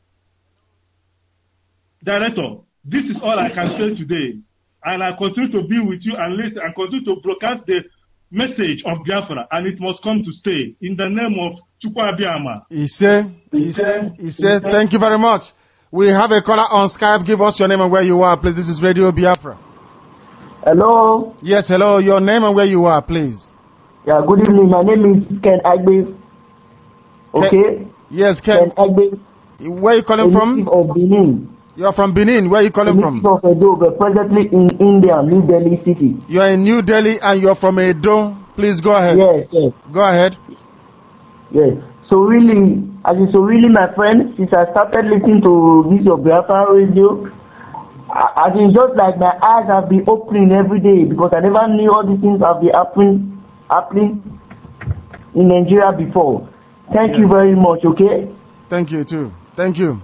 Director, this is all I can say today. And I continue to be with you and listen and continue to broadcast the message of Biafra, and it must come to stay in the name of Chukwu Abiyama. He said, thank you very much. We have a caller on Skype. Give us your name and where you are, please. This is Radio Biafra. Hello. Yes, hello. Your name and where you are, please. Yeah, good evening. My name is Ken Agbe. Okay. Yes, Ken Agbe. Where are you calling from? Of Benin. You are from Benin. Where are you calling from? Of Edo, but presently in India, New Delhi city. You are in New Delhi and you are from Edo. Please go ahead. Yes. Go ahead. Yes. So really, my friend, since I started listening to this your Biafra radio, I think just like my eyes have been opening every day because I never knew all these things have been happening in Nigeria before. Thank you very much. Okay. Thank you too. Thank you.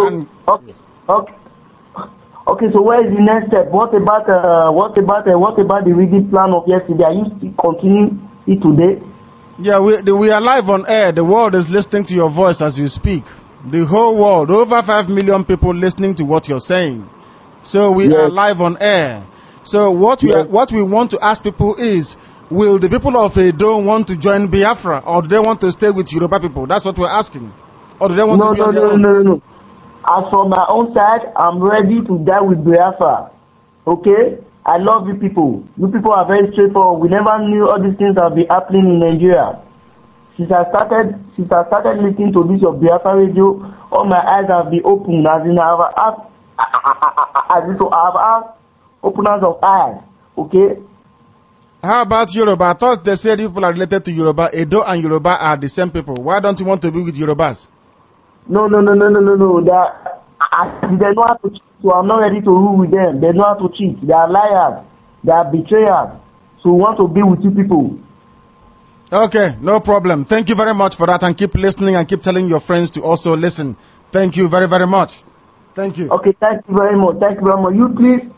Okay, so where is the next step? What about the reading plan of yesterday? Are you still continuing it today? Yeah, we are live on air. The world is listening to your voice as you speak. The whole world, over 5 million people listening to what you're saying. So we are live on air. So what we want to ask people is, will the people of Edo want to join Biafra, or do they want to stay with Yoruba people? That's what we're asking. Or do they want to be on their own? No. As for my own side, I'm ready to die with Biafra. Okay? I love you people. You people are very straightforward. We never knew all these things have been happening in Nigeria. Since I started listening to this your Biafra radio, all my eyes have been opened. As in, I have openers of eyes. Okay? How about Yoruba? I thought they said people are related to Yoruba. Edo and Yoruba are the same people. Why don't you want to be with Yorubas? No. They know how to cheat, so I'm not ready to rule with them. They know how to cheat. They are liars. They are betrayers. So we want to be with you people. Okay, no problem. Thank you very much for that, and keep listening and keep telling your friends to also listen. Thank you very, very much. Thank you. Okay, thank you very much. You please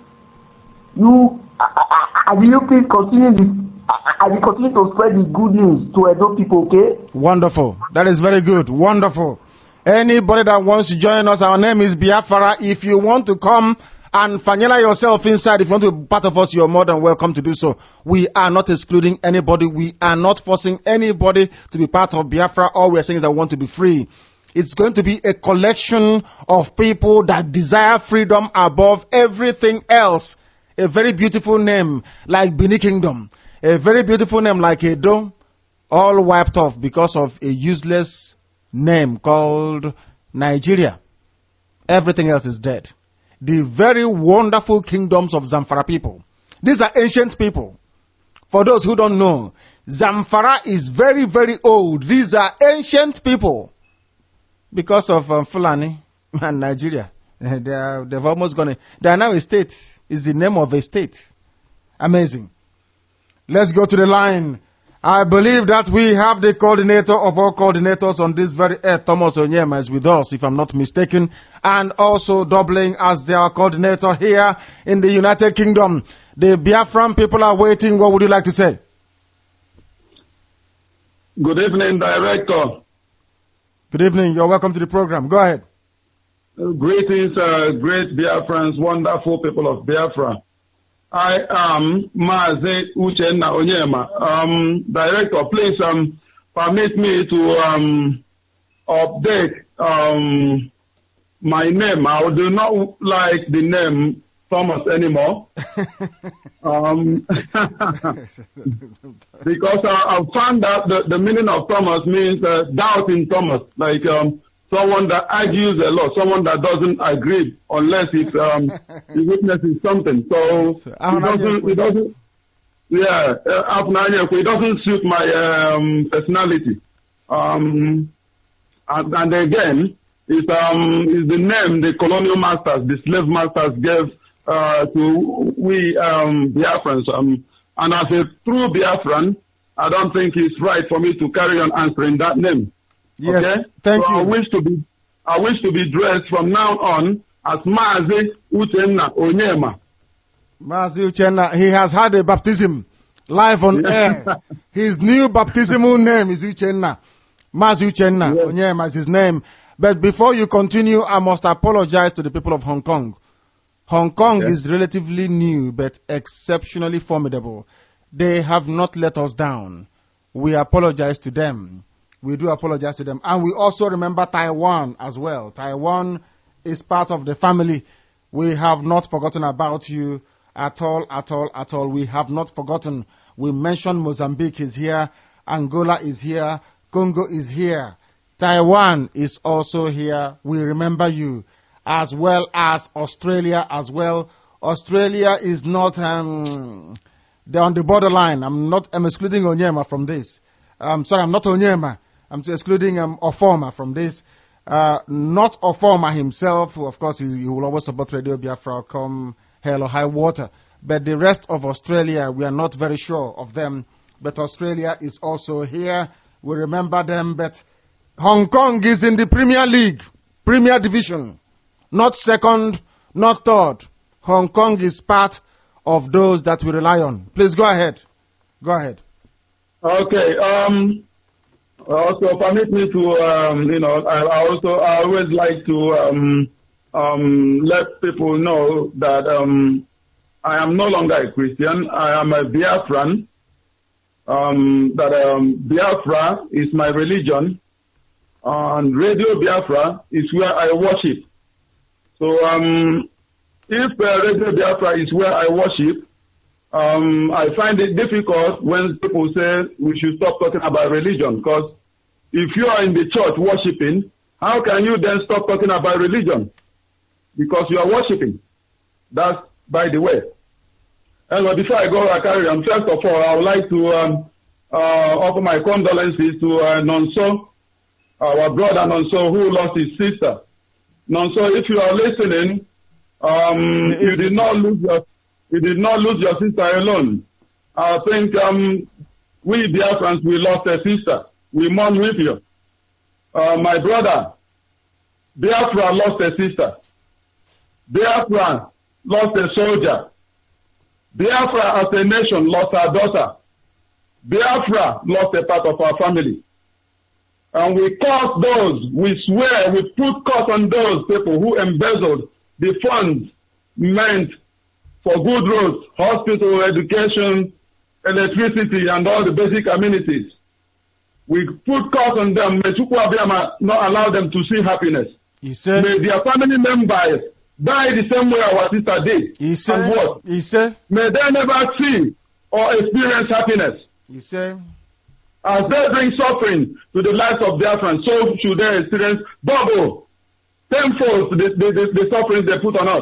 continue this. I will continue to spread the good news to Edo people, okay? Wonderful. That is very good. Wonderful. Anybody that wants to join us, our name is Biafra. If you want to come and fanyela yourself inside, if you want to be part of us, you're more than welcome to do so. We are not excluding anybody. We are not forcing anybody to be part of Biafra. All we are saying is that we want to be free. It's going to be a collection of people that desire freedom above everything else. A very beautiful name like Benin Kingdom. A very beautiful name like Edo. All wiped off because of a useless name called Nigeria. Everything else is dead. The very wonderful kingdoms of Zamfara people. These are ancient people. For those who don't know, Zamfara is very, very old. These are ancient people. Because of Fulani and Nigeria. They've almost gone. They are now a state. It's the name of a state. Amazing. Let's go to the line. I believe that we have the coordinator of all coordinators on this very air, Thomas Onyema, is with us, if I'm not mistaken, and also doubling as their coordinator here in the United Kingdom. The Biafran people are waiting. What would you like to say? Good evening, Director. Good evening. You're welcome to the program. Go ahead. Greetings, great Biafrans, wonderful people of Biafra. I am Mazi Uchenna Onyema. Director, please permit me to update my name. I do not like the name Thomas anymore. Because I found out the meaning of Thomas means doubt in Thomas, like someone that argues a lot, someone that doesn't agree unless he witnesses something. So it doesn't suit my personality. And again, it's the name the colonial masters, the slave masters gave to we Biafrans. And as a true Biafran, I don't think it's right for me to carry on answering that name. Yes, okay? Thank you. I wish to be dressed from now on as Mazi Uchenna Onyema. Mazi Uchenna, he has had a baptism live on air. His new baptismal name is Uchenna. Mazi Uchenna. Onyema is his name. But before you continue, I must apologize to the people of Hong Kong. Hong Kong is relatively new, but exceptionally formidable. They have not let us down. We apologize to them. We do apologize to them. And we also remember Taiwan as well. Taiwan is part of the family. We have not forgotten about you at all, at all, at all. We have not forgotten. We mentioned Mozambique is here. Angola is here. Congo is here. Taiwan is also here. We remember you. As well as Australia as well. Australia is not, they're on the borderline. I'm excluding Onyema from this. I'm not Onyema. I'm excluding Ofoma from this. Not Ofoma himself, who of course he will always support Radio Biafra come hell or high water. But the rest of Australia, we are not very sure of them. But Australia is also here. We remember them. But Hong Kong is in the Premier League, Premier Division. Not second, not third. Hong Kong is part of those that we rely on. Please go ahead. Go ahead. Okay. Also permit me to, I always like to let people know that I am no longer a Christian. I am a Biafran. Biafra is my religion, and Radio Biafra is where I worship. So if Radio Biafra is where I worship, I find it difficult when people say we should stop talking about religion, because if you are in the church worshiping, how can you then stop talking about religion? Because you are worshiping. That's by the way. And before I go carry on, first of all, I would like to offer my condolences to Nonso, our brother Nonso, who lost his sister. Nonso, if you are listening, you did not lose your sister alone. I think we Biafrans, we lost a sister. We mourn with you. My brother, Biafra lost a sister. Biafra lost a soldier. Biafra as a nation lost our daughter. Biafra lost a part of our family. And we curse those, we swear, we put curse on those people who embezzled the funds meant for good roads, hospital, education, electricity, and all the basic amenities. We put curse on them. May Chukwu Abiyama not allow them to see happiness. May their family members die the same way our sister did. And what? May they never see or experience happiness. As they bring suffering to the lives of Biafrans, so should they experience double, tenfold the suffering they put on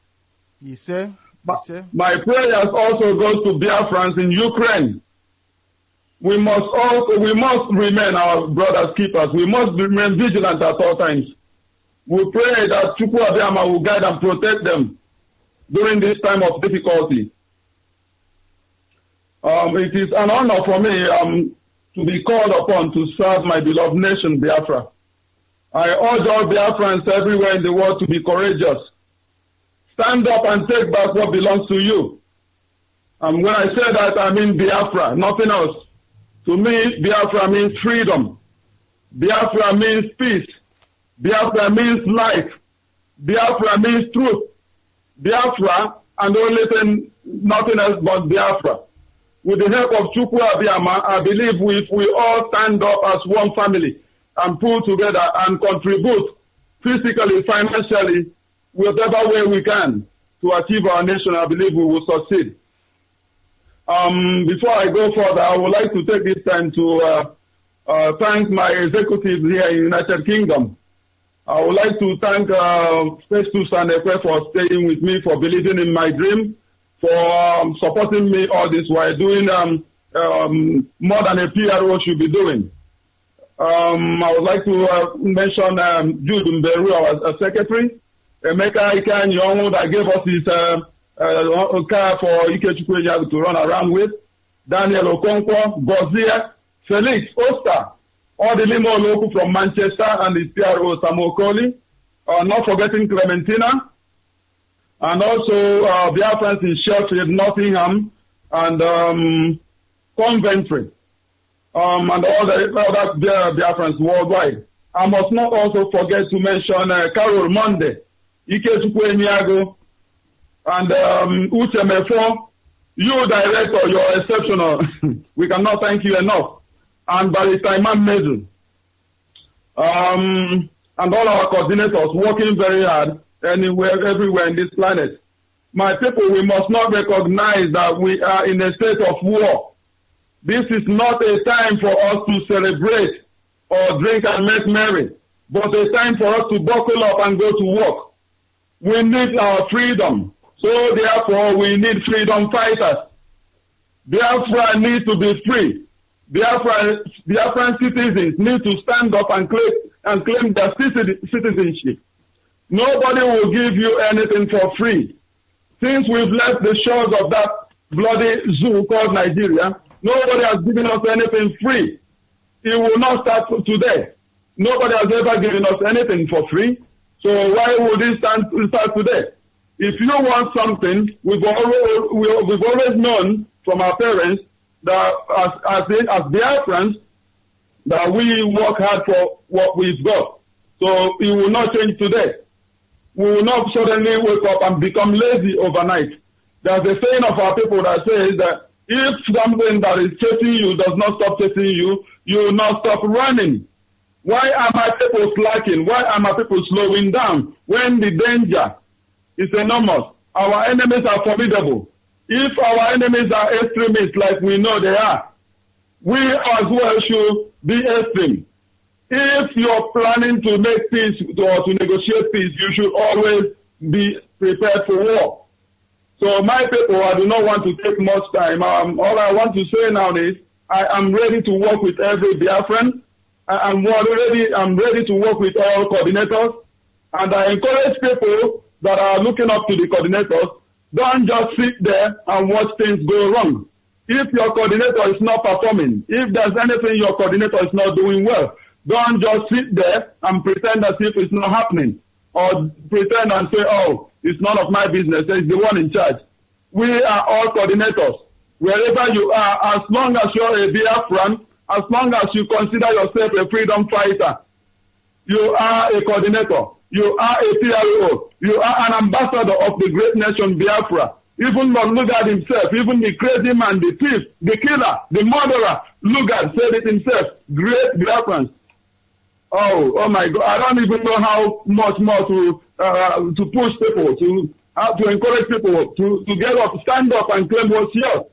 us. My prayers also goes to Biafrans in Ukraine. We must remain our brothers' keepers. We must remain vigilant at all times. We pray that Chukwu Abiyama will guide and protect them during this time of difficulty. It is an honor for me to be called upon to serve my beloved nation, Biafra. I urge all Biafrans everywhere in the world to be courageous. Stand up and take back what belongs to you. And when I say that, I mean Biafra, nothing else. To me, Biafra means freedom. Biafra means peace. Biafra means life. Biafra means truth. Biafra and only thing, nothing else but Biafra. With the help of Chukwu Abiyama, I believe if we all stand up as one family and pull together and contribute physically, financially, whatever way we can to achieve our nation, I believe we will succeed. Before I go further, I would like to take this time to thank my executives here in the United Kingdom. I would like to thank Festus Anekwe for staying with me, for believing in my dream, for supporting me all this while doing more than a PRO should be doing. I would like to mention Jude Mberu, our secretary, Emeka Ikan Yongu that gave us his car for Ikechukwu Ejiagu to run around with, Daniel Okonkwo, Gozia, Felix Oster, all the limo local from Manchester and his PRO Samuel Coley, not forgetting Clementina, and also Biafrans in Sheffield, Nottingham, and Coventry, and all the other Biafrans worldwide. I must not also forget to mention Carol Monday, Ikechukwu Emiago, and Uche Mefo. You, director, you're exceptional. We cannot thank you enough. And Barrister Imam Mezu. And all our coordinators working very hard everywhere in this planet. My people, we must not recognize that we are in a state of war. This is not a time for us to celebrate or drink and make merry, but a time for us to buckle up and go to work. We need our freedom. So therefore, we need freedom fighters. Biafra needs to be free. Biafran citizens need to stand up and claim their citizenship. Nobody will give you anything for free. Since we've left the shores of that bloody zoo called Nigeria, nobody has given us anything free. It will not start today. Nobody has ever given us anything for free. So why would it start today? If you want something, we've always known from our parents that as Biafrans, that we work hard for what we've got. So it will not change today. We will not suddenly wake up and become lazy overnight. There's a saying of our people that says that if something that is chasing you does not stop chasing you, you will not stop running. Why are my people slacking? Why are my people slowing down when the danger is enormous? Our enemies are formidable. If our enemies are extremists like we know they are, we as well should be extreme. If you're planning to make peace or to negotiate peace, you should always be prepared for war. So my people, I do not want to take much time. All I want to say now is I am ready to work with every Biafran. I'm ready to work with all coordinators. And I encourage people that are looking up to the coordinators, don't just sit there and watch things go wrong. If your coordinator is not performing, if there's anything your coordinator is not doing well, don't just sit there and pretend as if it's not happening. Or pretend and say, oh, it's none of my business, it's the one in charge. We are all coordinators. Wherever you are, as long as you're a Biafran, as long as you consider yourself a freedom fighter, you are a coordinator. You are a PRO. You are an ambassador of the great nation Biafra. Even Lord Lugard himself, even the crazy man, the thief, the killer, the murderer, Lugard said it himself. Great Biafrans. Oh my God! I don't even know how much more to push people, to encourage people to get up, stand up, and claim what's yours.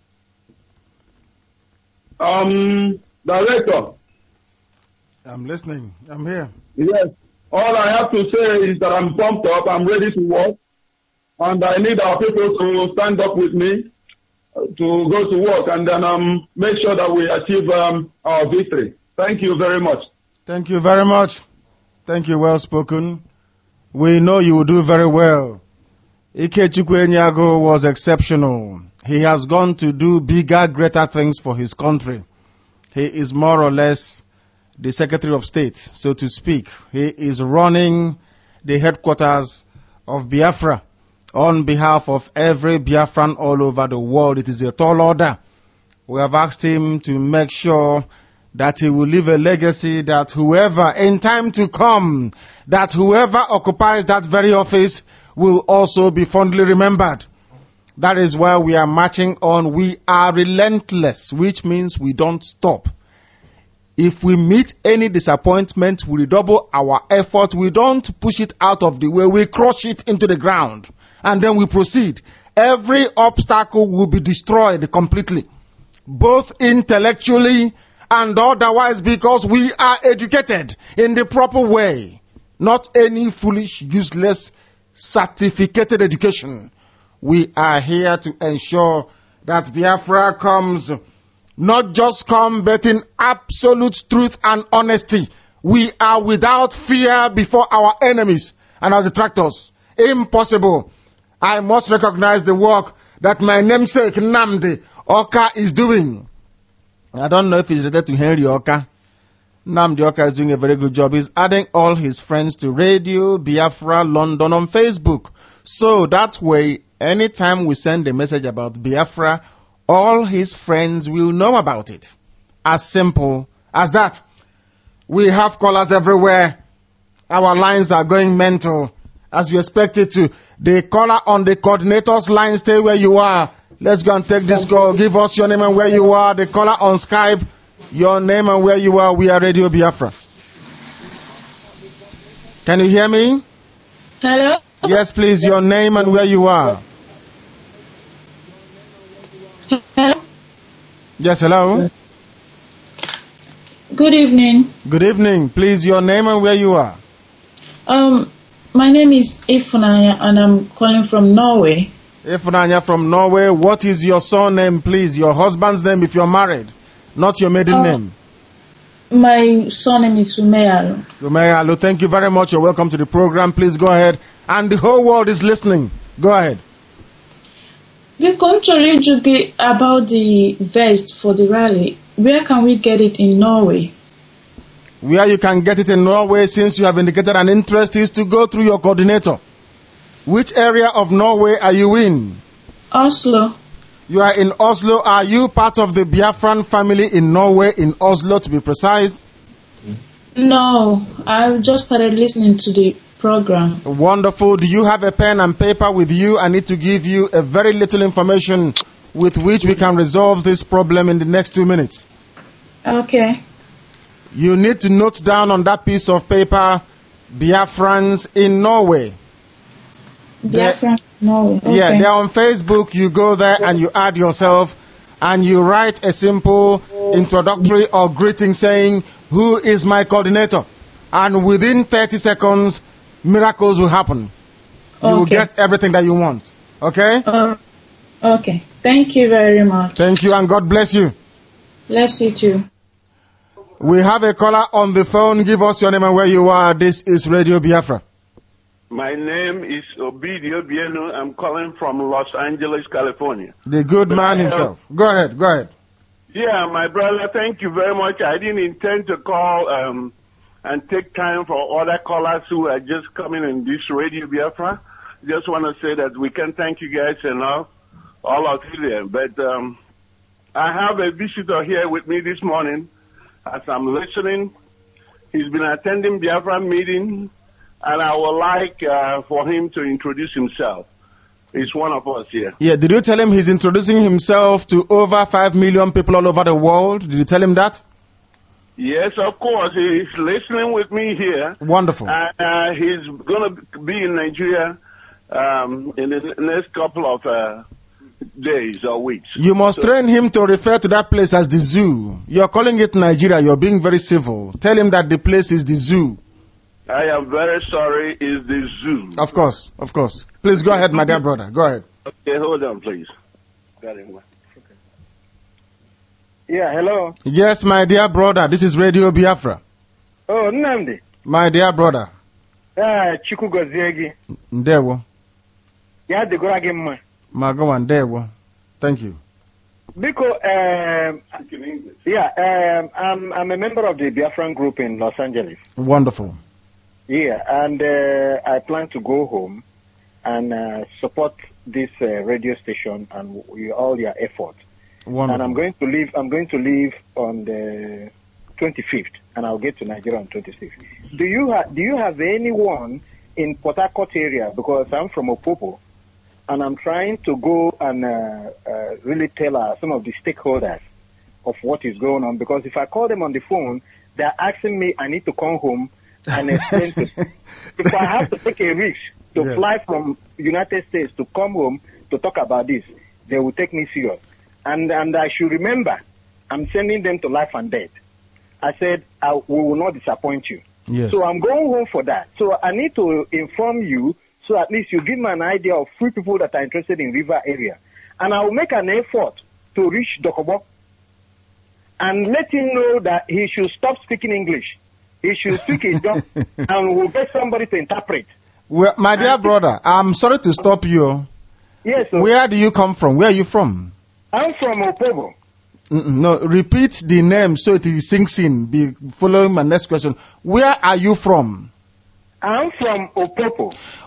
Director. I'm listening. I'm here. Yes. All I have to say is that I'm pumped up. I'm ready to work. And I need our people to stand up with me to go to work and then make sure that we achieve our victory. Thank you very much. Thank you very much. Thank you. Well spoken. We know you will do very well. Ikechukwu Eniago was exceptional. He has gone to do bigger, greater things for his country. He is more or less the Secretary of State, so to speak. He is running the headquarters of Biafra on behalf of every Biafran all over the world. It is a tall order. We have asked him to make sure that he will leave a legacy that whoever, in time to come, that whoever occupies that very office will also be fondly remembered. That is why we are marching on. We are relentless, which means we don't stop. If we meet any disappointment, we redouble our effort. We don't push it out of the way. We crush it into the ground. And then we proceed. Every obstacle will be destroyed completely. Both intellectually and otherwise, because we are educated in the proper way. Not any foolish, useless, certificated education. We are here to ensure that Biafra comes, not just come, but in absolute truth and honesty. We are without fear before our enemies and our detractors. Impossible. I must recognize the work that my namesake Nnamdi Oka is doing. I don't know if he's related to Henry Oka. Nnamdi Oka is doing a very good job. He's adding all his friends to Radio Biafra London on Facebook So that way, anytime we send a message about Biafra, all his friends will know about it. As simple as that. We have callers everywhere. Our lines are going mental, as we expected to. The caller on the coordinator's line, stay where you are. Let's go and take this call. Give us your name and where you are. The caller on Skype, your name and where you are. We are Radio Biafra. Can you hear me? Hello? Yes, please, your name and where you are. Hello? Yes, hello? Good evening. Good evening. Please, your name and where you are. My name is Ifunanya and I'm calling from Norway. Ifunanya from Norway. What is your surname, please? Your husband's name if you're married, not your maiden name. My surname is Sumeyalu. Sumeyalu, thank you very much. You're welcome to the program. Please go ahead. And the whole world is listening. Go ahead. We contrary to about the vest for the rally. Where can we get it in Norway? Where you can get it in Norway, since you have indicated an interest, is to go through your coordinator. Which area of Norway are you in? Oslo. You are in Oslo. Are you part of the Biafran family in Norway, in Oslo to be precise? No, I just started listening to the program. Wonderful. Do you have a pen and paper with you? I need to give you a very little information with which we can resolve this problem in the next 2 minutes. Okay. You need to note down on that piece of paper, Biafrans in Norway. Biafrans in Norway. Okay. Yeah, they're on Facebook. You go there and you add yourself and you write a simple introductory or greeting saying, who is my coordinator? And within 30 seconds, miracles will happen. You will get everything that you want. Okay? Okay. Thank you very much. Thank you and God bless you. Bless you too. We have a caller on the phone. Give us your name and where you are. This is Radio Biafra. My name is Obidio Bieno. I'm calling from Los Angeles, California. The good man himself. Go ahead. Yeah, my brother, thank you very much. I didn't intend to call and take time for other callers who are just coming in this Radio Biafra. Just want to say that we can thank you guys enough, all of you there. But I have a visitor here with me this morning as I'm listening. He's been attending Biafra meeting, and I would like for him to introduce himself. He's one of us here. Yeah, did you tell him he's introducing himself to over 5 million people all over the world? Did you tell him that? Yes, of course. He's listening with me here. Wonderful. And he's going to be in Nigeria in the next couple of days or weeks. You must train him to refer to that place as the zoo. You're calling it Nigeria. You're being very civil. Tell him that the place is the zoo. I am very sorry. It's the zoo. Of course. Please go ahead, my dear brother. Go ahead. Okay, hold on, please. Got it. Yeah, hello. Yes, my dear brother. This is Radio Biafra. Oh, Nnamdi. My dear brother. Chukwu gozie gị. Ndewo. Ya dịgora gị mma. Magawa ndewo. Thank you. Biko, I'm a member of the Biafran group in Los Angeles. Wonderful. Yeah, and I plan to go home and support this radio station and all your effort. Wonderful. And I'm going to leave on the 25th, and I'll get to Nigeria on 26th. Do you have anyone in Port Harcourt area? Because I'm from Opopo, and I'm trying to go and really tell some of the stakeholders of what is going on. Because if I call them on the phone, they're asking me, I need to come home and explain to them. If I have to take a risk to fly from United States to come home to talk about this, they will take me serious. And I should remember, I'm sending them to life and death. I said, we will not disappoint you. Yes. So I'm going home for that. So I need to inform you, so at least you give me an idea of 3 people that are interested in river area. And I will make an effort to reach Dokobo and let him know that he should stop speaking English. He should speak his job, and we'll get somebody to interpret. Well, my dear brother, I'm sorry to stop you. Yes, sir. Where do you come from? Where are you from? I'm from Opobo. No, repeat the name so it sinks in. Be following my next question. Where are you from? I'm from Opopo.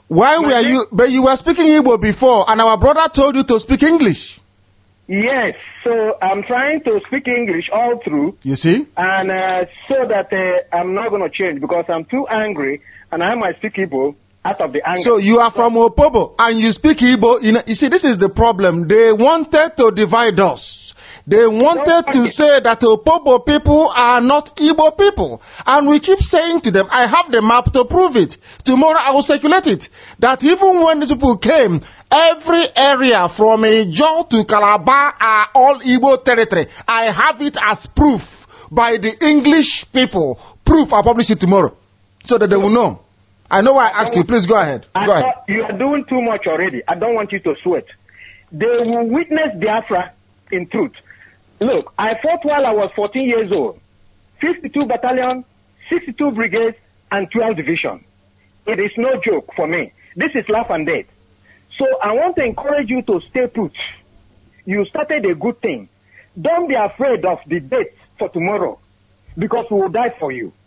Why were you? But you were speaking Igbo before, and our brother told you to speak English. Yes, so I'm trying to speak English all through. You see? And so that I'm not going to change because I'm too angry and I might speak Igbo out of the anger. So you are from Opobo and you speak Igbo. You see, this is the problem. They wanted to divide us. They wanted to say that Opobo people are not Igbo people. And we keep saying to them, I have the map to prove it. Tomorrow I will circulate it. That even when these people came, every area from Ijo to Calabar are all Igbo territory. I have it as proof by the English people. Proof, I'll publish it tomorrow. So that they will know. I know why I asked you. Please go ahead. Go ahead. You are doing too much already. I don't want you to sweat. They will witness Biafra in truth. Look, I fought while I was 14 years old. 52 battalion, 62 brigades, and 12 division. It is no joke for me. This is life and death. So I want to encourage you to stay put. You started a good thing. Don't be afraid of the date for tomorrow, because we will die for you.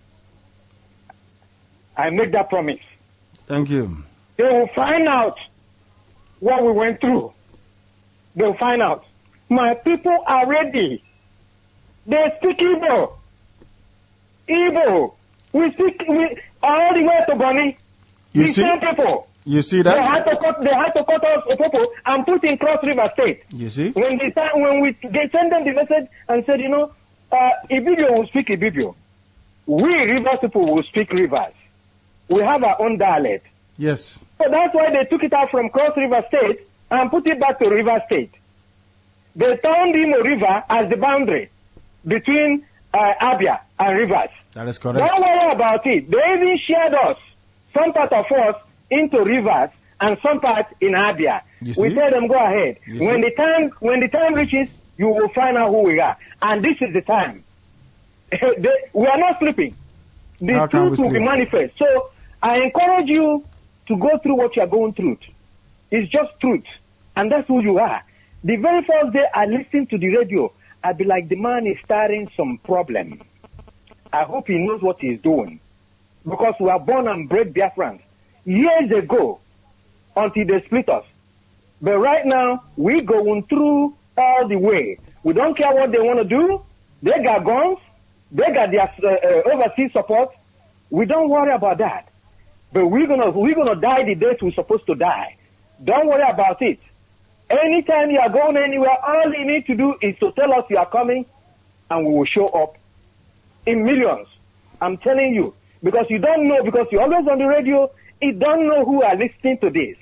I make that promise. Thank you. They will find out what we went through. They will find out. My people are ready. They speak Igbo. Igbo. We speak all the way to Boni. You the see? same people. You see that? They had to cut us Opopo and put in Cross River State. You see? When they send them the message and said, Ibibio will speak Ibibio. We Rivers people will speak Rivers. We have our own dialect. Yes. So that's why they took it out from Cross River State and put it back to River State. They turned Imo River as the boundary between Abia and Rivers. That is correct. Don't worry about it. They even shared us, some part of us, into Rivers and some part in Abia. We tell them go ahead. When the time reaches, you will find out who we are. And this is the time. We are not sleeping. The truth will be manifest. So I encourage you to go through what you are going through. It's just truth. And that's who you are. The very first day I listened to the radio, I'd be like, the man is starting some problem. I hope he knows what he's doing. Because we are born and bred Biafrans years ago until they split us. But right now, we're going through all the way. We don't care what they want to do. They got guns. They got their overseas support. We don't worry about that. But we're gonna die the day we're supposed to die. Don't worry about it. Anytime you are going anywhere, all you need to do is to tell us you are coming, and we will show up in millions. I'm telling you, because you don't know, because you're always on the radio, you don't know who are listening to this.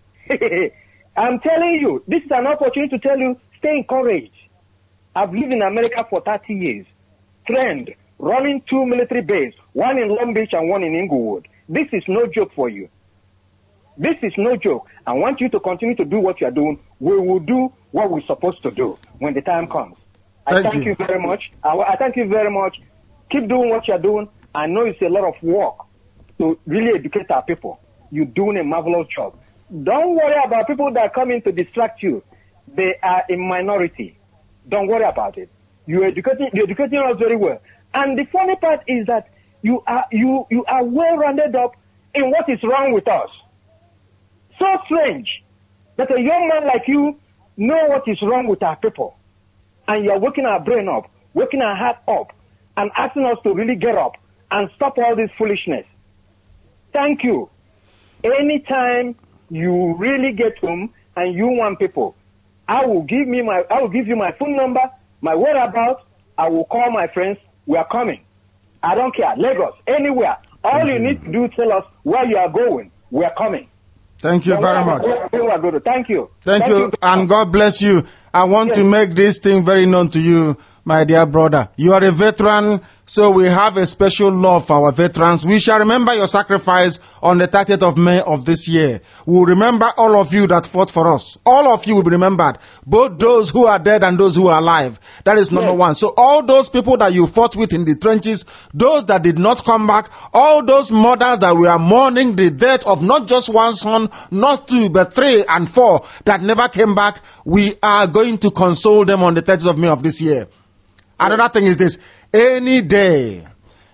I'm telling you, this is an opportunity to tell you, stay encouraged. I've lived in America for 30 years, trained, running 2 military bases, one in Long Beach and one in Inglewood. This is no joke for you. This is no joke. I want you to continue to do what you are doing. We will do what we're supposed to do when the time comes. I thank you very much. I thank you very much. Keep doing what you're doing. I know it's a lot of work to really educate our people. You're doing a marvelous job. Don't worry about people that are coming to distract you. They are a minority. Don't worry about it. You're educating us very well. And the funny part is that you are well rounded up in what is wrong with us. So strange that a young man like you know what is wrong with our people. And you're waking our brain up, waking our heart up, and asking us to really get up and stop all this foolishness. Thank you. Anytime you really get home and you want people, I will give you my phone number, my whereabouts. I will call my friends. We are coming. I don't care. Lagos, anywhere. All you need to do is tell us where you are going. We are coming. Thank you very much. Thank you. Thank you, and God bless you. I want to make this thing very known to you, my dear brother. You are a veteran, so we have a special love for our veterans. We shall remember your sacrifice on the 30th of May of this year. We will remember all of you that fought for us. All of you will be remembered, both those who are dead and those who are alive. That is number one. So all those people that you fought with in the trenches, those that did not come back, all those mothers that were mourning the death of not just one son, not two, but 3 and 4 that never came back, we are going to console them on the 30th of May of this year. Another thing is this: any day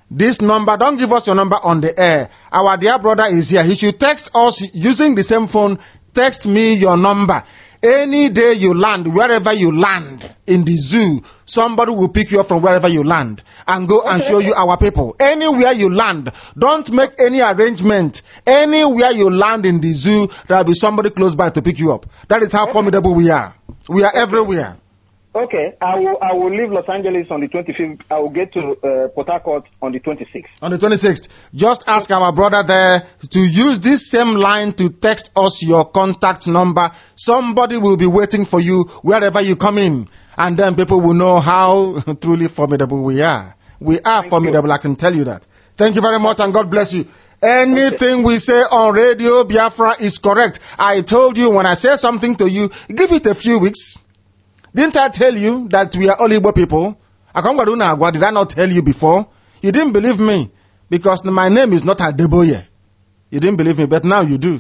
This number, don't give us your number on the air. Our dear brother is here. He should text us using the same phone. Text me your number. Any day you land, wherever you land in the zoo, somebody will pick you up from wherever you land and go and show you our people. Anywhere you land, don't make any arrangement. Anywhere you land in the zoo, there will be somebody close by to pick you up. That is how formidable we are. We are everywhere. Okay, I will leave Los Angeles on the 25th. I will get to Port Harcourt on the 26th. On the 26th. Just ask our brother there to use this same line to text us your contact number. Somebody will be waiting for you wherever you come in. And then people will know how truly formidable we are. We are formidable, I can tell you that. Thank you very much and God bless you. Anything we say on Radio Biafra is correct. I told you when I say something to you, give it a few weeks. Didn't I tell you that we are all Igbo people? Did I not tell you before? You didn't believe me because my name is not Adeboye. You didn't believe me, but now you do.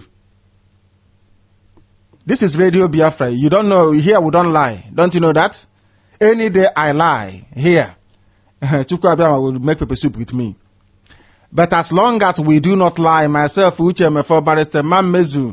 This is Radio Biafra. You don't know, here we don't lie. Don't you know that? Any day I lie, here. Chukwu Abiyama will make pepper soup with me. But as long as we do not lie, myself, Uche Mefo, Barrister Mammezu,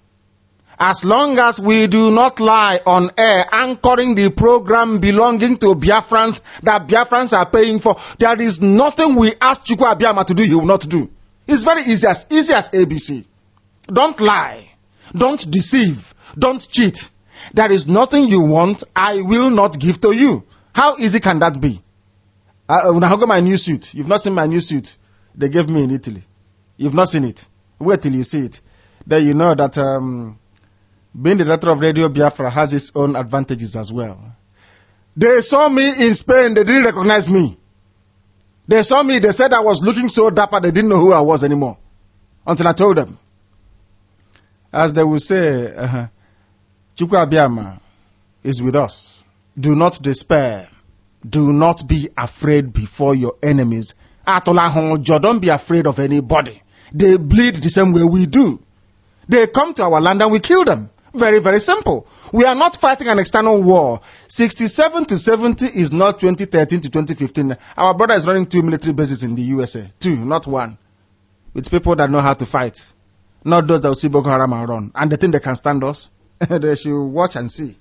as long as we do not lie on air, anchoring the program belonging to Biafrans that Biafrans are paying for, there is nothing we ask Chukwu Abiyama to do, he will not do. It's very easy as ABC. Don't lie. Don't deceive. Don't cheat. There is nothing you want, I will not give to you. How easy can that be? When I got my new suit, you've not seen my new suit. They gave me in Italy. You've not seen it. Wait till you see it. Then you know that being the director of Radio Biafra has its own advantages as well. They saw me in Spain, they didn't recognize me. They saw me, they said I was looking so dapper, they didn't know who I was anymore. Until I told them. As they will say, Chukwu Abiyama is with us. Do not despair. Do not be afraid before your enemies. Don't be afraid of anybody. They bleed the same way we do. They come to our land and we kill them. Very, very simple. We are not fighting an external war. 67 to 70 is not 2013 to 2015. Our brother is running 2 military bases in the USA. 2, not 1. With people that know how to fight. Not those that will see Boko Haram and run. And they think they can stand us. They should watch and see.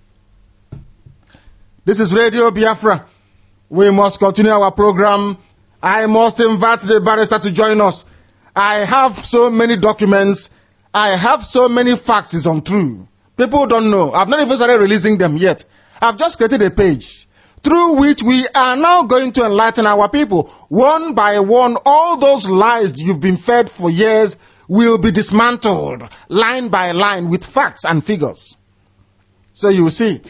This is Radio Biafra. We must continue our program. I must invite the barrister to join us. I have so many documents. I have so many facts. It's untrue. People don't know. I've not even started releasing them yet. I've just created a page through which we are now going to enlighten our people. One by one, all those lies you've been fed for years will be dismantled, line by line, with facts and figures. So you will see it.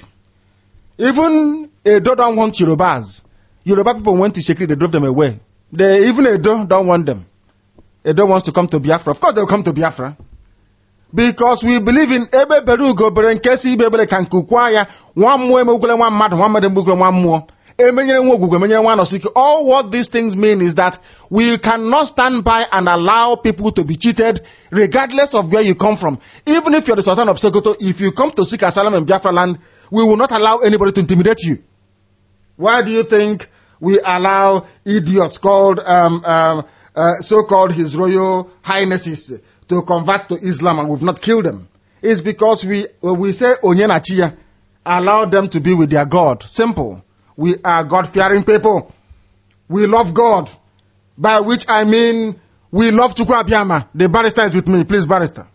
Even Edo don't want Yorubas. Yoruba people went to Shekiri, they drove them away. Even Edo don't want them. Edo wants to come to Biafra. Of course they'll come to Biafra. Because we believe in Ebe Berugo Berenkesi Bebele Kankukwaya, one more Mugule, one mad, one madam Bugule, one more. All what these things mean is that we cannot stand by and allow people to be cheated regardless of where you come from. Even if you're the Sultan of Sokoto, if you come to seek asylum in Biafra land, we will not allow anybody to intimidate you. Why do you think we allow idiots called so-called His Royal Highnesses to convert to Islam and we've not killed them? It's because we say Onyenachia, allow them to be with their God. Simple. We are God-fearing people. We love God. By which I mean, we love Chukwu Abiyama. The barrister is with me. Please, barrister.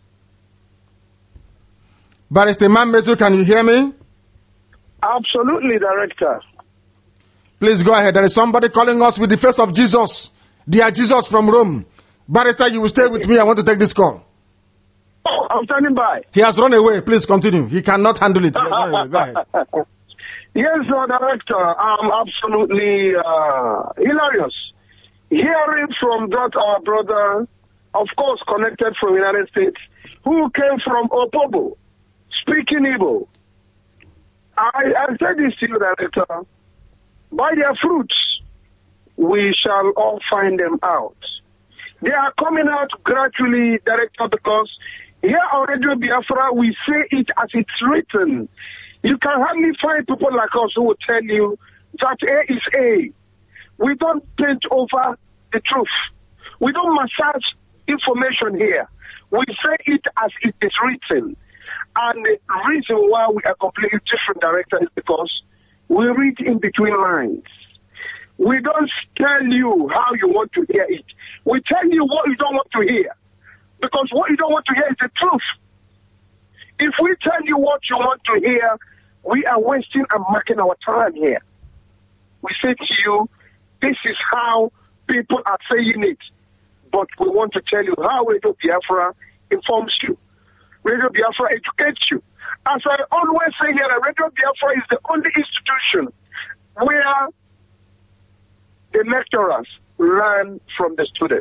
Barrister Mammezu, can you hear me? Absolutely, Director. Please go ahead. There is somebody calling us with the face of Jesus. Dear Jesus from Rome. Barrister, you will stay with me. I want to take this call. Oh, I'm standing by. He has run away. Please continue. He cannot handle it. He has run away. Go ahead. Yes, Director. Absolutely hilarious. Hearing from that our brother, of course, connected from the United States, who came from Opobo, speaking Igbo. I said this to you, Director. By their fruits, we shall all find them out. They are coming out gradually, Director, because here on Radio Biafra, we say it as it's written. You can hardly find people like us who will tell you that A is A. We don't paint over the truth. We don't massage information here. We say it as it is written. And the reason why we are completely different, Director, is because we read in between lines. We don't tell you how you want to hear it. We tell you what you don't want to hear. Because what you don't want to hear is the truth. If we tell you what you want to hear, we are wasting and marking our time here. We say to you, this is how people are saying it. But we want to tell you how Radio Biafra informs you. Radio Biafra educates you. As I always say here, Radio Biafra is the only institution where the lecturers learn from the students.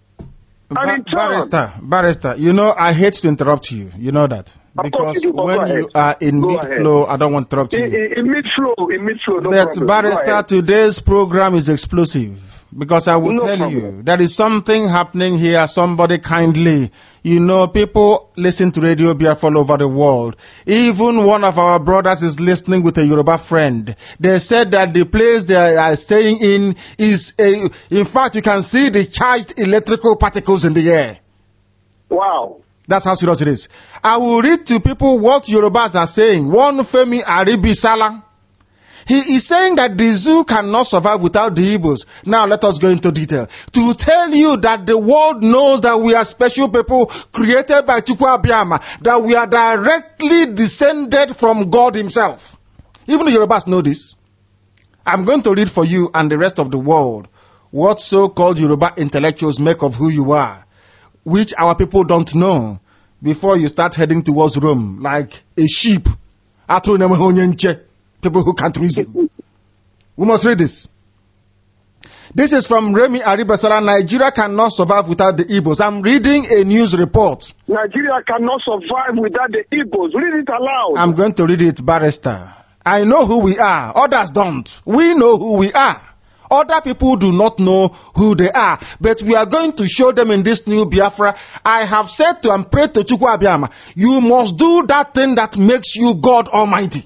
Barrister, you know, I hate to interrupt you. You know that. Because when you are in mid-flow, I don't want to interrupt you. In mid-flow, no but problem. Barrister, today's program is explosive. Because I will tell you, there is something happening here. Somebody kindly, you know, people listen to Radio Biafra all over the world. Even one of our brothers is listening with a Yoruba friend. They said that the place they are staying in is in fact, you can see the charged electrical particles in the air. Wow. That's how serious it is. I will read to people what Yorubas are saying. One Femi Aribisala. He is saying that the zoo cannot survive without the Igbos. Now let us go into detail. To tell you that the world knows that we are special people created by Chukwu Abiyama, that we are directly descended from God himself. Even the Yorubas know this. I'm going to read for you and the rest of the world what so-called Yoruba intellectuals make of who you are, which our people don't know, before you start heading towards Rome like a sheep. People who can't reason. We must read this. This is from Remi Aribasala. Nigeria cannot survive without the Igbos. I'm reading a news report. Nigeria cannot survive without the Igbos. Read it aloud. I'm going to read it, Barrister. I know who we are. Others don't. We know who we are. Other people do not know who they are. But we are going to show them in this new Biafra. I have said to and prayed to Chukwu Abiyama, you must do that thing that makes you God Almighty.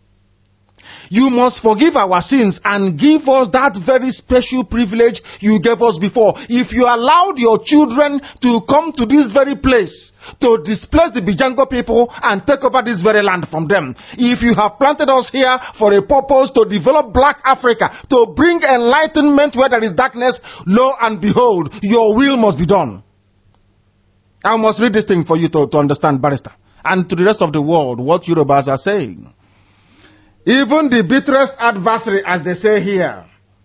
You must forgive our sins and give us that very special privilege you gave us before. If you allowed your children to come to this very place to displace the Bijango people and take over this very land from them, if you have planted us here for a purpose to develop black Africa, to bring enlightenment where there is darkness, lo and behold, your will must be done. I must read this thing for you to understand, Barrister, and to the rest of the world what Yorubas are saying. Even the bitterest adversary, as they say here,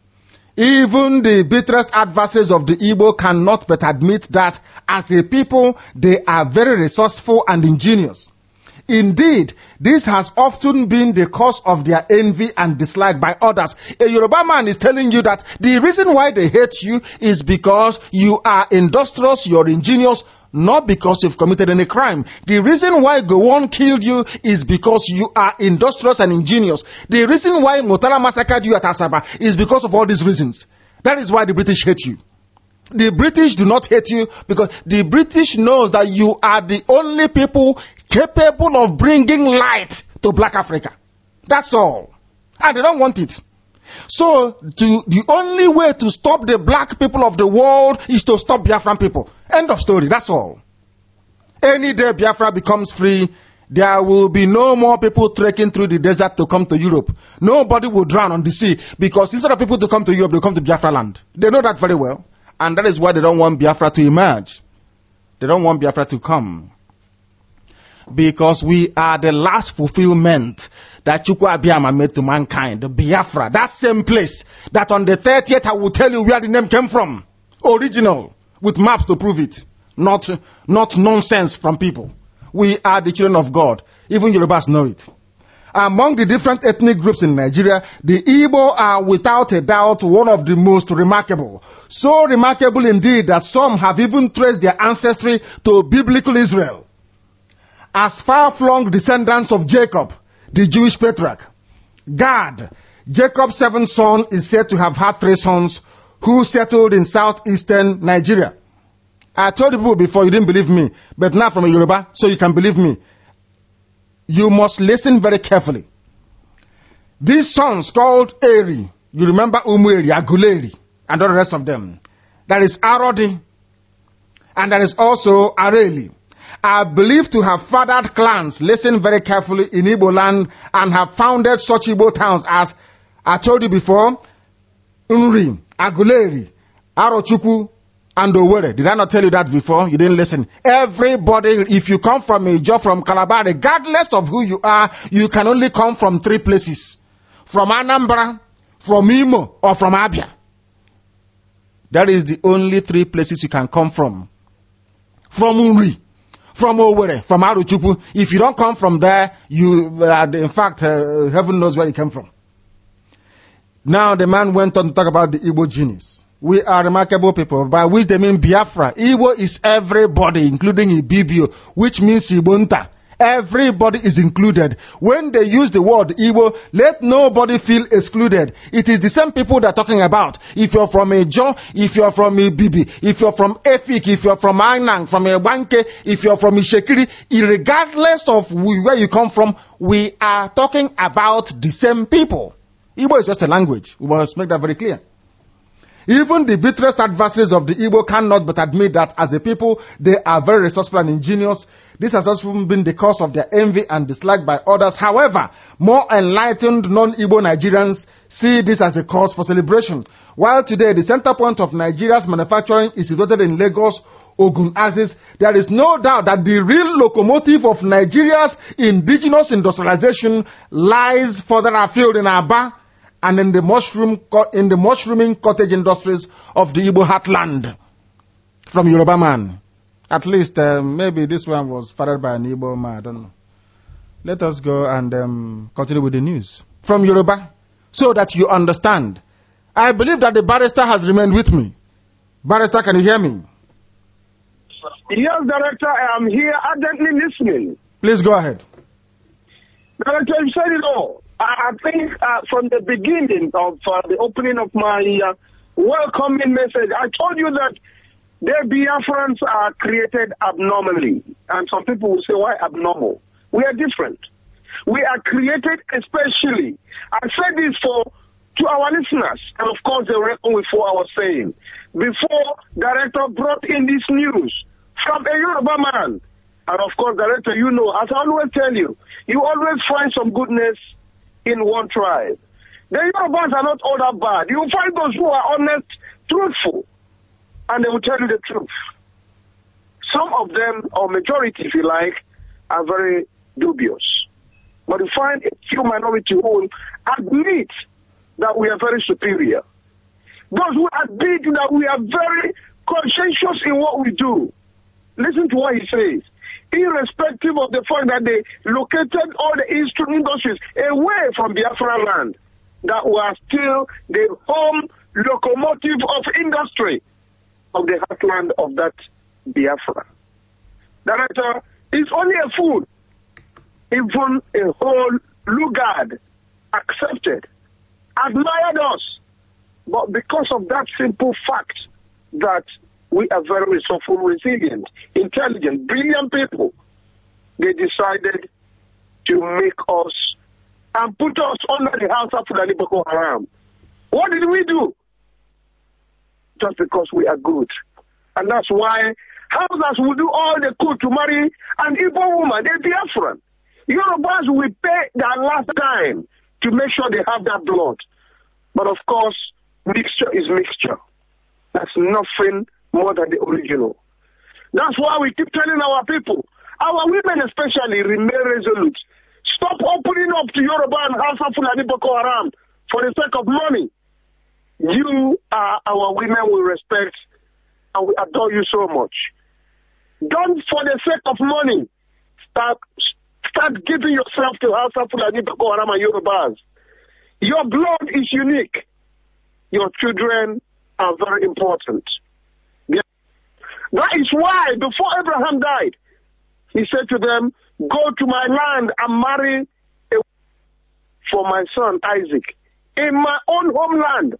even the bitterest adversaries of the Igbo cannot but admit that as a people, they are very resourceful and ingenious. Indeed, this has often been the cause of their envy and dislike by others. A Yoruba man is telling you that the reason why they hate you is because you are industrious, you're ingenious, not because you've committed any crime. The reason why Gowon killed you is because you are industrious and ingenious. The reason why Motala massacred you at Asaba is because of all these reasons. That is why the British hate you. The British do not hate you because the British knows that you are the only people capable of bringing light to black Africa. That's all. And they don't want it. So, the only way to stop the black people of the world is to stop Biafran people. End of story, that's all. Any day Biafra becomes free, there will be no more people trekking through the desert to come to Europe. Nobody will drown on the sea, because instead of people to come to Europe, they come to Biafra land. They know that very well, and that is why they don't want Biafra to emerge. They don't want Biafra to come. Because we are the last fulfillment that Chukwu Abiyama made to mankind, the Biafra, that same place that on the 30th I will tell you where the name came from. Original, with maps to prove it. Not nonsense from people. We are the children of God. Even Yorubas know it. Among the different ethnic groups in Nigeria, the Igbo are without a doubt one of the most remarkable. So remarkable indeed that some have even traced their ancestry to biblical Israel. As far-flung descendants of Jacob, the Jewish patriarch. Gad, Jacob's seventh son, is said to have had 3 sons who settled in southeastern Nigeria. I told people before, you didn't believe me, but now from a Yoruba, so you can believe me. You must listen very carefully. These sons called Eri, you remember Umueri, Aguleri, and all the rest of them. there is Arodi, and there is also Areli, are believed to have fathered clans, listen very carefully, in Igbo land, and have founded such Igbo towns as, I told you before, Nri, Aguleri, Arochukwu, and Owerri. Did I not tell you that before? You didn't listen. Everybody, if you come from Ijo, from Calabar, regardless of who you are, you can only come from 3 places. From Anambra, from Imo, or from Abia. That is the only 3 places you can come from. From Nri, from Owerri, from Arochukwu. If you don't come from there, you, in fact, heaven knows where you came from. Now the man went on to talk about the Igbo genius. We are remarkable people, by which they mean Biafra. Igbo is everybody, including Ibibio, which means Ibunta. Everybody is included. When they use the word Igbo, let nobody feel excluded. It is the same people they're talking about. If you're from Ejo, if you're from Ibibi, if you're from Efik, if you're from Ainang, from Ebanke, if you're from Ishekiri, regardless of where you come from, we are talking about the same people. Igbo is just a language. We must make that very clear. Even the bitterest adversaries of the Igbo cannot but admit that as a people, they are very resourceful and ingenious. This has also been the cause of their envy and dislike by others. However, more enlightened non-Igbo Nigerians see this as a cause for celebration. While today the center point of Nigeria's manufacturing is situated in Lagos, Ogun, Aziz, there is no doubt that the real locomotive of Nigeria's indigenous industrialization lies further afield in Aba, and in the mushrooming cottage industries of the Igbo heartland. From Yoruba man. At least, maybe this one was fathered by an Igbo man, I don't know. Let us go and continue with the news. From Yoruba, so that you understand. I believe that the barrister has remained with me. Barrister, can you hear me? Yes, Director, I am here ardently listening. Please go ahead. Director, you said it all. I think from the beginning of the opening of my welcoming message, I told you that the Biafrans are created abnormally. And some people will say, why abnormal? We are different. We are created especially. I said this to our listeners, and of course they reckon with what I was saying. Before Director brought in this news from a Yoruba man, and of course, Director, you know, as I always tell you, you always find some goodness in one tribe. The Yorubas are not all that bad. You find those who are honest, truthful, and they will tell you the truth. Some of them, or majority if you like, are very dubious. But you find a few minority who will admit that we are very superior. Those who admit that we are very conscientious in what we do. Listen to what he says. Irrespective of the fact that they located all the industries away from Biafra land, that were still the home locomotive of industry of the heartland of that Biafra. Director, it's only a fool, even a whole Lugard accepted, admired us, but because of that simple fact that we are very resourceful, resilient, intelligent, brilliant people, they decided to make us and put us under the house of Fulani Boko Haram. What did we do? Just because we are good. And that's why Hausas will do all they could to marry an Igbo woman, they're Biafran. Yorubas will pay their last time to make sure they have that blood. But of course, mixture is mixture. That's nothing more than the original. That's why we keep telling our people, our women especially, remain resolute. Stop opening up to Yoruba and Hausa Fulani Boko Haram for the sake of money. You are our women we respect and we adore you so much. Don't for the sake of money start giving yourself to Hausa Fulani Boko Haram and Yorubas. Your blood is unique. Your children are very important. That is why before Abraham died, he said to them, go to my land and marry for my son Isaac in my own homeland.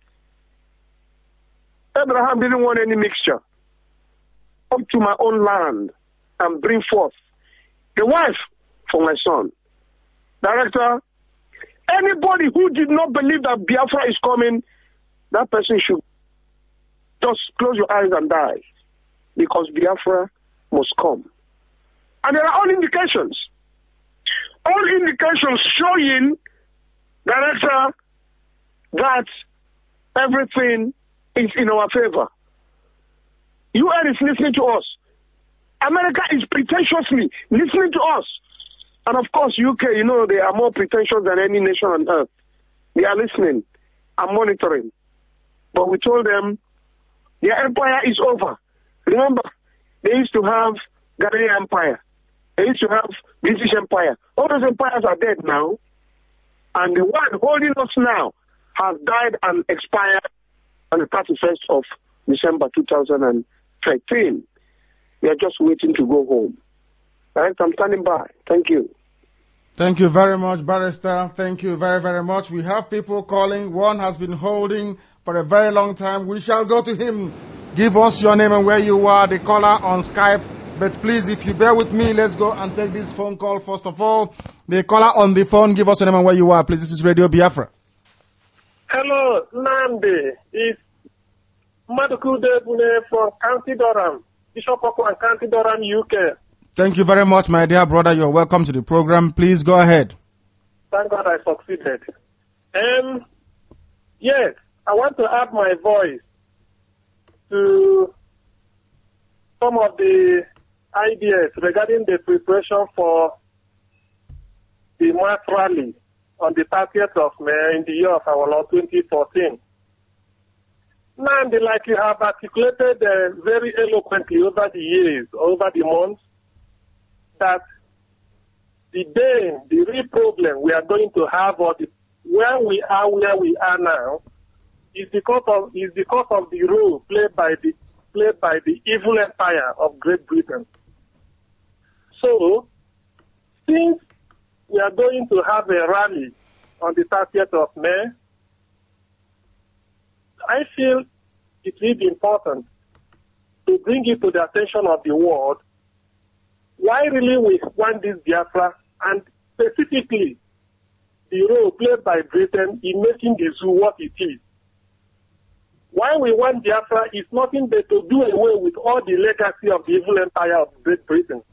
Abraham didn't want any mixture. Come to my own land and bring forth a wife for my son. Director, anybody who did not believe that Biafra is coming, that person should Just close your eyes and die, because Biafra must come. And there are all indications showing, Director, that everything is in our favor. UN is listening to us. America is pretentiously listening to us. And of course, UK, they are more pretentious than any nation on earth. They are listening and monitoring. But we told them their empire is over. Remember, they used to have Ghanaian Empire. They used to have British Empire. All those empires are dead now. And the one holding us now has died and expired on the 31st of December 2013. We are just waiting to go home. Right? I'm standing by. Thank you. Thank you very much, Barrister. Thank you very, very much. We have people calling. One has been holding for a very long time. We shall go to him. Give us your name and where you are, the caller on Skype. But please, if you bear with me, let's go and take this phone call first of all. The caller on the phone, give us your name and where you are. Please, this is Radio Biafra. Hello, Nande. It's Madukude Bune from County Durham, Bishop Auckland, County Durham, UK. Thank you very much, my dear brother. You're welcome to the program. Please go ahead. Thank God I succeeded. Yes, I want to add my voice to some of the ideas regarding the preparation for the mass rally on the 30th of May in the year of our Lord 2014. Nandi, like you have articulated very eloquently over the years, over the months, that the real problem we are going to have, or where we are now, is because of the role played by the evil empire of Great Britain. So, since we are going to have a rally on the 30th of May, I feel it is important to bring it to the attention of the world why really we want this Biafra, and specifically the role played by Britain in making the zoo what it is. Why we want Biafra is nothing but to do away with all the legacy of the evil empire of Great Britain.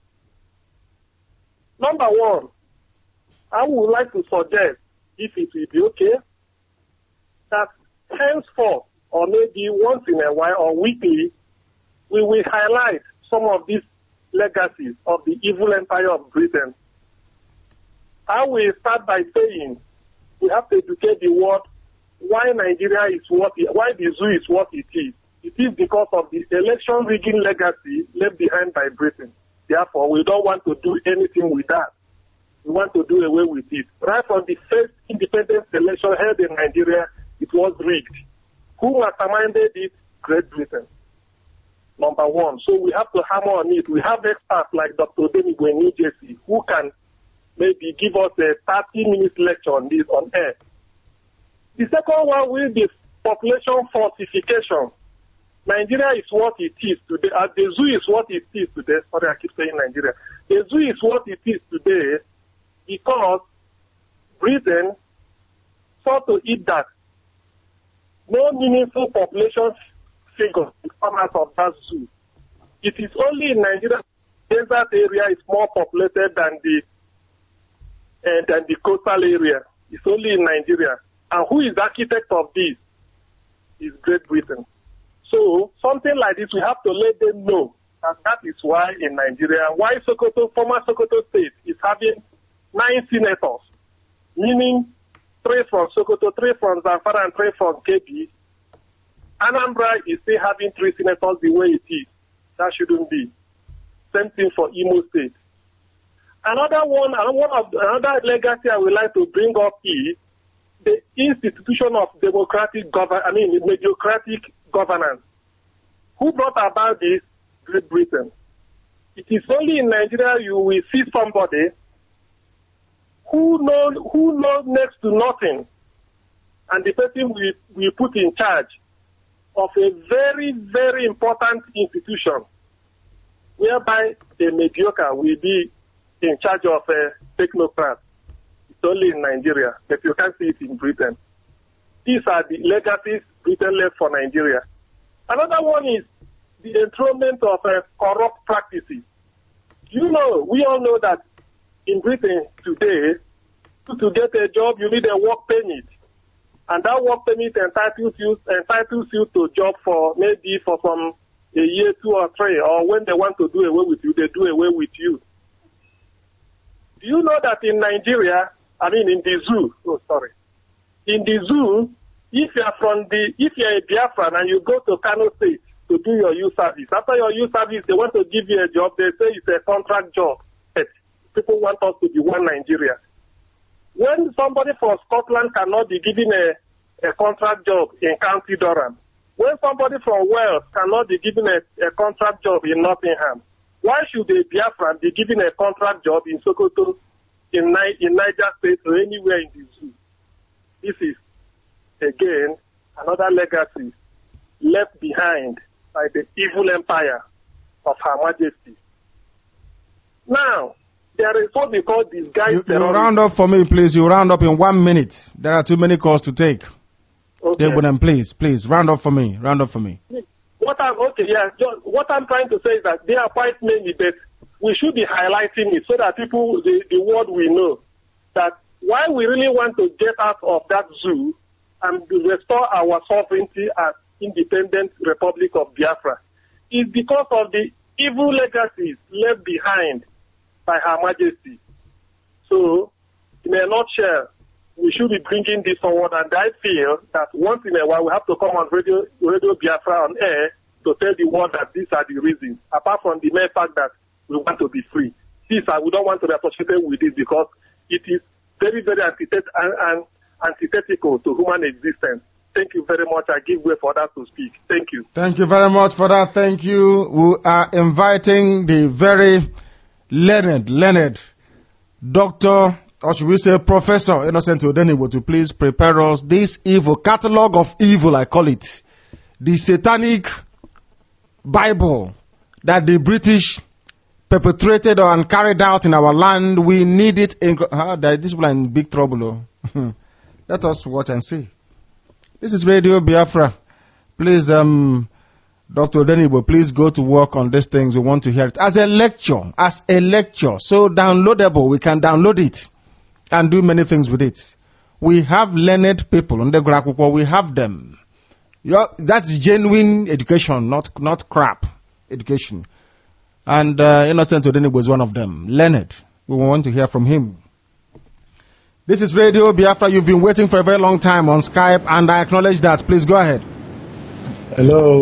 Number one, I would like to suggest, if it will be okay, that henceforth, or maybe once in a while or weekly, we will highlight some of these legacies of the evil empire of Britain. I will start by saying we have to educate the world why Nigeria is why the zoo is what it is. It is because of the election rigging legacy left behind by Britain. Therefore, we don't want to do anything with that. We want to do away with it. Right from the first independent election held in Nigeria, it was rigged. Who masterminded it? Great Britain. Number one. So we have to hammer on it. We have experts like Dr. Demigo in New Jersey who can maybe give us a 30-minute lecture on this on air. The second one will be population fortification. Nigeria is what it is today. The zoo is what it is today. Sorry, I keep saying Nigeria. The zoo is what it is today because Britain sought to eat that. No meaningful population figure come out of that zoo. It is only in Nigeria desert area is more populated than the coastal area. It's only in Nigeria. And who is the architect of this? Is Great Britain. So something like this, we have to let them know that is why in Nigeria, why Sokoto, former Sokoto state, is having 9 senators, meaning 3 from Sokoto, 3 from Zamfara, and 3 from Kebbi. Anambra is still having 3 senators the way it is. That shouldn't be. Same thing for Imo State. Another legacy I would like to bring up is the institution of meritocratic governance. Who brought about this? Great Britain. It is only in Nigeria you will see somebody who knows next to nothing, and the person we put in charge of a very, very important institution, whereby a mediocre will be in charge of a technocrat. It's only in Nigeria, but you can't see it in Britain. These are the legacies Britain left for Nigeria. Another one is the enthronement of corrupt practices. You know, we all know that in Britain today, to get a job, you need a work permit. And that work permit entitles you to job for maybe for some a year, 2 or 3, or when they want to do away with you, they do away with you. Do you know that in Nigeria, in the zoo, in the zoo, if you're a Biafran and you go to Kano State to do your youth service, after your youth service, they want to give you a job, they say it's a contract job. People want us to be one Nigeria. When somebody from Scotland cannot be given a contract job in County Durham, when somebody from Wales cannot be given a contract job in Nottingham, why should a Biafran be given a contract job in Sokoto, in Niger State, or anywhere in the zoo? This is, again, another legacy left behind by the evil empire of Her Majesty. Now, there is what we call disguised terrorism. You round up for me, please. You round up in 1 minute. There are too many calls to take. Okay. Then please, round up for me. Round up for me. What I'm trying to say is that they are quite many, but we should be highlighting it so that people, the world will know that why we really want to get out of that zoo and restore our sovereignty as independent Republic of Biafra is because of the evil legacies left behind by Her Majesty. So, in a nutshell, we should be bringing this forward, and I feel that once in a while we have to come on Radio Biafra on air to tell the world that these are the reasons, apart from the mere fact that we want to be free. We don't want to be associated with it because it is very, very antithetical to human existence. Thank you very much. I give way for that to speak. Thank you. Thank you very much for that. Thank you. We are inviting the very learned Dr. or should we say Professor Innocent Odeniwo to please prepare us this evil, catalog of evil, I call it. The satanic Bible that the British perpetrated and carried out in our land. We need it. These people are in big trouble. Let us watch and see. This is Radio Biafra. Please, Dr. Odeniwo, please go to work on these things. We want to hear it as a lecture. So downloadable. We can download it and do many things with it. We have learned people on the Grakupo. We have them. That's genuine education, not crap education. And Innocent Odeniwo was one of them. Leonard, we want to hear from him. This is Radio Biafra. You've been waiting for a very long time on Skype, and I acknowledge that. Please go ahead. Hello.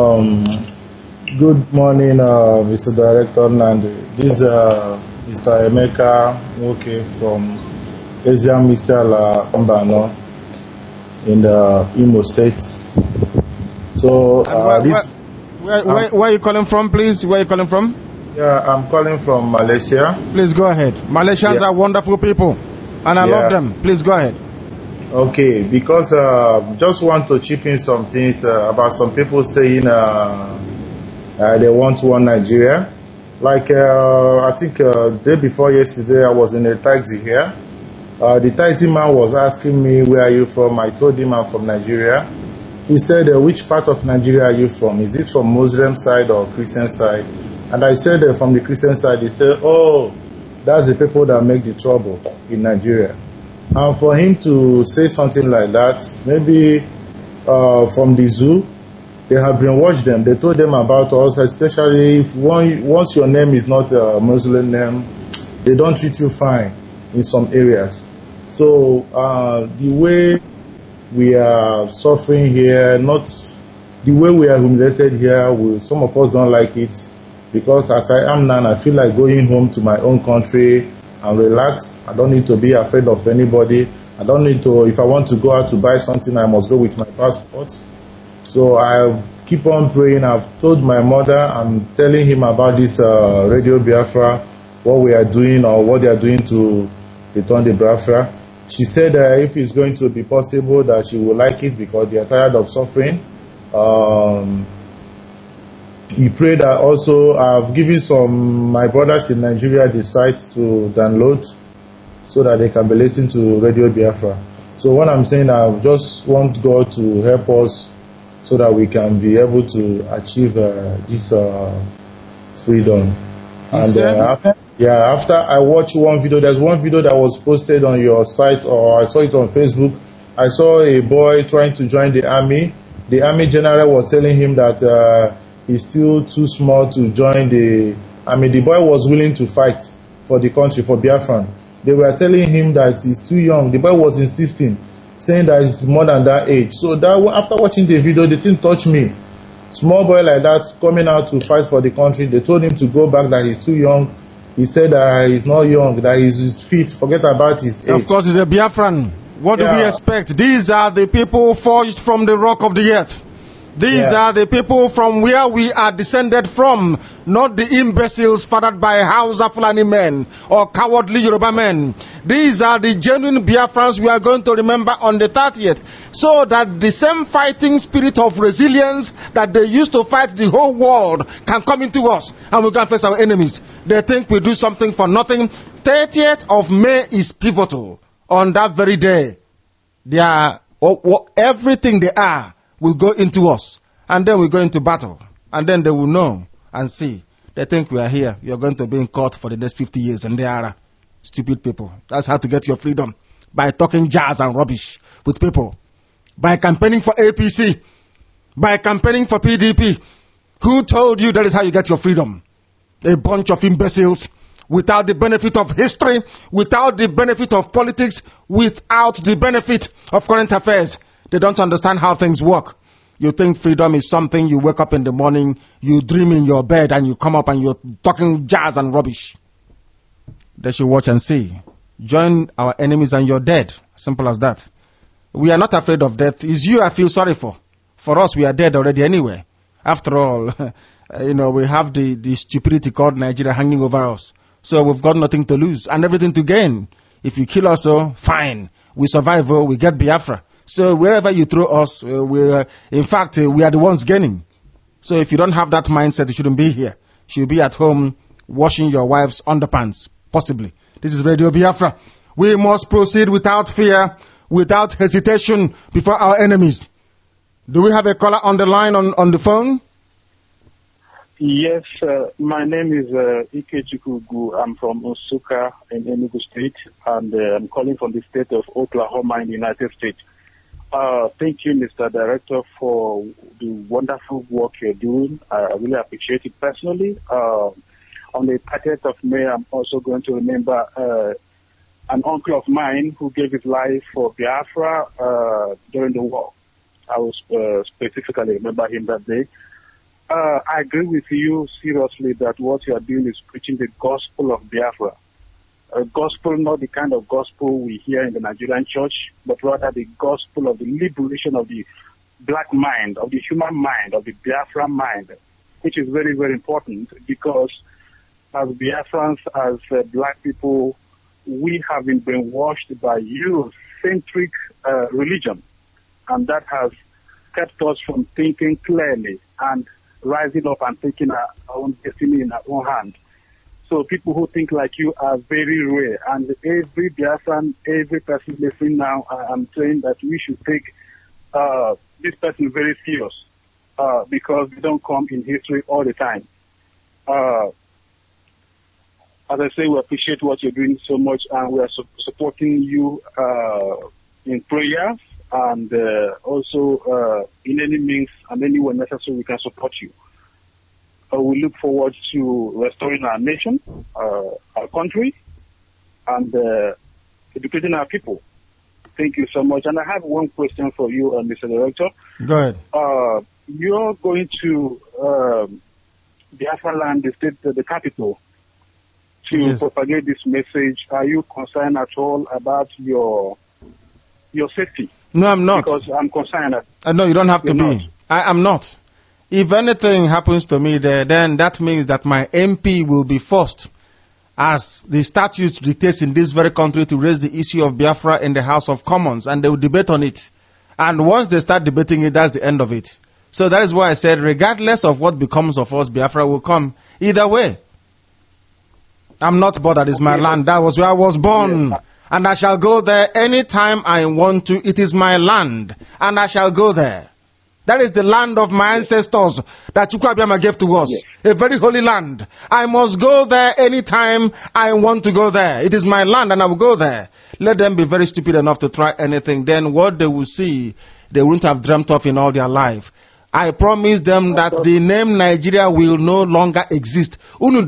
Good morning, Mr. Director Nandi. This is Mr. Emeka Nwoke from Asia Misala Mbano in the Imo State. So, where are you calling from, please? Where are you calling from? Yeah, I'm calling from Malaysia. Please go ahead. Malaysians are wonderful people, and I love them. Please go ahead. Okay, because just want to chip in some things about some people saying they want one Nigeria. Like, I think day before yesterday, I was in a taxi here. The taxi man was asking me, where are you from? I told him I'm from Nigeria. He said, which part of Nigeria are you from? Is it from Muslim side or Christian side? And I said, from the Christian side. He said, oh, that's the people that make the trouble in Nigeria. And for him to say something like that, maybe from the zoo, they have brainwashed them. They told them about us, especially if once your name is not a Muslim name, they don't treat you fine in some areas. So the way we are suffering here, not the way we are humiliated here, some of us don't like it, because as I am now, I feel like going home to my own country and relax. I don't need to be afraid of anybody. I don't need to, if I want to go out to buy something, I must go with my passport. So I keep on praying. I've told my mother, I'm telling him about this Radio Biafra, what we are doing or what they are doing to return the Biafra. She said if it's going to be possible that she will like it because they are tired of suffering. He prayed that also I've given my brothers in Nigeria the sites to download so that they can be listening to Radio Biafra. So what I'm saying, I just want God to help us so that we can be able to achieve this freedom. And after I watched one video, there's one video that was posted on your site, or I saw it on Facebook. I saw a boy trying to join the army. The army general was telling him that he's still too small to join the army. The boy was willing to fight for the country, for Biafran. They were telling him that he's too young. The boy was insisting, saying that he's more than that age. So that after watching the video, the thing touched me. Small boy like that coming out to fight for the country. They told him to go back, that he's too young. He said that he's not young, that he's fit. Forget about his age. Of course, he's a Biafran. What do we expect? These are the people forged from the rock of the earth. These are the people from where we are descended from, not the imbeciles fathered by Hausa Fulani men or cowardly Yoruba men. These are the genuine Biafrans we are going to remember on the 30th, so that the same fighting spirit of resilience that they used to fight the whole world can come into us and we can face our enemies. They think we do something for nothing. 30th of May is pivotal. On that very day, they are, everything they are will go into us, and then we go into battle, and then they will know and see. They think we are here. You are going to be in court for the next 50 years, and they are stupid people. That's how to get your freedom, by talking jazz and rubbish with people, by campaigning for APC, by campaigning for PDP. Who told you that is how you get your freedom? A bunch of imbeciles, without the benefit of history, without the benefit of politics, without the benefit of current affairs. They don't understand how things work. You think freedom is something you wake up in the morning, you dream in your bed, and you come up and you're talking jazz and rubbish. They should watch and see. Join our enemies and you're dead. Simple as that. We are not afraid of death. It's you I feel sorry for. For us, we are dead already anyway. After all, we have the stupidity called Nigeria hanging over us. So we've got nothing to lose and everything to gain. If you kill us, fine. We survive, we get Biafra. So wherever you throw us, we are the ones gaining. So if you don't have that mindset, you shouldn't be here. You should be at home washing your wife's underpants, possibly. This is Radio Biafra. We must proceed without fear, without hesitation before our enemies. Do we have a caller on the line on the phone? Yes, my name is Ike Chikugu. I'm from Osuka in Enugu State, and I'm calling from the state of Oklahoma in the United States. Thank you, Mr. Director, for the wonderful work you're doing. I really appreciate it personally. On the 30th of May, I'm also going to remember an uncle of mine who gave his life for Biafra during the war. I will specifically remember him that day. I agree with you seriously that what you are doing is preaching the gospel of Biafra. A gospel, not the kind of gospel we hear in the Nigerian church, but rather the gospel of the liberation of the black mind, of the human mind, of the Biafra mind, which is very, very important because as Biafrans, as black people, we have been brainwashed by Eurocentric religion, and that has kept us from thinking clearly and rising up and taking our own destiny in our own hand. So people who think like you are very rare, and every Biafran, every person listening now, I'm saying that we should take this person very serious because they don't come in history all the time. As I say, we appreciate what you're doing so much, and we are supporting you in prayers, and also in any means and any way necessary we can support you. We look forward to restoring our nation, our country, and educating our people. Thank you so much. And I have one question for you, Mr. Director. Go ahead. You're going to Biafra land, the capital, to propagate this message. Are you concerned at all about your safety? No, I'm not. Because I'm concerned. No, you don't have to be. I am not. If anything happens to me there, then that means that my MP will be forced, as the statute dictates in this very country, to raise the issue of Biafra in the House of Commons, and they will debate on it. And once they start debating it, that's the end of it. So that is why I said, regardless of what becomes of us, Biafra will come. Either way. I'm not bothered. It's my land. That was where I was born. Yeah. And I shall go there anytime I want to. It is my land. And I shall go there. That is the land of my ancestors that Chukwu Abiyama gave to us. A very holy land. I must go there anytime I want to go there. It is my land and I will go there. Let them be very stupid enough to try anything. Then what they will see, they wouldn't have dreamt of in all their life. I promise them that the name Nigeria will no longer exist. When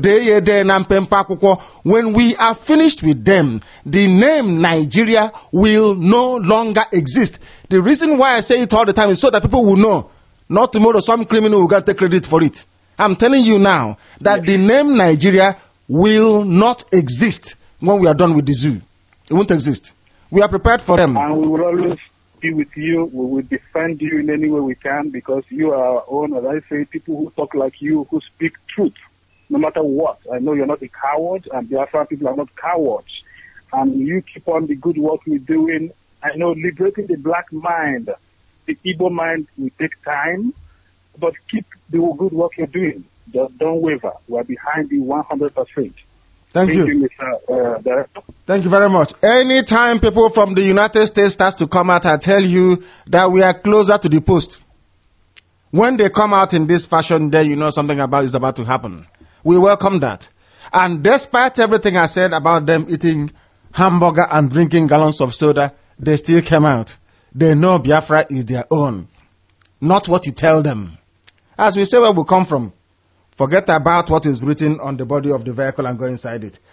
we are finished with them, the name Nigeria will no longer exist. The reason why I say it all the time is so that people will know. Not tomorrow some criminal will get the credit for it. I'm telling you now that the name Nigeria will not exist when we are done with the zoo. It won't exist. We are prepared for them. And we will always be with you. We will defend you in any way we can because you are our own, as I say, people who talk like you, who speak truth, no matter what. I know you're not a coward, and Biafra people are not cowards. And you keep on the good work you're doing. I know liberating the black mind, the Igbo mind will take time, but keep the good work you're doing. Just don't waver. We're behind you 100%. Thank you, Mr. Director. Thank you very much. Anytime people from the United States starts to come out, I tell you that we are closer to the post. When they come out in this fashion, then you know something is about to happen. We welcome that. And despite everything I said about them eating hamburger and drinking gallons of soda, they still came out. They know Biafra is their own, not what you tell them. As we say where we come from, forget about what is written on the body of the vehicle and go inside it.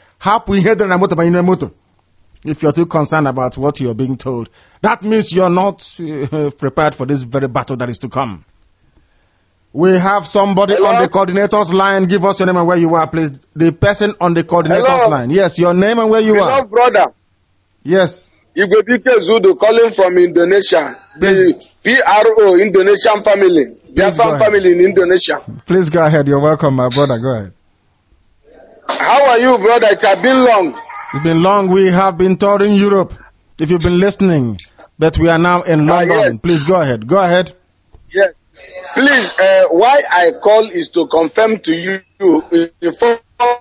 If you're too concerned about what you're being told, that means you're not prepared for this very battle that is to come. We have somebody on the coordinator's line. Give us your name and where you are, please. The person on the coordinator's line. Yes, your name and where you are. Brother. Yes. Igwebike Zudu calling from Indonesia. The PRO, Indonesian family. Biafran family in Indonesia. Please go ahead. You're welcome, my brother. Go ahead. How are you, brother? It has been long. It's been long. We have been touring Europe, if you've been listening. But we are now in London. Yes. Please go ahead. Go ahead. Yes. Please, why I call is to confirm to you, inform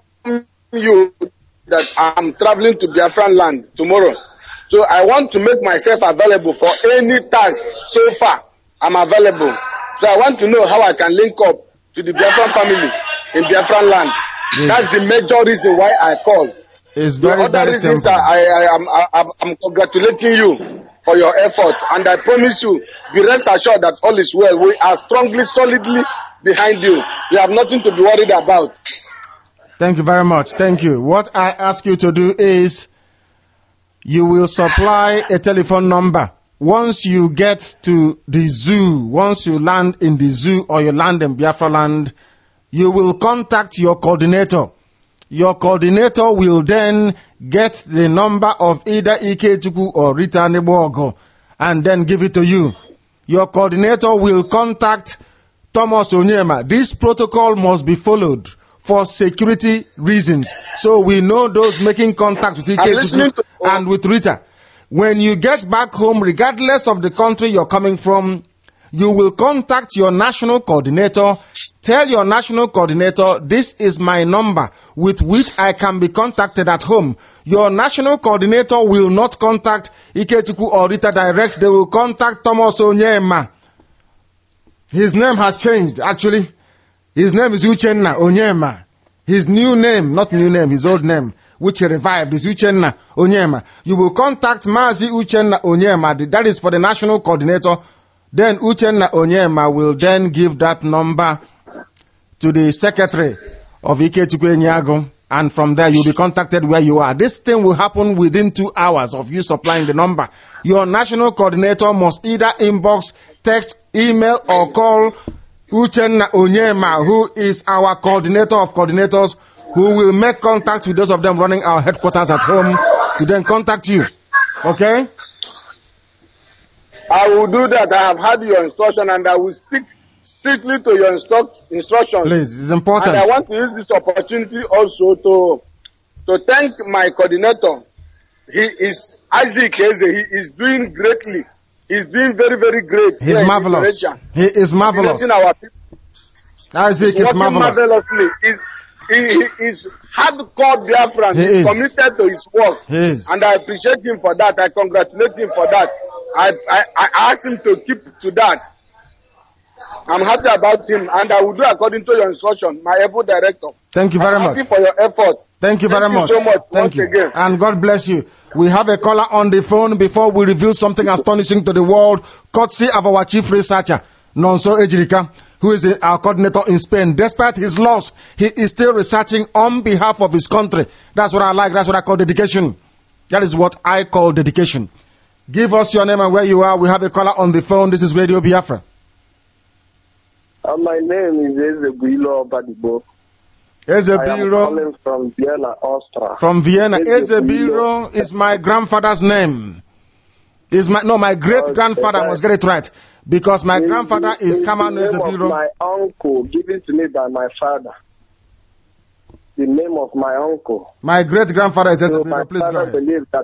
you that I'm traveling to Biafran land tomorrow. So I want to make myself available for any task so far. I'm available. So I want to know how I can link up to the Biafran family in Biafran land. Yes. That's the major reason why I call. It's very, very simple. I'm congratulating you for your effort, and I promise you, be rest assured that all is well. We are strongly, solidly behind you. You have nothing to be worried about. Thank you very much. Thank you. What I ask you to do is, you will supply a telephone number. Once you get to the zoo, once you land in the zoo or you land in Biafra land, you will contact your coordinator. Your coordinator will then get the number of either Ikechukwu or Rita Nebogo and then give it to you. Your coordinator will contact Thomas Onyema. This protocol must be followed for security reasons. So we know those making contact with Ikechukwu and with Rita. When you get back home, regardless of the country you're coming from, you will contact your national coordinator. Tell your national coordinator, this is my number with which I can be contacted at home. Your national coordinator will not contact Ikechukwu or Rita direct. They will contact Thomas Onyema. His name has changed, actually. His name is Uchenna Onyema. His new name, not new name, his old name, which he revived, is Uchenna Onyema. You will contact Mazi Uchenna Onyema. That is for the national coordinator. Then Uchenna Onyema will then give that number to the secretary of Ikechukwu Enyago, and from there you'll be contacted where you are. This thing will happen within 2 hours of you supplying the number. Your national coordinator must either inbox, text, email, or call Uchenna Onyema, who is our coordinator of coordinators, who will make contact with those of them running our headquarters at home to then contact you. Okay? I will do that. I have had your instruction and I will stick strictly to your instructions. Please, it's important. And I want to use this opportunity also to thank my coordinator. He is Isaac Eze. He is doing greatly. He's doing very, very great. He's marvelous. He is marvelous. Isaac is marvelous. Marvelously. He is hardcore Biafran. He is committed to his work. He is. And I appreciate him for that. I congratulate him for that. I asked him to keep to that. I'm happy about him, and I will do according to your instruction, my able director. Thank you very I'm much. happy for your effort. Thank you very much. Thank you so much Thank once you. again. And God bless you. We have a caller on the phone before we reveal something astonishing to the world, courtesy of our chief researcher, Nonso Ejirika, who is our coordinator in Spain. Despite his loss, he is still researching on behalf of his country. That's what I like. That's what I call dedication. That is what I call dedication. Give us your name and where you are. We have a caller on the phone. This is Radio Biafra. My name is Ezebilo Badibo. Ezebiro. I am calling from Vienna, Austria. From Vienna. Ezebiro is my grandfather's name. My great grandfather must get it right. Because my grandfather is Kamano Ezebiro. My uncle given to me by my father. The name of my uncle. My great grandfather is Ezebiro. My Please go father ahead. believes that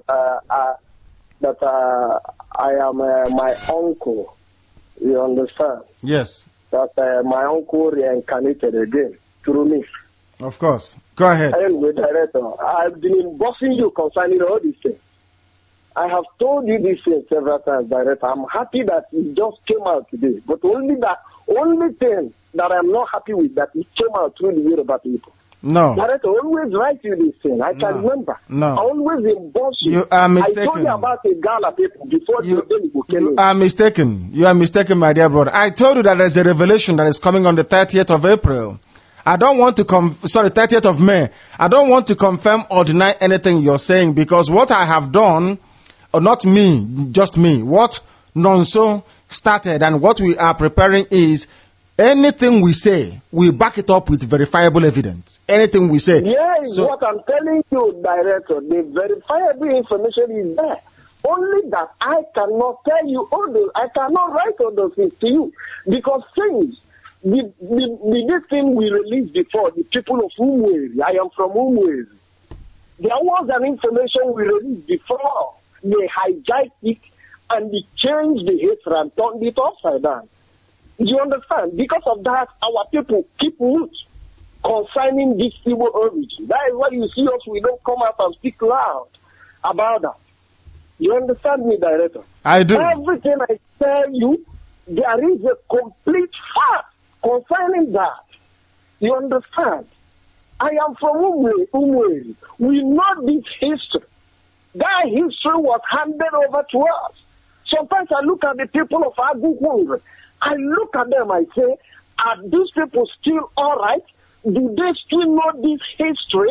I am my uncle. You understand? Yes. That my uncle reincarnated again through me. Of course. Go ahead. Anyway, Director, I've been bossing you concerning all these things. I have told you these things several times, Director. I'm happy that it just came out today. But only thing that I'm not happy with that it came out through the Yoruba people. No. Director, always write you this thing. I can remember. No. I always emboss you. You are mistaken. I told you about the Ghana people before You are mistaken. You are mistaken, my dear brother. I told you that there's a revelation that is coming on the 30th of April. I don't want to 30th of May. I don't want to confirm or deny anything you're saying because what I have done, or not me, just me, what Nonso started and what we are preparing is anything we say, we back it up with verifiable evidence. Anything we say. Yes, what I'm telling you, Director, the verifiable information is there. Only that I cannot tell you all those, I cannot write all those things to you. Because things, this thing we released before, the people of Umweri, I am from Umweri. There was an information we released before. They hijacked it and they changed the hatred and turned it upside down. Do you understand? Because of that, our people keep mute concerning this evil origin. That is why you see us, we don't come out and speak loud about that. You understand me, Director? I do. Everything I tell you, there is a complete fact concerning that. You understand? I am from Umweri. We know this history. That history was handed over to us. Sometimes I look at the people of Aguhungre. I look at them, I say, are these people still all right? Do they still know this history?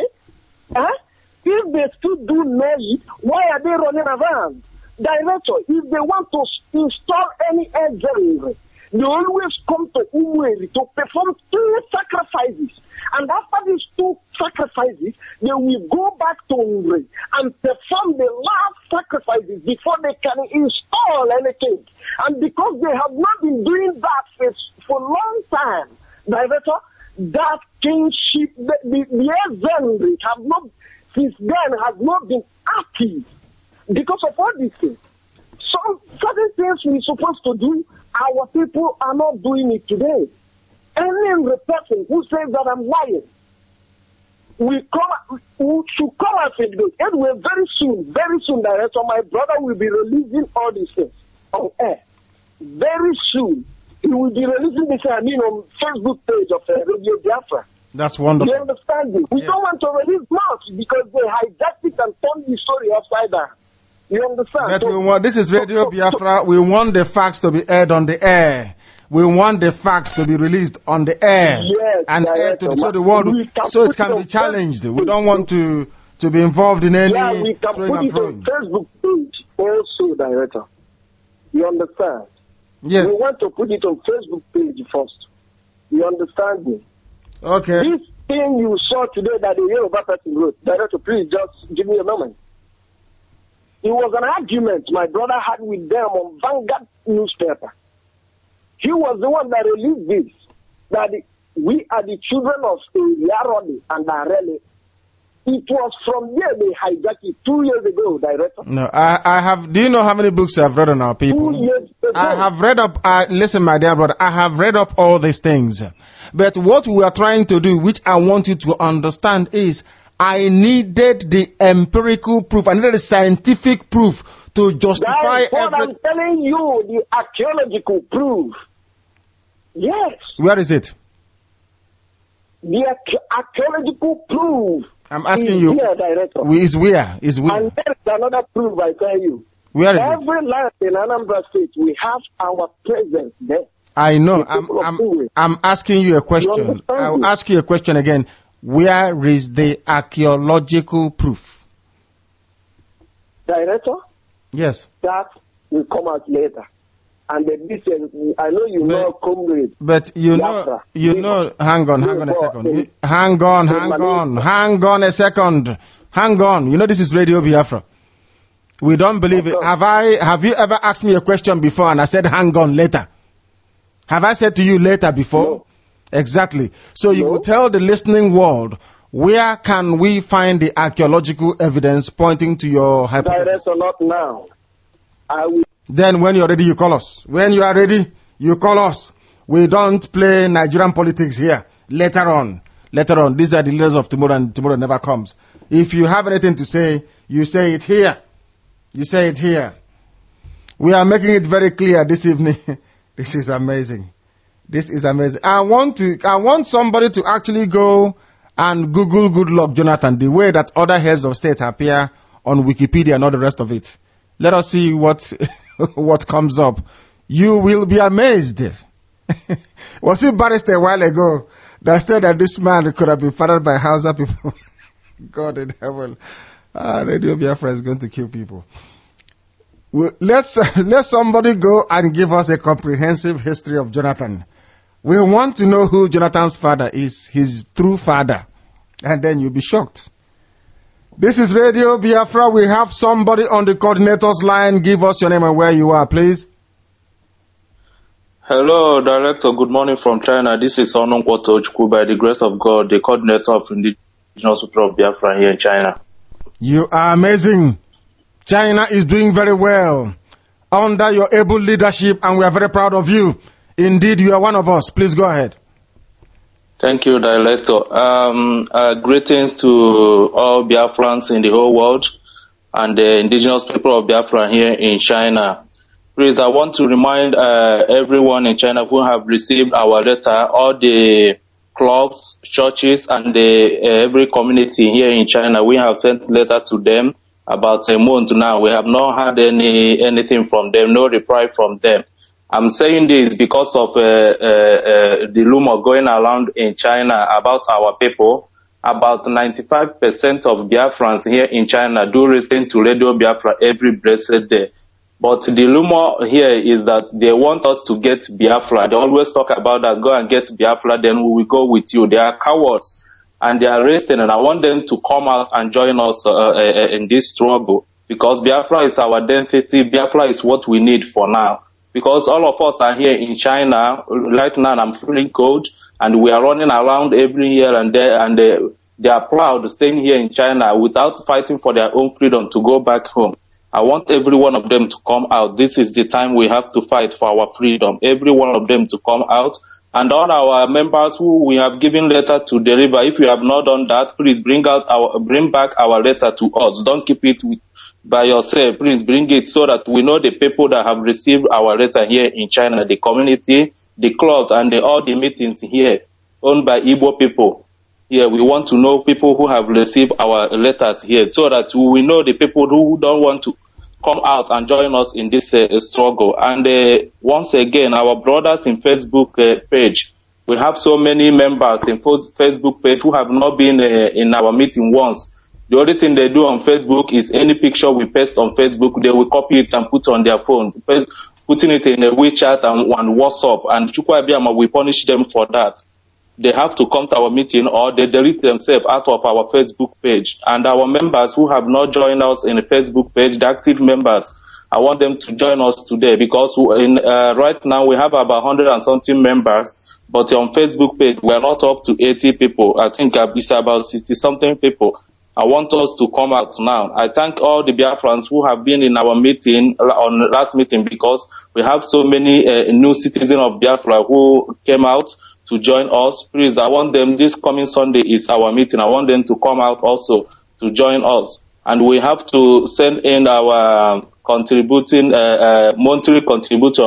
If they still do know it, why are they running around? Director, if they want to install any exile, they always come to Umweri to perform 2 sacrifices. And after these 2 sacrifices, they will go back to Umweri and perform the last sacrifices before they can install anything. And because they have not been doing that for a long time, Director, that kingship, the assemblies have not, since then, has not been active because of all these things. Some certain things we're supposed to do, our people are not doing it today. Any person who says that I'm lying, we should come and say, anyway, very soon, Director, my brother will be releasing all these things on air. Very soon, he will be releasing this, on Facebook page of Radio Biafra. That's wonderful. You understand me? We don't want to release much because they hijacked it and turned the story upside down. You understand? But this is Radio Biafra. We want the facts to be aired on the air. We want the facts to be released on the air. Yes, and aired to so the world, so it can be challenged. We don't want to be involved in any we can put it on Facebook page also, Director. You understand? Yes. We want to put it on Facebook page first. You understand me? Okay. This thing you saw today that the Yoruba person wrote, Director, please just give me a moment. It was an argument my brother had with them on Vanguard newspaper. He was the one that released this, that we are the children of Yarodi and Arele. It was from there they hijacked it 2 years ago, Director. No, I have. Do you know how many books I've read on our people? 2 years ago. I have read up. Listen, my dear brother, I have read up all these things. But what we are trying to do, which I want you to understand, is I needed the empirical proof. I needed the scientific proof to justify That's what I'm telling you, the archaeological proof. Yes. Where is it? The archaeological proof. I'm asking is you. Here, Director. Is where? Is where? And there is another proof, I tell you. Where is Every land in Anambra State, we have our presence there. I know. I'm asking you a question. I'll ask you a question again. Where is the archaeological proof? Director? Yes. That will come out later. And the distance, I know you know comrade. But you Biafra. know, hang on a second. Hang on a second. Hang on. You know this is Radio Biafra. We don't believe it. Have you ever asked me a question before and I said hang on later? Have I said to you later before? No. Exactly. So you will tell the listening world, where can we find the archaeological evidence pointing to your hypothesis? Director, not now. I will. Then when you're ready, you call us. When you are ready, you call us. We don't play Nigerian politics here. Later on. These are the leaders of tomorrow, and tomorrow never comes. If you have anything to say, you say it here. We are making it very clear this evening. This is amazing. I want somebody to actually go and Google Good Luck Jonathan, the way that other heads of state appear on Wikipedia and all the rest of it. Let us see what comes up. You will be amazed. Was it Barrister a while ago that said that this man could have been fathered by Hausa people? God in heaven. Radio Biafra is going to kill people. Let somebody go and give us a comprehensive history of Jonathan. We want to know who Jonathan's father is, his true father. And then you'll be shocked. This is Radio Biafra. We have somebody on the coordinator's line. Give us your name and where you are, please. Hello, Director. Good morning from China. This is Onon Kwotochukwu, by the grace of God, the coordinator of Indigenous People of Biafra here in China. You are amazing. China is doing very well under your able leadership, and we are very proud of you. Indeed, you are one of us. Please go ahead. Thank you, Director. Greetings to all Biafrans in the whole world and the indigenous people of Biafra here in China. Please, I want to remind everyone in China who have received our letter, all the clubs, churches, and every community here in China, we have sent letter to them about a month now. We have not had anything from them, no reply from them. I'm saying this because of the rumor going around in China about our people. About 95% of Biafrans here in China do listen to Radio Biafra every blessed day. But the rumor here is that they want us to get Biafra. They always talk about that, go and get Biafra, then we will go with you. They are cowards and they are resting, and I want them to come out and join us in this struggle, because Biafra is our identity. Biafra is what we need for now. Because all of us are here in China. Right now I'm feeling cold, and we are running around every year and there, and they are proud staying here in China without fighting for their own freedom to go back home. I want every one of them to come out. This is the time we have to fight for our freedom. Every one of them to come out. And all our members who we have given letter to deliver, if you have not done that, please bring back our letter to us. Don't keep it by yourself. Please bring it so that we know the people that have received our letter here in China, the community, the clubs, and all the meetings here owned by Igbo people. Here, we want to know people who have received our letters here, so that we know the people who don't want to come out and join us in this struggle. And once again, our brothers in Facebook page, we have so many members in Facebook page who have not been in our meeting once. The only thing they do on Facebook is any picture we paste on Facebook, they will copy it and put on their phone, putting it in a WeChat and WhatsApp. And Chukwu Abiyama will punish them for that. They have to come to our meeting, or they delete themselves out of our Facebook page. And our members who have not joined us in the Facebook page, the active members, I want them to join us today, because right now we have about 100 and something members, but on Facebook page we are not up to 80 people. I think it's about 60 something people. I want us to come out now. I thank all the Biafrans who have been in our meeting, on the last meeting, because we have so many new citizens of Biafra who came out to join us. Please, I want them, this coming Sunday is our meeting. I want them to come out also to join us. And we have to send in our monthly contribution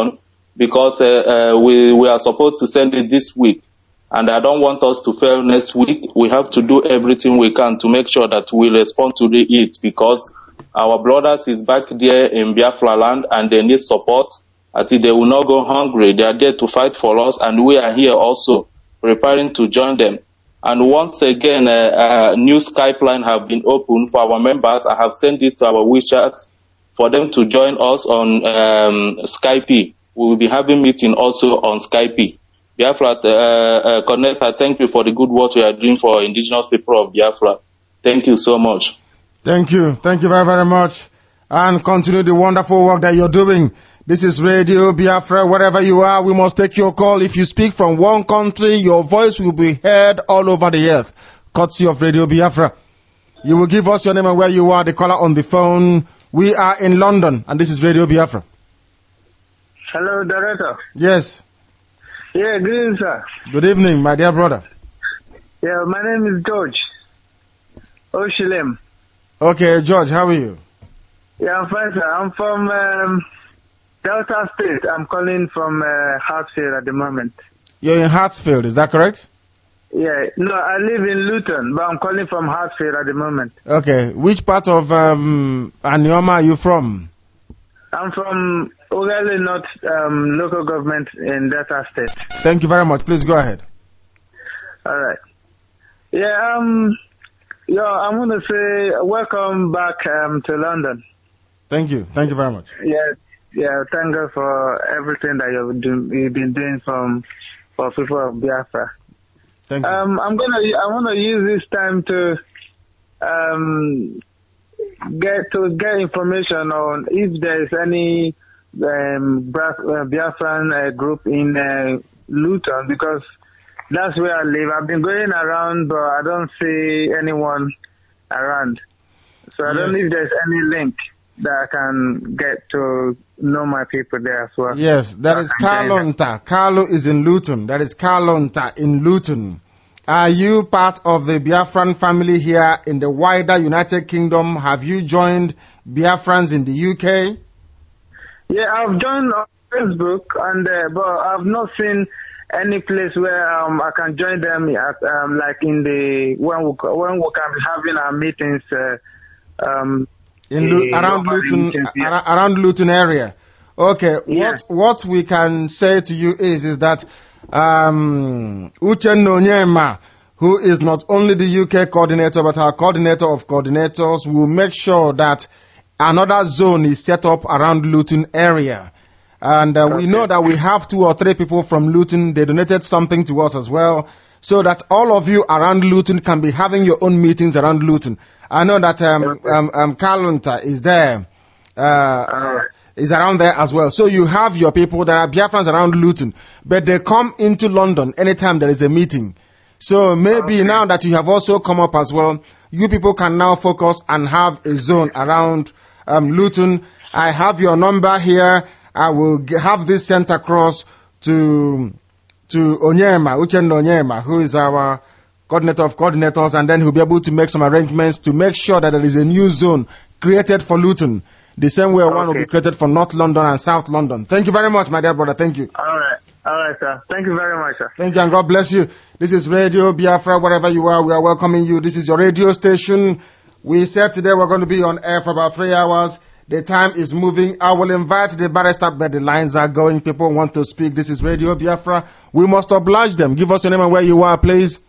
because we are supposed to send it this week. And I don't want us to fail next week. We have to do everything we can to make sure that we respond to it, because our brothers is back there in Biafra land and they need support. I think they will not go hungry. They are there to fight for us, and we are here also preparing to join them. And once again, a new Skype line have been opened for our members. I have sent it to our WeChat for them to join us on Skype. We will be having meeting also on Skype. Biafra Connect, I thank you for the good work you are doing for indigenous people of Biafra. Thank you so much. Thank you. Thank you very, very much. And continue the wonderful work that you're doing. This is Radio Biafra. Wherever you are, we must take your call. If you speak from one country, your voice will be heard all over the earth. Courtesy of Radio Biafra. You will give us your name and where you are, the caller on the phone. We are in London, and this is Radio Biafra. Hello, Director. Yes. Yeah, good evening, sir. Good evening, my dear brother. Yeah, my name is George Oshilem. Okay, George, how are you? Yeah, I'm fine, sir. I'm from Delta State. I'm calling from Hartsfield at the moment. You're in Hartsfield, is that correct? Yeah, no, I live in Luton, but I'm calling from Hartsfield at the moment. Okay, which part of Anioma are you from? I'm from Ogale North local government in Delta State. Thank you very much. Please go ahead. All right. Yeah, I'm going to say welcome back to London. Thank you. Thank you very much. Yeah. Thank God for everything that you've been doing for people of Biafra. Thank you. I want to use this time to get information on if there is any Biafran group in Luton, because that's where I live. I've been going around, but I don't see anyone around. So I don't know if there's any link that I can get to know my people there as well. Yes, that is Carlonta. Carlo is in Luton. That is Carlonta in Luton. Are you part of the Biafran family here in the wider United Kingdom? Have you joined Biafrans in the UK? Yeah, I've joined on Facebook, but I've not seen any place where I can join them at, like in the when we can be having our meetings around Luton area. Okay, what we can say to you is that Uchenna Onyema, who is not only the UK coordinator but our coordinator of coordinators, will make sure that another zone is set up around Luton area. And we know that we have 2 or 3 people from Luton. They donated something to us as well, so that all of you around Luton can be having your own meetings around Luton. I know that Carlonta is there, is around there as well. So you have your people that are Biafrans around Luton, but they come into London anytime there is a meeting. So maybe now that you have also come up as well, you people can now focus and have a zone around Luton. I have your number here. I will have this sent across to Onyema, Uchenna Onyema, who is our coordinator of coordinators, and then he'll be able to make some arrangements to make sure that there is a new zone created for Luton, the same way one will be created for North London and South London. Thank you very much, my dear brother. Thank you. All right, sir. Thank you very much, sir. Thank you, and God bless you. This is Radio Biafra. Wherever you are, we are welcoming you. This is your radio station. We said today we're going to be on air for about 3 hours. The time is moving. I will invite the barrister, but the lines are going. People want to speak. This is Radio Biafra. We must oblige them. Give us your name and where you are, please.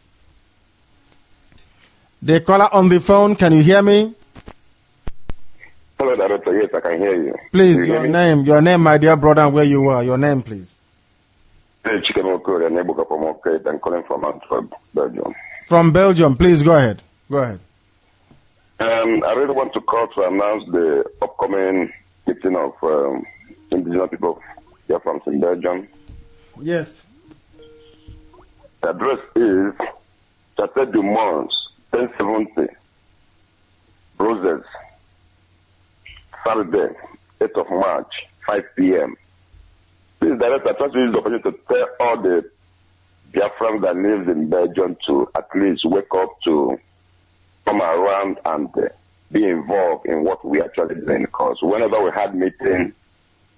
The caller on the phone, can you hear me? Hello, Director. Yes, I can hear you. Please, your name, my dear brother, and where you are. Your name, please. I'm calling from Antwerp, Belgium. From Belgium, please go ahead. Go ahead. I really want to call to announce the upcoming meeting of indigenous people here from Belgium. Yes. The address is Château du Mons, 1070, Brussels, Saturday, 8th of March, 5 p.m. Please, Director, I try to use the opportunity to tell all the Biafrans that live in Belgium to at least wake up to come around and be involved in what we actually doing. Because whenever we had meeting,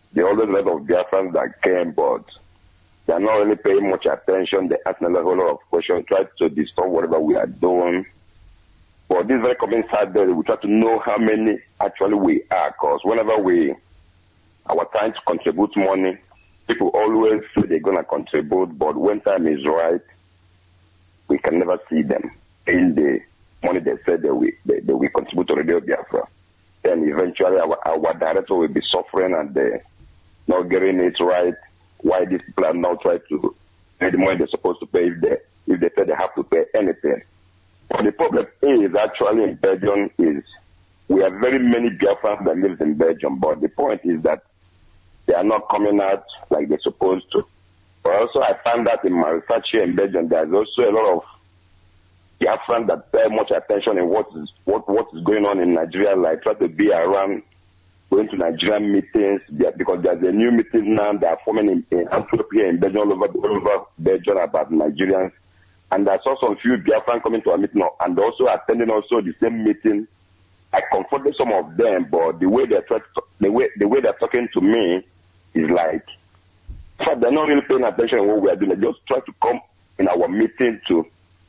there are always a lot of Biafrans that came, but they are not really paying much attention. They ask another whole lot of questions, try to disturb whatever we are doing. But this very coming Saturday, we try to know how many actually we are, because whenever we are trying to contribute money, people always say they're going to contribute, but when time is right, we can never see them paying the money they said they will contribute to Radio Biafra. Then eventually our director will be suffering and not getting it right. Why these people are now trying to pay the money they're supposed to pay if they say they have to pay anything. But the problem is actually in Belgium is we have very many Biafrans that live in Belgium, but the point is that they are not coming out like they're supposed to. But also I found that in my research here in Belgium, there's also a lot of Biafrans that pay much attention in what is going on in Nigeria, like try to be around going to Nigerian meetings, because there's a new meeting now that are forming in Antwerp here in Belgium, all over Belgium about Nigerians. And I saw some few Biafrans coming to a meeting and also attending also the same meeting. I confronted some of them, but the way they're talking to me is like, in fact, they're not really paying attention to what we are doing. They just try to come in our meeting to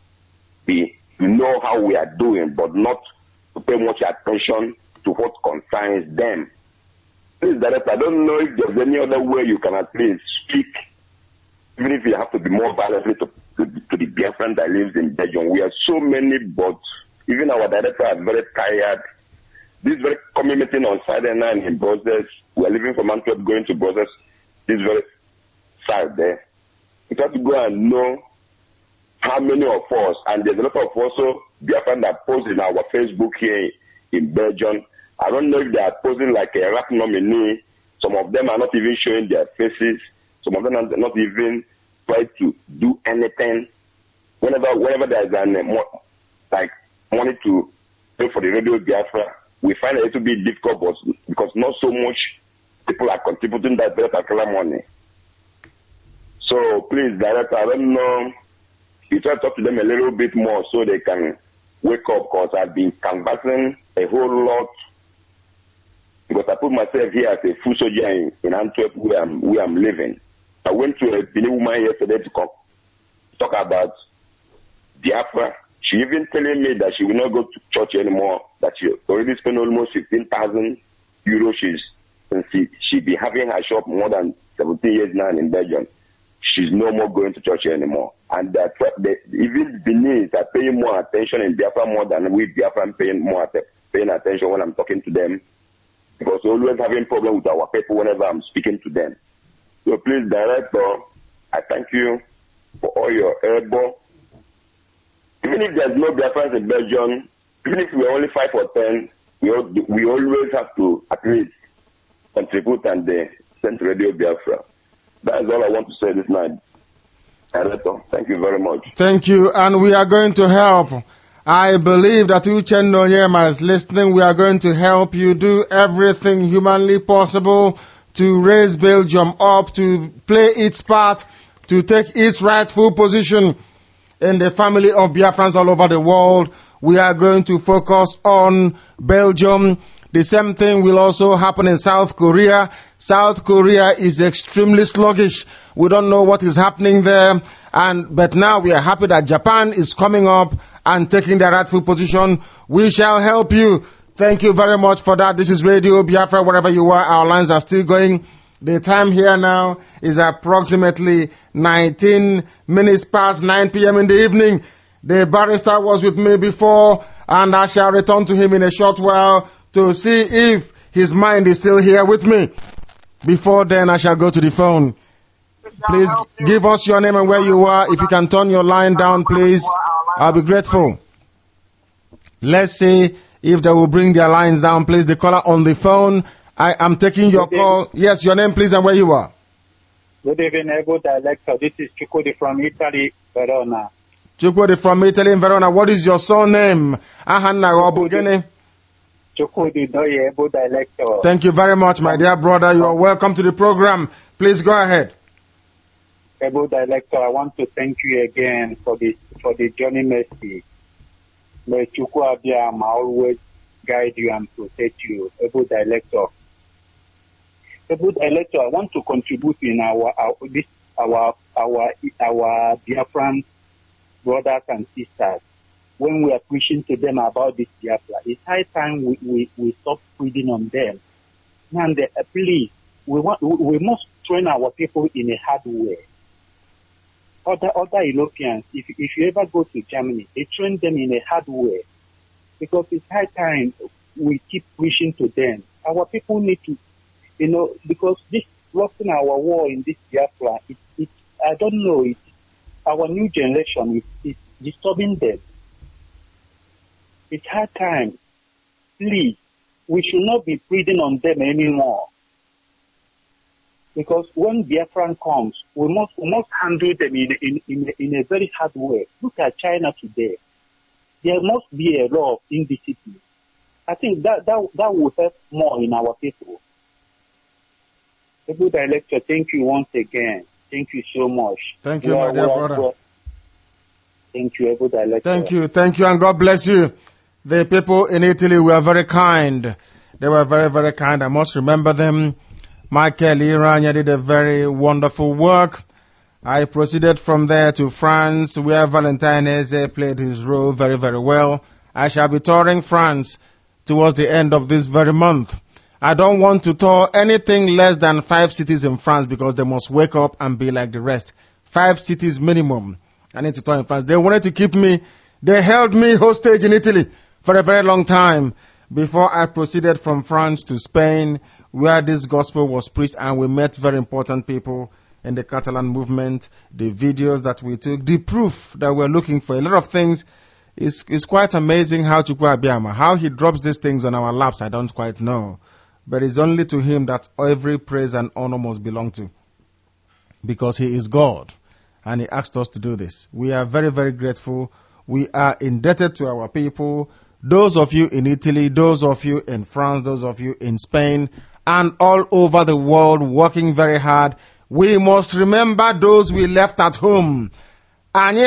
know how we are doing, but not to pay much attention to what concerns them. Please, Director, I don't know if there's any other way you can at least speak, even if you have to be more violent to the Biafran that lives in Belgium. We are so many, but even our director are very tired. This very coming meeting on Saturday night in Brussels, we are leaving from Antwerp going to Brussels this very Saturday. We have to go and know how many of us, and there's a lot of also Biafran that post in our Facebook here in Belgium. I don't know if they are posing like a rap nominee. Some of them are not even showing their faces. Some of them are not even trying to do anything. Whenever there is money to pay for the Radio Biafra, we find it to be difficult because not so much people are contributing that very particular money. So please, Director, I don't know. You try to talk to them a little bit more so they can wake up, because I've been canvassing a whole lot, because I put myself here as a food soldier in Antwerp where I'm living. I went to a Benin woman yesterday to talk about Biafra. She even telling me that she will not go to church anymore, that she already spent almost 15,000 euros. She be having her shop more than 17 years now in Belgium. She's no more going to church anymore. And even Benin are paying more attention in Biafra more than we Biafran paying attention when I'm talking to them, because we're always having problem with our people whenever I'm speaking to them. So please, Director, I thank you for all your elbow. Even if there's no Biafrans in Belgium, even if we're only 5 or 10, we always have to at least contribute and send to Radio Biafra. That is all I want to say this night. Director, thank you very much. Thank you, and we are going to help. I believe that Uchen Nonyema is listening. We are going to help you do everything humanly possible to raise Belgium up, to play its part, to take its rightful position in the family of Biafrans all over the world. We are going to focus on Belgium. The same thing will also happen in South Korea. South Korea is extremely sluggish. We don't know what is happening there. But now we are happy that Japan is coming up and taking their rightful position. We shall help you. Thank you very much for that. This is Radio Biafra, wherever you are. Our lines are still going. The time here now is approximately 19 minutes past 9 p.m. in the evening. The barrister was with me before, and I shall return to him in a short while to see if his mind is still here with me. Before then, I shall go to the phone. Please give us your name and where you are. If you can turn your line down, please, I'll be grateful. Let's see if they will bring their lines down, please. The caller on the phone. I am taking your call. Yes, your name, please, and where you are. Good evening, Ebo Director. This is Chukwudi from Italy, Verona. Chukwudi from Italy in Verona. What is your surname? Chukwudi Doye, Ebo Director. Thank you very much, my dear brother. You are welcome to the program. Please go ahead. Ebo Director, I want to thank you again for the journey mercy. May Chukwu Abiyama always guide you and protect you, Ebo Director. Able Director, I want to contribute in our Biafran brothers and sisters. When we are preaching to them about this Biafra, it's high time we stop feeding on them. And please, we must train our people in a hard way. Other Europeans, if you ever go to Germany, they train them in a hard way. Because it's high time we keep preaching to them. Our people need to, because this blocking our war in this Biafra, I don't know, our new generation is disturbing them. It's high time. Please, we should not be breathing on them anymore. Because when Biafran comes, we must handle them in a very hard way. Look at China today. There must be a law of indiscipline. I think that will help more in our people. Able Director, thank you once again. Thank you so much. Thank you, my dear brother. Thank you, Able Director. Thank you, and God bless you. The people in Italy were very kind. They were very, very kind. I must remember them. Michael Irania did a very wonderful work. I proceeded from there to France, where Valentine Eze played his role very, very well. I shall be touring France towards the end of this very month. I don't want to tour anything less than 5 cities in France because they must wake up and be like the rest. 5 cities minimum. I need to tour in France. They wanted to keep me. They held me hostage in Italy for a very long time before I proceeded from France to Spain, where this gospel was preached, and we met very important people in the Catalan movement, the videos that we took, the proof that we're looking for, a lot of things. It's quite amazing how Chukwu Abiyama, how he drops these things on our laps, I don't quite know. But it's only to him that every praise and honor must belong to, because he is God, and he asked us to do this. We are very, very grateful. We are indebted to our people, those of you in Italy, those of you in France, those of you in Spain, and all over the world working very hard. We must remember those we left at home. We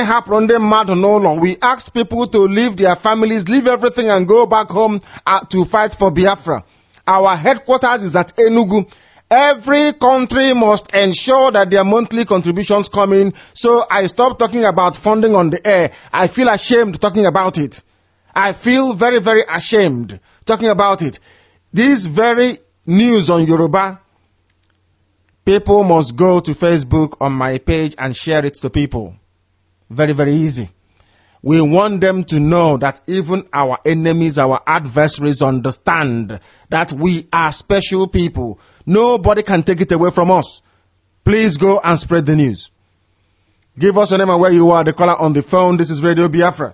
asked people to leave their families, leave everything and go back home to fight for Biafra. Our headquarters is at Enugu. Every country must ensure that their monthly contributions come in. So I stopped talking about funding on the air. I feel ashamed talking about it. I feel very, very ashamed talking about it. This very news on Yoruba, people must go to Facebook on my page and share it to people. Very, very easy. We want them to know that even our enemies, our adversaries understand that we are special people. Nobody can take it away from us. Please go and spread the news. Give us your name and where you are. The caller on the phone. This is Radio Biafra.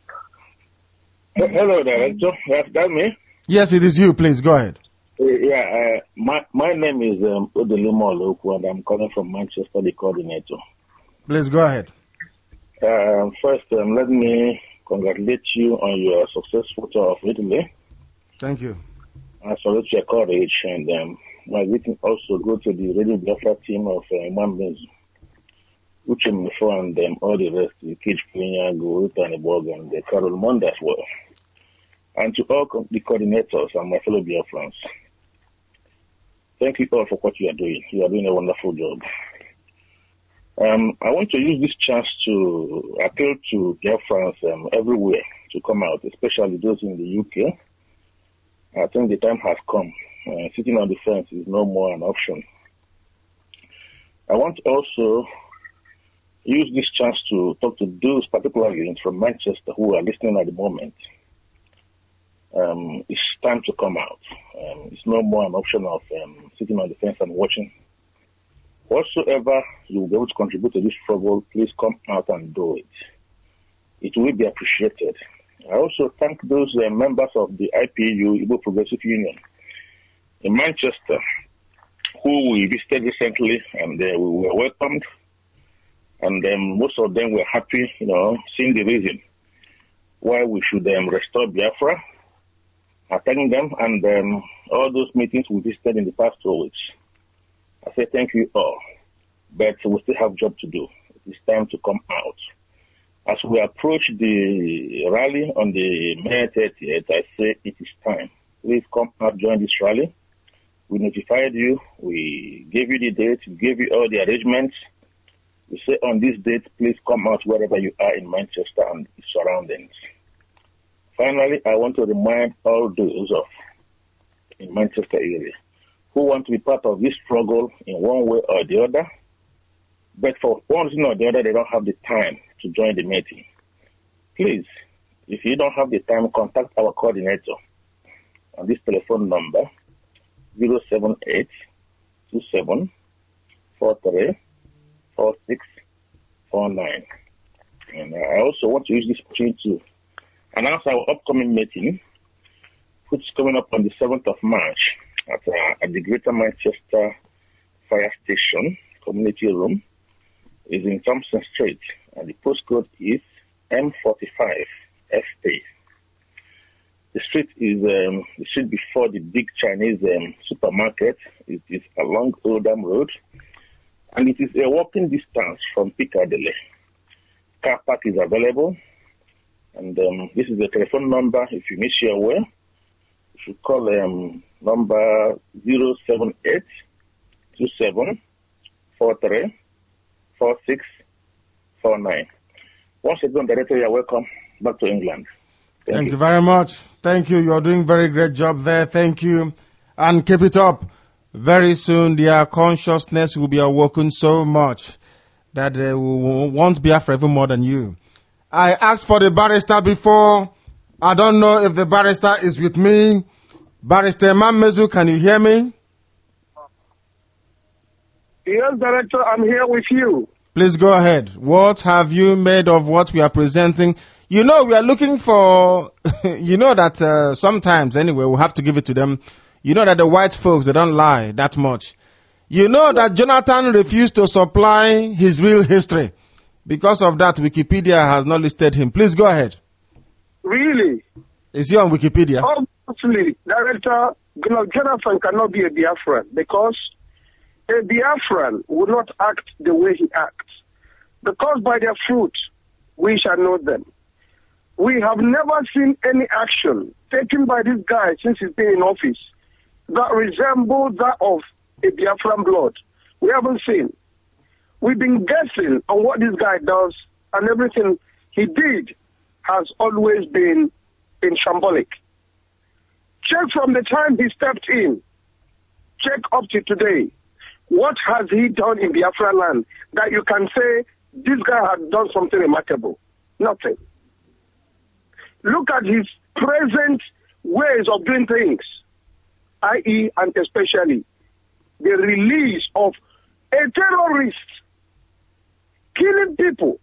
Hello, Director. That's me? Yes, it is you. Please go ahead. My name is Odelimo Oloku, and I'm calling from Manchester, the coordinator. Please go ahead. First, let me congratulate you on your successful tour of Italy. Thank you. I salute your courage, and my greeting also go to the Radio Biafra team of Imam Benzu, Uche Mifo, and all the rest, the Kij Pinya, Guruta, and Borg, and the Carol Monda as well. And to all the coordinators and my fellow Biafrans, thank you all for what you are doing. You are doing a wonderful job. I want to use this chance to appeal to Biafrans everywhere to come out, especially those in the UK. I think the time has come. Sitting on the fence is no more an option. I want to also use this chance to talk to those particularly from Manchester who are listening at the moment. It's time to come out. It's no more an option of sitting on the fence and watching. Whatsoever you will be able to contribute to this struggle, please come out and do it. It will be appreciated. I also thank those members of the IPU, Igbo Progressive Union, in Manchester, who we visited recently, and we were welcomed. And most of them were happy, seeing the reason why we should restore Biafra. I thank them, and all those meetings we visited in the past 2 weeks. I say thank you all, but we still have job to do. It is time to come out. As we approach the rally on the May 30th, I say it is time. Please come out, join this rally. We notified you. We gave you the date. We gave you all the arrangements. We say on this date, please come out wherever you are in Manchester and its surroundings. Finally, I want to remind all those in Manchester area who want to be part of this struggle in one way or the other, but for one reason or the other, they don't have the time to join the meeting. Please, if you don't have the time, contact our coordinator on this telephone number, 078 27 43 46 49. And I also want to use this opportunity to announce our upcoming meeting, which is coming up on the 7th of March at the Greater Manchester Fire Station Community Room. Is in Thompson Street, and the postcode is M45FA. The street is the street before the big Chinese supermarket. It is along Oldham Road, and it is a walking distance from Piccadilly. Car park is available, and this is the telephone number. If you miss your way, you should call number 078 27 43 4649. Once again, Director, you are welcome back to England. Thank you very much. Thank you. You are doing very great job there. Thank you. And keep it up. Very soon, their consciousness will be awoken so much that they will want Biafra even more than you. I asked for the barrister before. I don't know if the barrister is with me. Barrister Mamezu, can you hear me? Yes, Director, I'm here with you. Please go ahead. What have you made of what we are presenting? You know, we are looking for, you know that sometimes, anyway, we'll have to give it to them. You know that the white folks, they don't lie that much. You know that Jonathan refused to supply his real history. Because of that, Wikipedia has not listed him. Please go ahead. Really? Is he on Wikipedia? Obviously, Director, Jonathan cannot be a Biafran because a Biafran would not act the way he acts. Because by their fruit, we shall know them. We have never seen any action taken by this guy since he's been in office that resembles that of a Biafran blood. We haven't seen. We've been guessing on what this guy does, and everything he did has always been shambolic. Check from the time he stepped in. Check up to today. What has he done in Biafra land that you can say this guy has done something remarkable? Nothing. Look at his present ways of doing things, i.e. and especially the release of a terrorist killing people,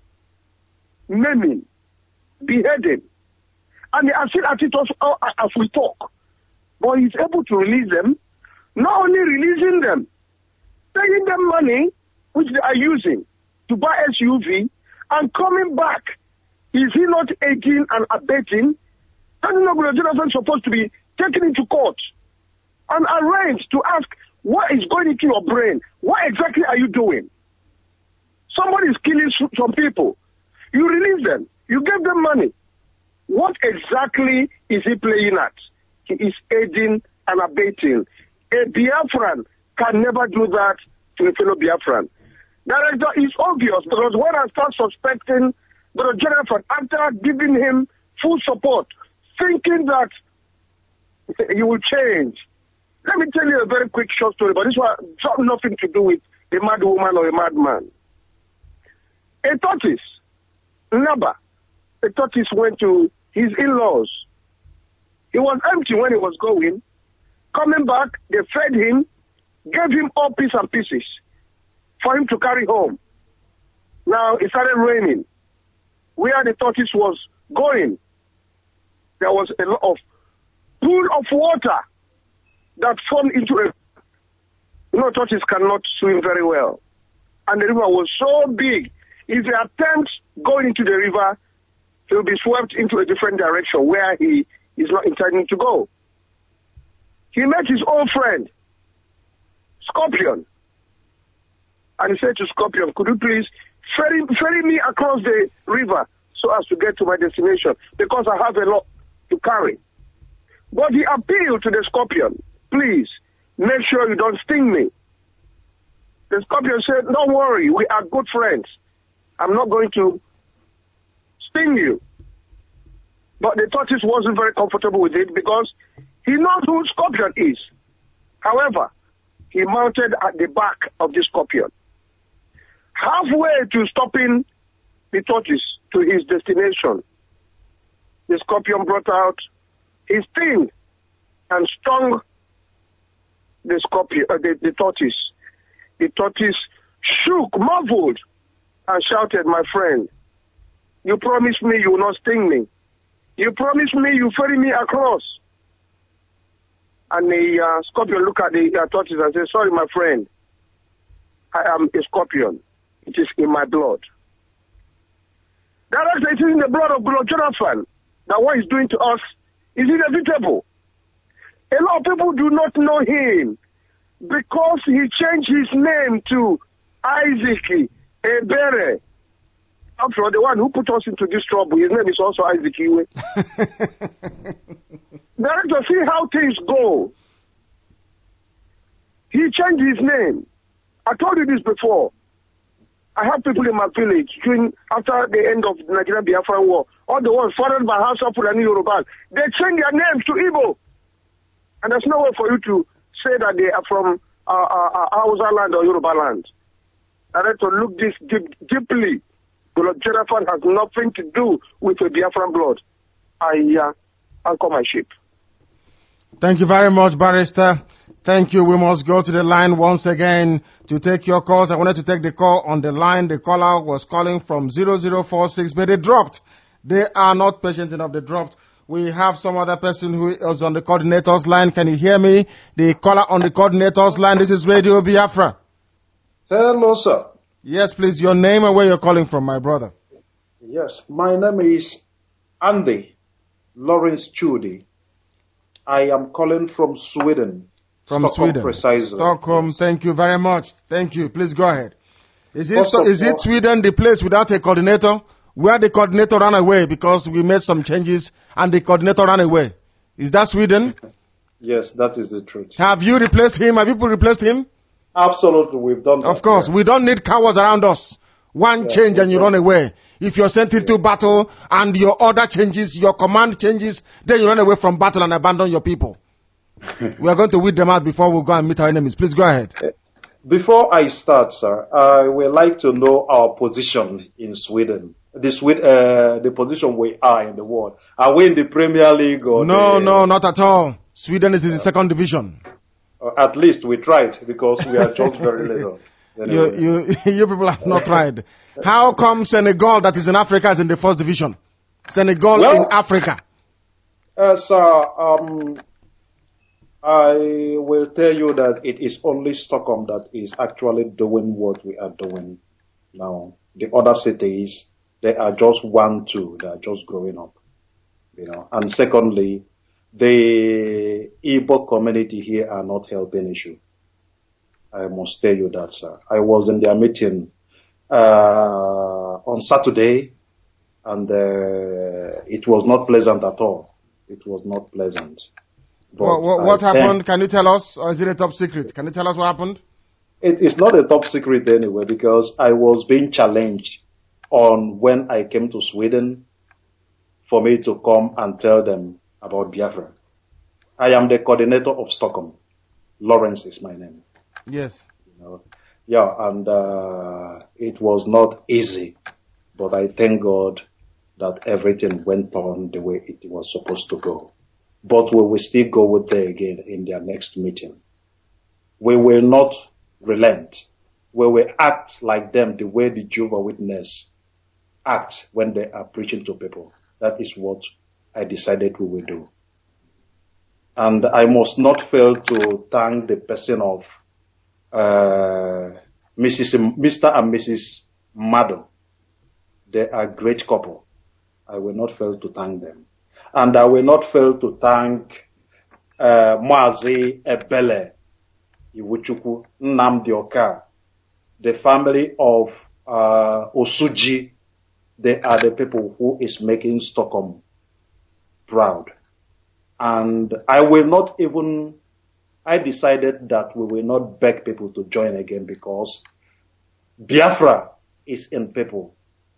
maiming, beheading, and they are still at it as we talk. But he's able to release them, not only releasing them, paying them money, which they are using to buy SUV, and coming back. Is he not aiding and abetting? Daniel Jonathan is supposed to be taken into court and arraigned to ask what is going into your brain. What exactly are you doing? Somebody is killing some people. You release them. You give them money. What exactly is he playing at? He is aiding and abetting. A Biafran can never do that to a fellow Biafran. Director, it's obvious because when I start suspecting Brother Jonathan, after giving him full support, thinking that he will change. Let me tell you a very quick short story, but this one has nothing to do with a mad woman or a madman. A tortoise, Naba, a tortoise went to his in-laws. He was empty when he was going. Coming back, they fed him, gave him all bits and pieces for him to carry home. Now, it started raining. Where the tortoise was going, there was a lot of pool of water that formed into a... You know, tortoise cannot swim very well. And the river was so big, if he attempts going into the river, he will be swept into a different direction where he is not intending to go. He met his old friend, Scorpion. And he said to Scorpion, could you please ferry me across the river so as to get to my destination, because I have a lot to carry. But he appealed to the Scorpion, please, make sure you don't sting me. The scorpion said, don't worry, we are good friends. I'm not going to sting you. But the tortoise wasn't very comfortable with it because he knows who Scorpion is. However, he mounted at the back of the scorpion. Halfway to stopping the tortoise to his destination, the scorpion brought out his sting and stung the scorpion, the tortoise. The tortoise shook, marveled, and shouted, my friend, you promised me you will not sting me. You promised me you ferry me across. And the scorpion looked at the tortoise and said, sorry, my friend, I am a scorpion. It is in my blood. That is, it is in the blood of Lord Jonathan that what he's doing to us is inevitable. A lot of people do not know him because he changed his name to Isaac Ebere. After all, the one who put us into this trouble, his name is also Isaac Iwe. Director, see how things go. He changed his name. I told you this before. I have people in my village after the end of the Nigerian Biafra War, all the ones followed by Hausa Fulani Yoruba, they changed their names to Igbo. And there's no way for you to say that they are from Hausa land or Yoruba land. Director, look this deeply. Lord Jonathan has nothing to do with the Biafran blood. I anchor my ship. Thank you very much, Barrister. Thank you. We must go to the line once again to take your calls. I wanted to take the call on the line. The caller was calling from 0046, but they dropped. They are not patient enough. They dropped. We have some other person who is on the coordinator's line. Can you hear me? The caller on the coordinator's line. This is Radio Biafra. Hello, sir. Yes, please. Your name and where you're calling from, my brother. Yes, my name is Andy Lawrence Chudi. I am calling from Sweden. From Stockholm, Sweden. Precisely. Stockholm. Thank you very much. Thank you. Please go ahead. Is it Sweden, the place without a coordinator, where the coordinator ran away because we made some changes and the coordinator ran away? Is that Sweden? Yes, that is the truth. Have you replaced him? Have people replaced him? Absolutely, we've done that. Of course, we don't need cowards around us. One change and you run away. If you're sent into battle and your order changes, your command changes, then you run away from battle and abandon your people. We are going to weed them out before we go and meet our enemies. Please go ahead. Before I start, sir, I would like to know our position in Sweden. The position we are in the world. Are we in the Premier League or No, not at all. Sweden is in the second division. At least we tried because we are just very little. Anyway. You people have not tried. How come Senegal, that is in Africa, is in the first division? Senegal in Africa. Sir, I will tell you that it is only Stockholm that is actually doing what we are doing now. The other cities, they are just 1, 2, they are just growing up, And secondly, the Igbo community here are not helping issue. I must tell you that, sir. I was in their meeting on Saturday, and it was not pleasant at all. It was not pleasant. What happened? Can you tell us? Or is it a top secret? Can you tell us what happened? It is not a top secret anyway, because I was being challenged on when I came to Sweden for me to come and tell them about Biafra. I am the coordinator of Stockholm. Lawrence is my name. Yes. And it was not easy, but I thank God that everything went on the way it was supposed to go. But we will still go with them again in their next meeting. We will not relent. We will act like them the way the Jehovah's Witnesses act when they are preaching to people. That is what I decided we will do. And I must not fail to thank the person of Mr. and Mrs. Mado. They are a great couple. I will not fail to thank them. And I will not fail to thank Mazi Ebele Iwuchukwu Nnamdi Oka, the family of Osuji. They are the people who is making Stockholm proud. And I will not even I decided that we will not beg people to join again because Biafra is in people.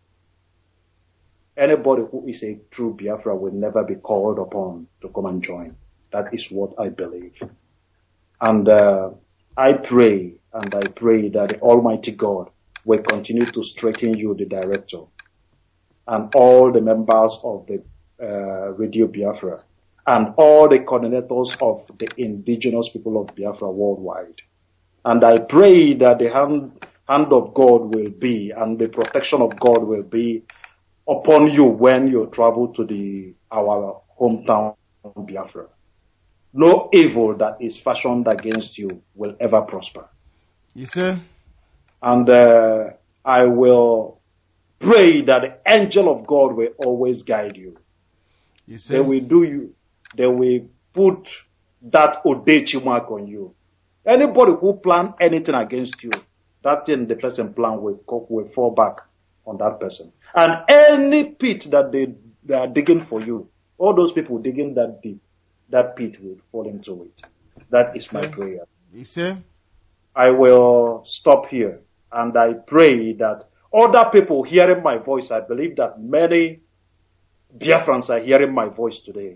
Anybody who is a true Biafra will never be called upon to come and join. That is what I believe. And I pray that the Almighty God will continue to strengthen you, the director, and all the members of the Radio Biafra, and all the coordinators of the indigenous people of Biafra worldwide. And I pray that the hand of God will be, and the protection of God will be upon you when you travel to our hometown Biafra. No evil that is fashioned against you will ever prosper. You see? And I will pray that the angel of God will always guide you. You see? They will put that Odechi mark on you. Anybody who plan anything against you, that thing the person plan will fall back on that person. And any pit that they are digging for you, all those people digging that deep, that pit will fall into it. That is my prayer. You see? I will stop here, and I pray that other people hearing my voice, I believe that many Biafrans are hearing my voice today.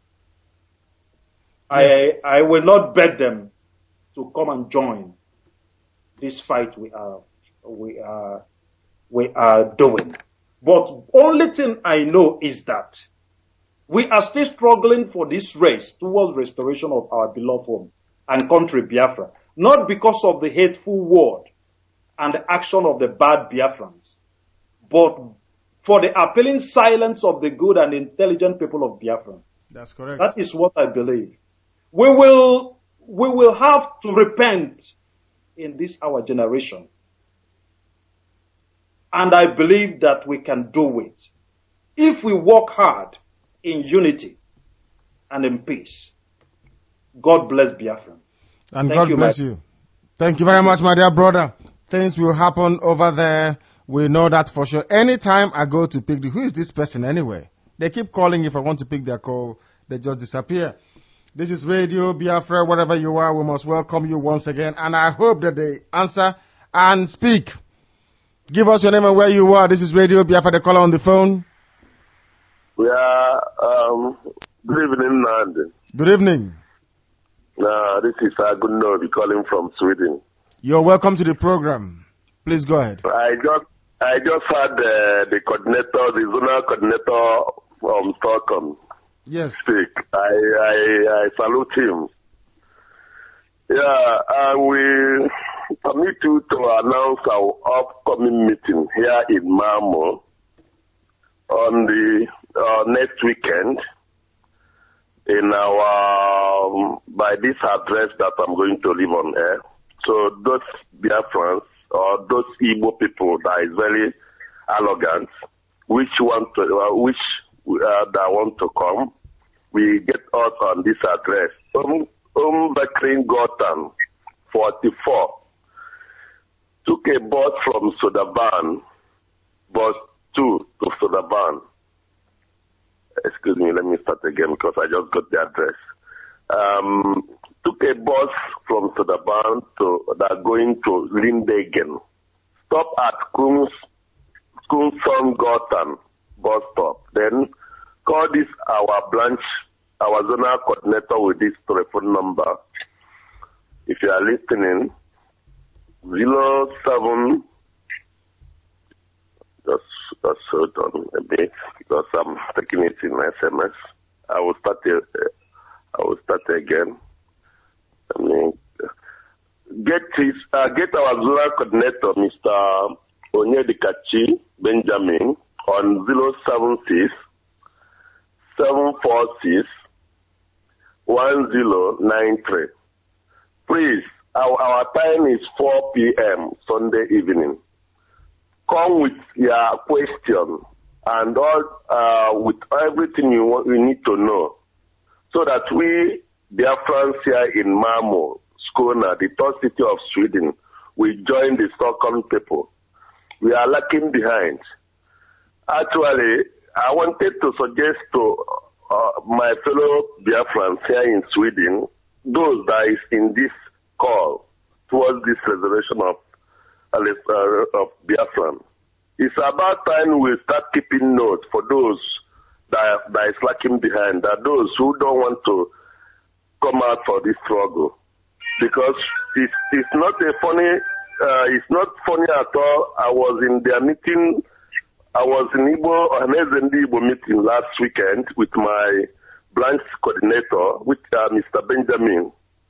Yes. I will not beg them to come and join this fight we are doing. But only thing I know is that we are still struggling for this race towards restoration of our beloved home and country Biafra, not because of the hateful word and the action of the bad Biafrans, but for the appealing silence of the good and intelligent people of Biafra. That's correct. That is what I believe. We will have to repent in this our generation. And I believe that we can do it if we work hard in unity and in peace. God bless Biafra. And God bless you. Thank you very much, my dear brother. Things will happen over there. We know that for sure. Anytime I go to pick who is this person anyway? They keep calling. If I want to pick their call, they just disappear. This is Radio Biafra. Wherever you are, we must welcome you once again. And I hope that they answer and speak. Give us your name and where you are. This is Radio Biafra. The caller on the phone. Good evening, Nandi. Good evening. This is Agunobi calling from Sweden. You're welcome to the program. Please go ahead. I just had the coordinator, the zonal coordinator from Stockholm. Yes. Speak. I salute him. Yeah, I will permit you to announce our upcoming meeting here in Malmo on the next weekend in our by this address that I'm going to leave on air. So those Biafrans or those Igbo people that is very arrogant, that want to come, we get us on this address. Bekrin Gotham 44 took a bus from Sodaban, bus 2 to Sodaban. Excuse me, let me start again because I just got the address. Took a bus from Sodaban that going to Lindegen. Stop at Kunson Gotham bus stop. Then call this our branch, our zonal coordinator with this telephone number. If you are listening, 07. Just hold on a bit because I'm taking it in SMS. I will start again. I mean, get our zonal coordinator, Mr. Onyedikachi Benjamin, on 076 746 1093. Please, our time is 4 p.m. Sunday evening. Come with your question and all with everything you need to know, so that we, Biafrans here in Malmo, Skåne, the third city of Sweden, we join the Stockholm people. We are lacking behind. Actually, I wanted to suggest to my fellow Biafrans here in Sweden, those that is in this call towards this resurrection of Biafran. It's about time we start keeping note for those that is lacking behind, that those who don't want to come out for this struggle. Because it's not it's not funny at all. I was in their meeting. I was in Igbo meeting last weekend with my branch coordinator, with Mr. Benjamin.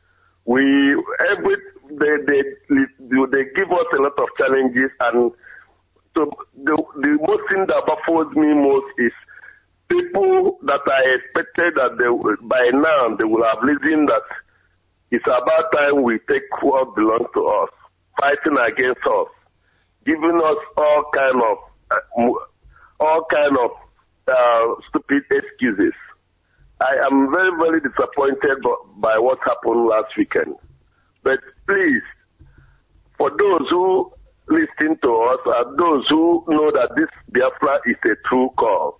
They give us a lot of challenges, and so the most thing that baffles me most is people that I expected that by now they will have listened that it's about time we take what belongs to us, fighting against us, giving us all kind of stupid excuses. I am very, very disappointed by what happened last weekend. But please, for those who listen to us and those who know that this Biafra is a true call,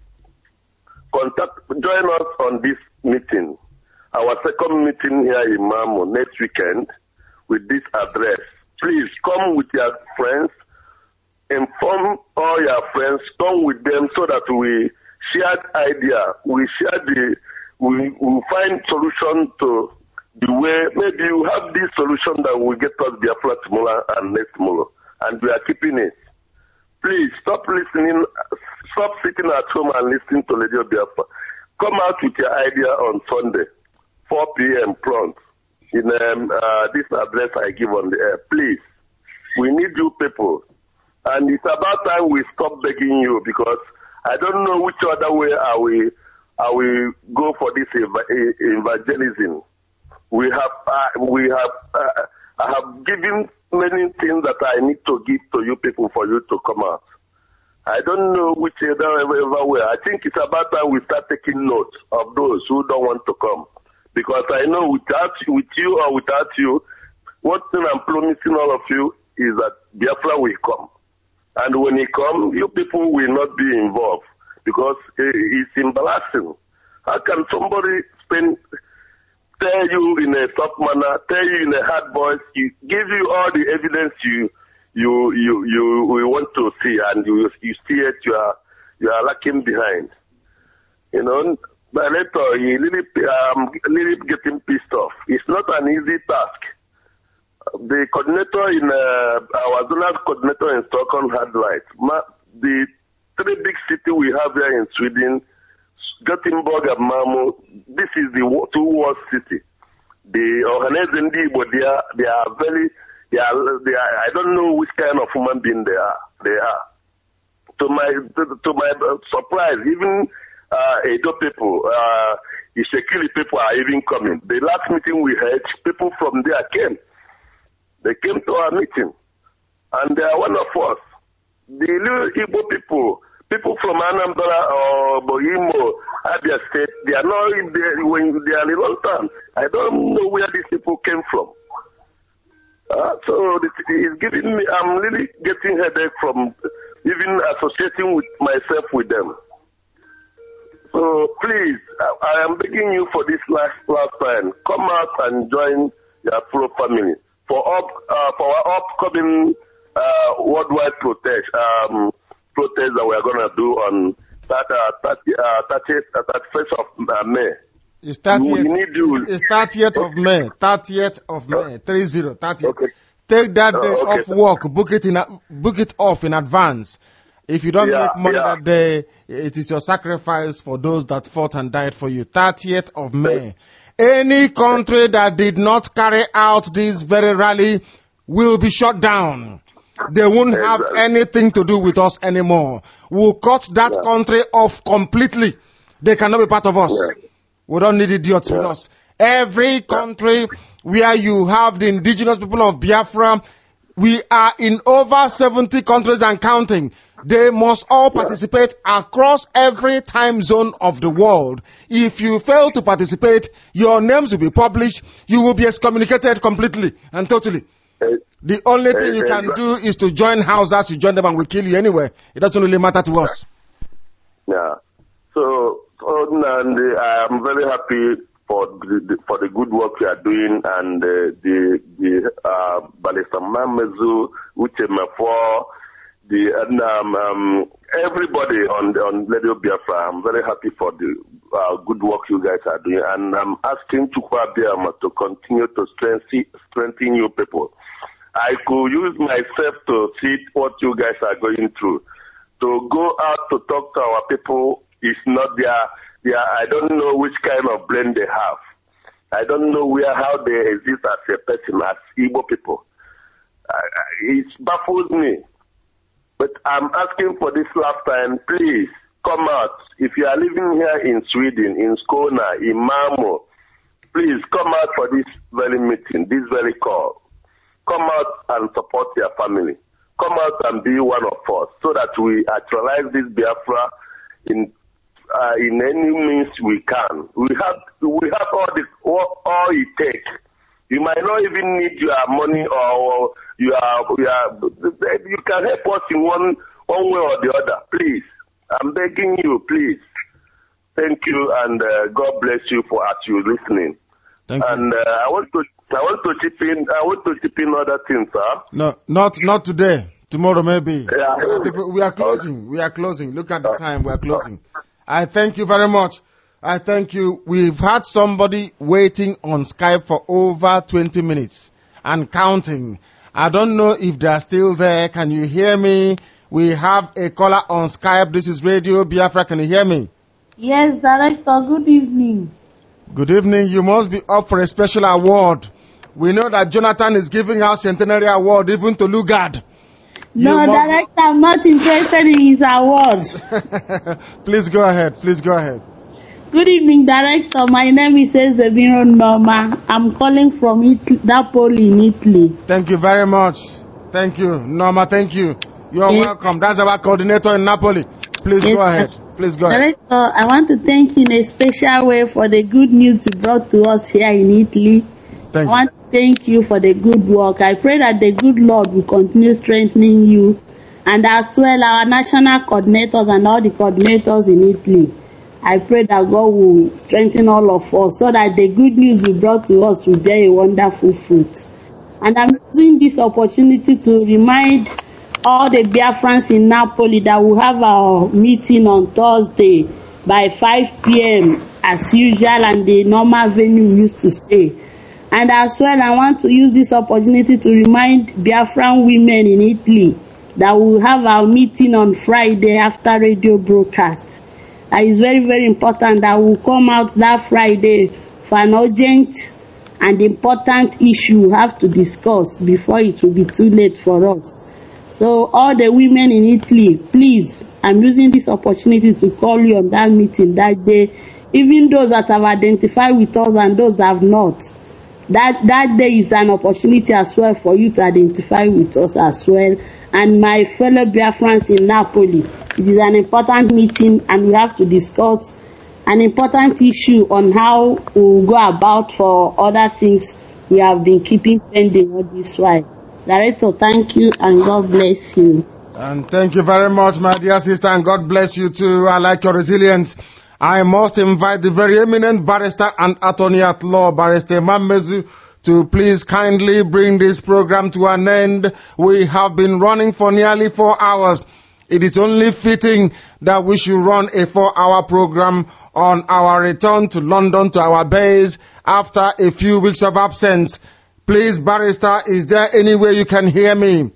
join us on this meeting, our second meeting here in Mamo next weekend with this address. Please come with your friends, inform all your friends, come with them so that we share idea, we find solution to the way. Maybe you have this solution that will get us Biafra tomorrow and next tomorrow, and we are keeping it. Please stop listening, stop sitting at home and listening to Radio Biafra. Come out with your idea on Sunday, 4 p.m. prompt, in this address I give on the air. Please, we need you people. And it's about time we stop begging you, because I don't know which other way I will go for this evangelism. I have given many things that I need to give to you people for you to come out. I don't know which other way. I think it's about time we start taking note of those who don't want to come. Because I know with you or without you, one thing I'm promising all of you is that Biafra will come. And when he comes, you people will not be involved, because it's embarrassing. How can somebody tell you in a soft manner, tell you in a hard voice, give you all the evidence you want to see, and you see it, you are lacking behind. You know, but later you really getting pissed off. It's not an easy task. The coordinator our zonal coordinator in Stockholm had right. The three big cities we have here in Sweden, Gothenburg and Malmö, this is the two worst cities. The organizing they are I don't know which kind of human being they are. To my surprise, even Edo people, Ishekili people are even coming. The last meeting we had, people from there came. They came to our meeting, and they are one of us. The little Igbo people from Anambra or Bohimo, Abia State, they are not there when they are in London. I don't know where these people came from. So it's giving me, I'm really getting headache from even associating with myself with them. So please, I am begging you for this last time, come out and join your Pro family for our upcoming worldwide protest that we are going to do on 31st of May. It's 30th of May. 30th of May. 30th. Okay. Take that day off work. Book it off in advance. If you don't make money that day, it is your sacrifice for those that fought and died for you. 30th of May. Any country that did not carry out this very rally will be shut down. They won't have anything to do with us anymore. We'll cut that country off completely. They cannot be part of us. We don't need idiots with us. Every country where you have the indigenous people of Biafra, we are in over 70 countries and counting. They must all participate across every time zone of the world. If you fail to participate, your names will be published. You will be excommunicated completely and totally. The only thing you can do is to join houses. You join them and we kill you anyway. It doesn't really matter to us. Yeah. So I am very happy for the good work you are doing, and the Barrister Mamezu, Uchemefo, everybody on Radio Biafra. I'm very happy for the good work you guys are doing, and I'm asking Chukwu Abiyama to continue to strengthen you people. I could use myself to see what you guys are going through. To go out to talk to our people is not their I don't know which kind of brain they have. I don't know how they exist as a person, as Igbo people. It baffles me. But I'm asking for this last time, please come out. If you are living here in Sweden, in Skåne, in Malmö, please come out for this very meeting, this very call. Come out and support your family. Come out and be one of us, so that we actualize this Biafra in any means we can. We have all it takes. You might not even need your money, or you can help us in one way or the other. Please, I'm begging you, please. Thank you, and God bless you for as you're listening. Thank you. And I want to chip in. I want to chip in other things, sir. No, not today. Tomorrow maybe. Yeah. We are closing. We are closing. Look at the time. We are closing. I thank you very much. I thank you. We've had somebody waiting on Skype for over 20 minutes and counting. I don't know if they're still there. Can you hear me? We have a caller on Skype. This is Radio Biafra. Can you hear me? Yes, Director. Good evening. Good evening. You must be up for a special award. We know that Jonathan is giving out centenary award even to Lugard. No, Director, I'm not interested in his awards. Please go ahead. Please go ahead. Good evening, Director. My name is Ezebiro Norma. I'm calling from Napoli in Italy. Thank you very much. Thank you, Norma. Thank you. You're welcome. That's our coordinator in Napoli. Please go ahead. Please go ahead. Director, I want to thank you in a special way for the good news you brought to us here in Italy. I want to thank you for the good work. I pray that the good Lord will continue strengthening you, and as well our national coordinators and all the coordinators in Italy. I pray that God will strengthen all of us so that the good news you brought to us will bear a wonderful fruit. And I'm using this opportunity to remind all the Biafrans in Napoli that we'll have our meeting on Thursday by 5 p.m. as usual, and the normal venue we used to stay. And as well, I want to use this opportunity to remind Biafran women in Italy that we'll have our meeting on Friday after radio broadcast. It is very, very important that we'll come out that Friday for an urgent and important issue we have to discuss before it will be too late for us. So all the women in Italy, please, I'm using this opportunity to call you on that meeting that day, even those that have identified with us and those that have not. That day is an opportunity as well for you to identify with us as well. And my fellow Biafrans in Napoli, it is an important meeting, and we have to discuss an important issue on how we will go about for other things we have been keeping pending all this while. Director, thank you, and God bless you. And thank you very much, my dear sister, and God bless you too. I like your resilience. I must invite the very eminent barrister and attorney at law, Barrister Mamezu, to please kindly bring this program to an end. We have been running for nearly 4 hours. It is only fitting that we should run a 4-hour program on our return to London, to our base, after a few weeks of absence. Please, Barrister, is there any way you can hear me?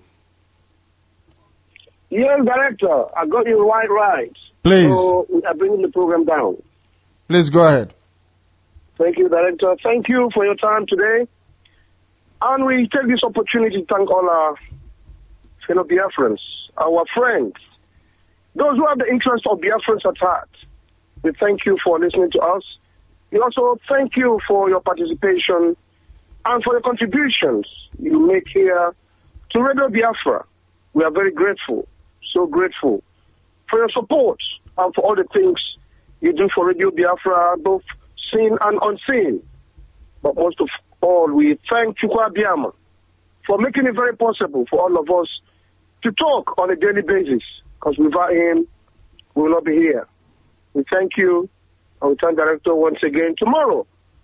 Yes, Director, I got you right. Please. So we are bringing the program down. Please go ahead. Thank you, Director. Thank you for your time today. And we take this opportunity to thank all our fellow Biafrans, our friends, those who have the interest of Biafrans at heart. We thank you for listening to us. We also thank you for your participation and for the contributions you make here to Radio Biafra. We are very grateful, so grateful for your support and for all the things you do for Radio Biafra, both seen and unseen. But most of all, we thank Chukwu Abiyama for making it very possible for all of us to talk on a daily basis, because without him, we will not be here. We thank you, and we thank Director once again. Tomorrow,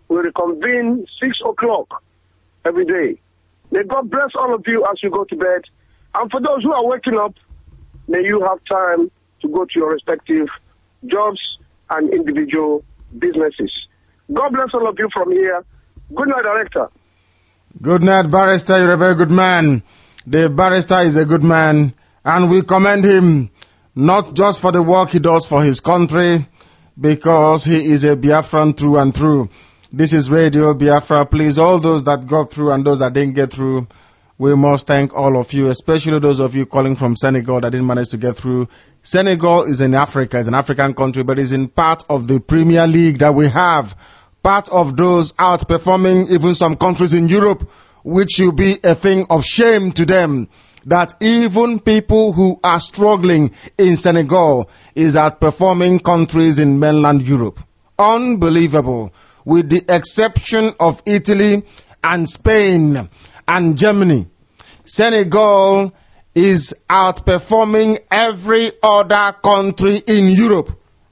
We reconvene 6 o'clock every day. May God bless all of you as you go to bed. And for those who are waking up, may you have time to go to your respective jobs and individual businesses. God bless all of you from here. Good night, Director. Good night, Barrister. You're a very good man. The Barrister is a good man, and we commend him not just for the work he does for his country, because he is a Biafran through and through. This is Radio Biafra. Please, all those that got through and those that didn't get through, we must thank all of you, especially those of you calling from Senegal that didn't manage to get through. Senegal is in Africa, it's an African country, but it's in part of the Premier League that we have. Part of those outperforming even some countries in Europe, which should be a thing of shame to them, that even people who are struggling in Senegal is outperforming countries in mainland Europe. Unbelievable. With the exception of Italy and Spain and Germany, Senegal is outperforming every other country in Europe.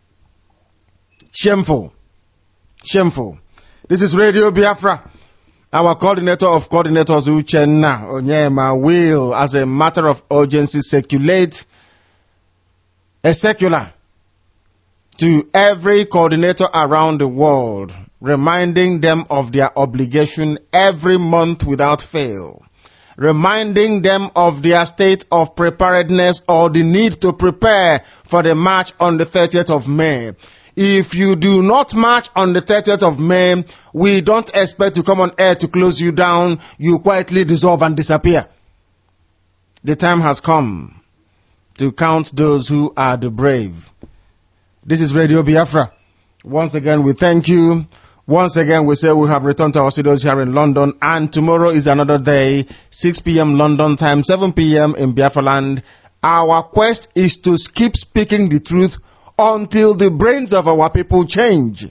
Shameful. Shameful. This is Radio Biafra. Our coordinator of coordinators, Uchenna Onyema, will, as a matter of urgency, circulate a circular to every coordinator around the world, reminding them of their obligation every month without fail, reminding them of their state of preparedness or the need to prepare for the march on the 30th of May. If you do not march on the 30th of May, we don't expect to come on air to close you down. You quietly dissolve and disappear. The time has come to count those who are the brave. This is Radio Biafra. Once again, we thank you. Once again, we say we have returned to our studios here in London, and tomorrow is another day, 6 p.m. London time, 7 p.m. in Biafra land. Our quest is to keep speaking the truth until the brains of our people change.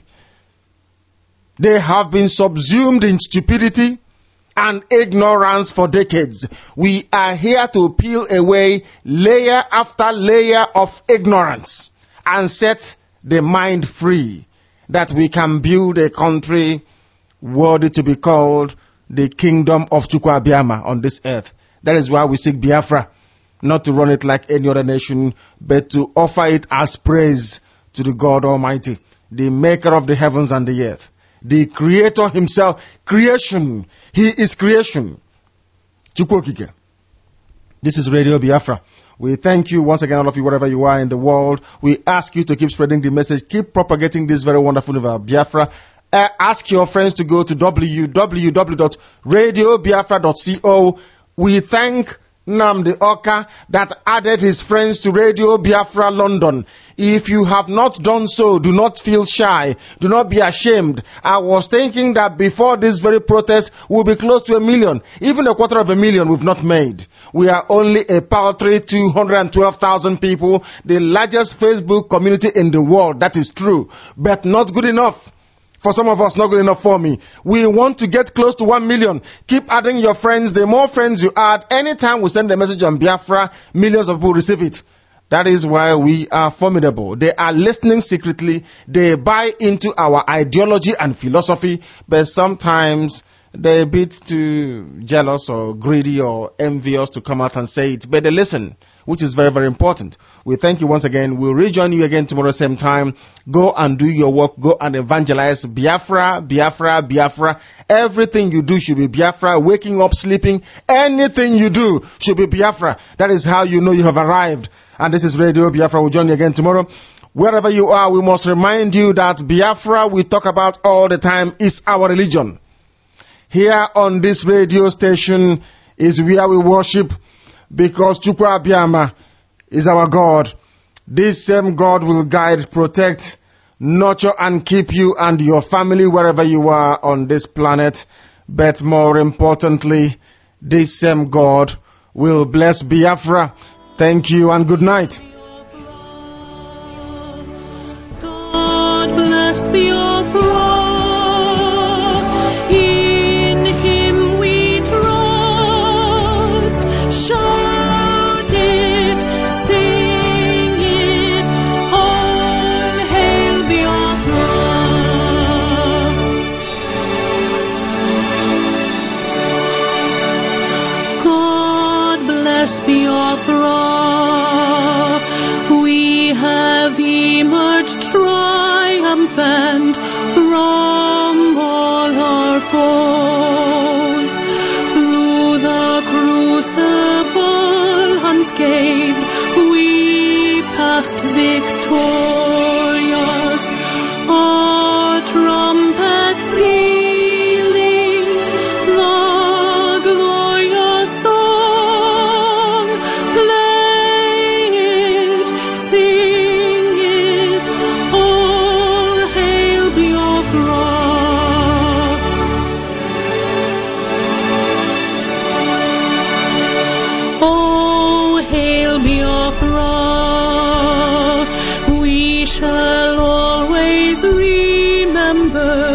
They have been subsumed in stupidity and ignorance for decades. We are here to peel away layer after layer of ignorance and set the mind free, that we can build a country worthy to be called the kingdom of Chukwu Abịama on this earth. That is why we seek Biafra. Not to run it like any other nation, but to offer it as praise to the God Almighty, the maker of the heavens and the earth, the creator himself. Creation. He is creation. Chukwu Okike. This is Radio Biafra. We thank you once again, all of you, wherever you are in the world. We ask you to keep spreading the message, keep propagating this very wonderful news of Biafra. Ask your friends to go to www.radiobiafra.co. We thank Nnamdi Oka that added his friends to Radio Biafra London. If you have not done so, do not feel shy. Do not be ashamed. I was thinking that before this very protest, we'll be close to 1 million. Even 250,000 we've not made. We are only a paltry 212,000 people, the largest Facebook community in the world. That is true, but not good enough. For some of us, not good enough for me. We want to get close to 1 million. Keep adding your friends. The more friends you add, anytime we send a message on Biafra, millions of people receive it. That is why we are formidable. They are listening secretly. They buy into our ideology and philosophy, but sometimes they're a bit too jealous or greedy or envious to come out and say it. But they listen, which is very, very important. We thank you once again. We'll rejoin you again tomorrow same time. Go and do your work. Go and evangelize. Biafra, Biafra, Biafra. Everything you do should be Biafra. Waking up, sleeping, anything you do should be Biafra. That is how you know you have arrived. And this is Radio Biafra. We'll join you again tomorrow. Wherever you are, we must remind you that Biafra we talk about all the time is our religion. Here on this radio station is where we worship, because Chukwu Abịama is our God. This same God will guide, protect, nurture and keep you and your family wherever you are on this planet. But more importantly, this same God will bless Biafra. Thank you and good night. God bless Biafra. Hail me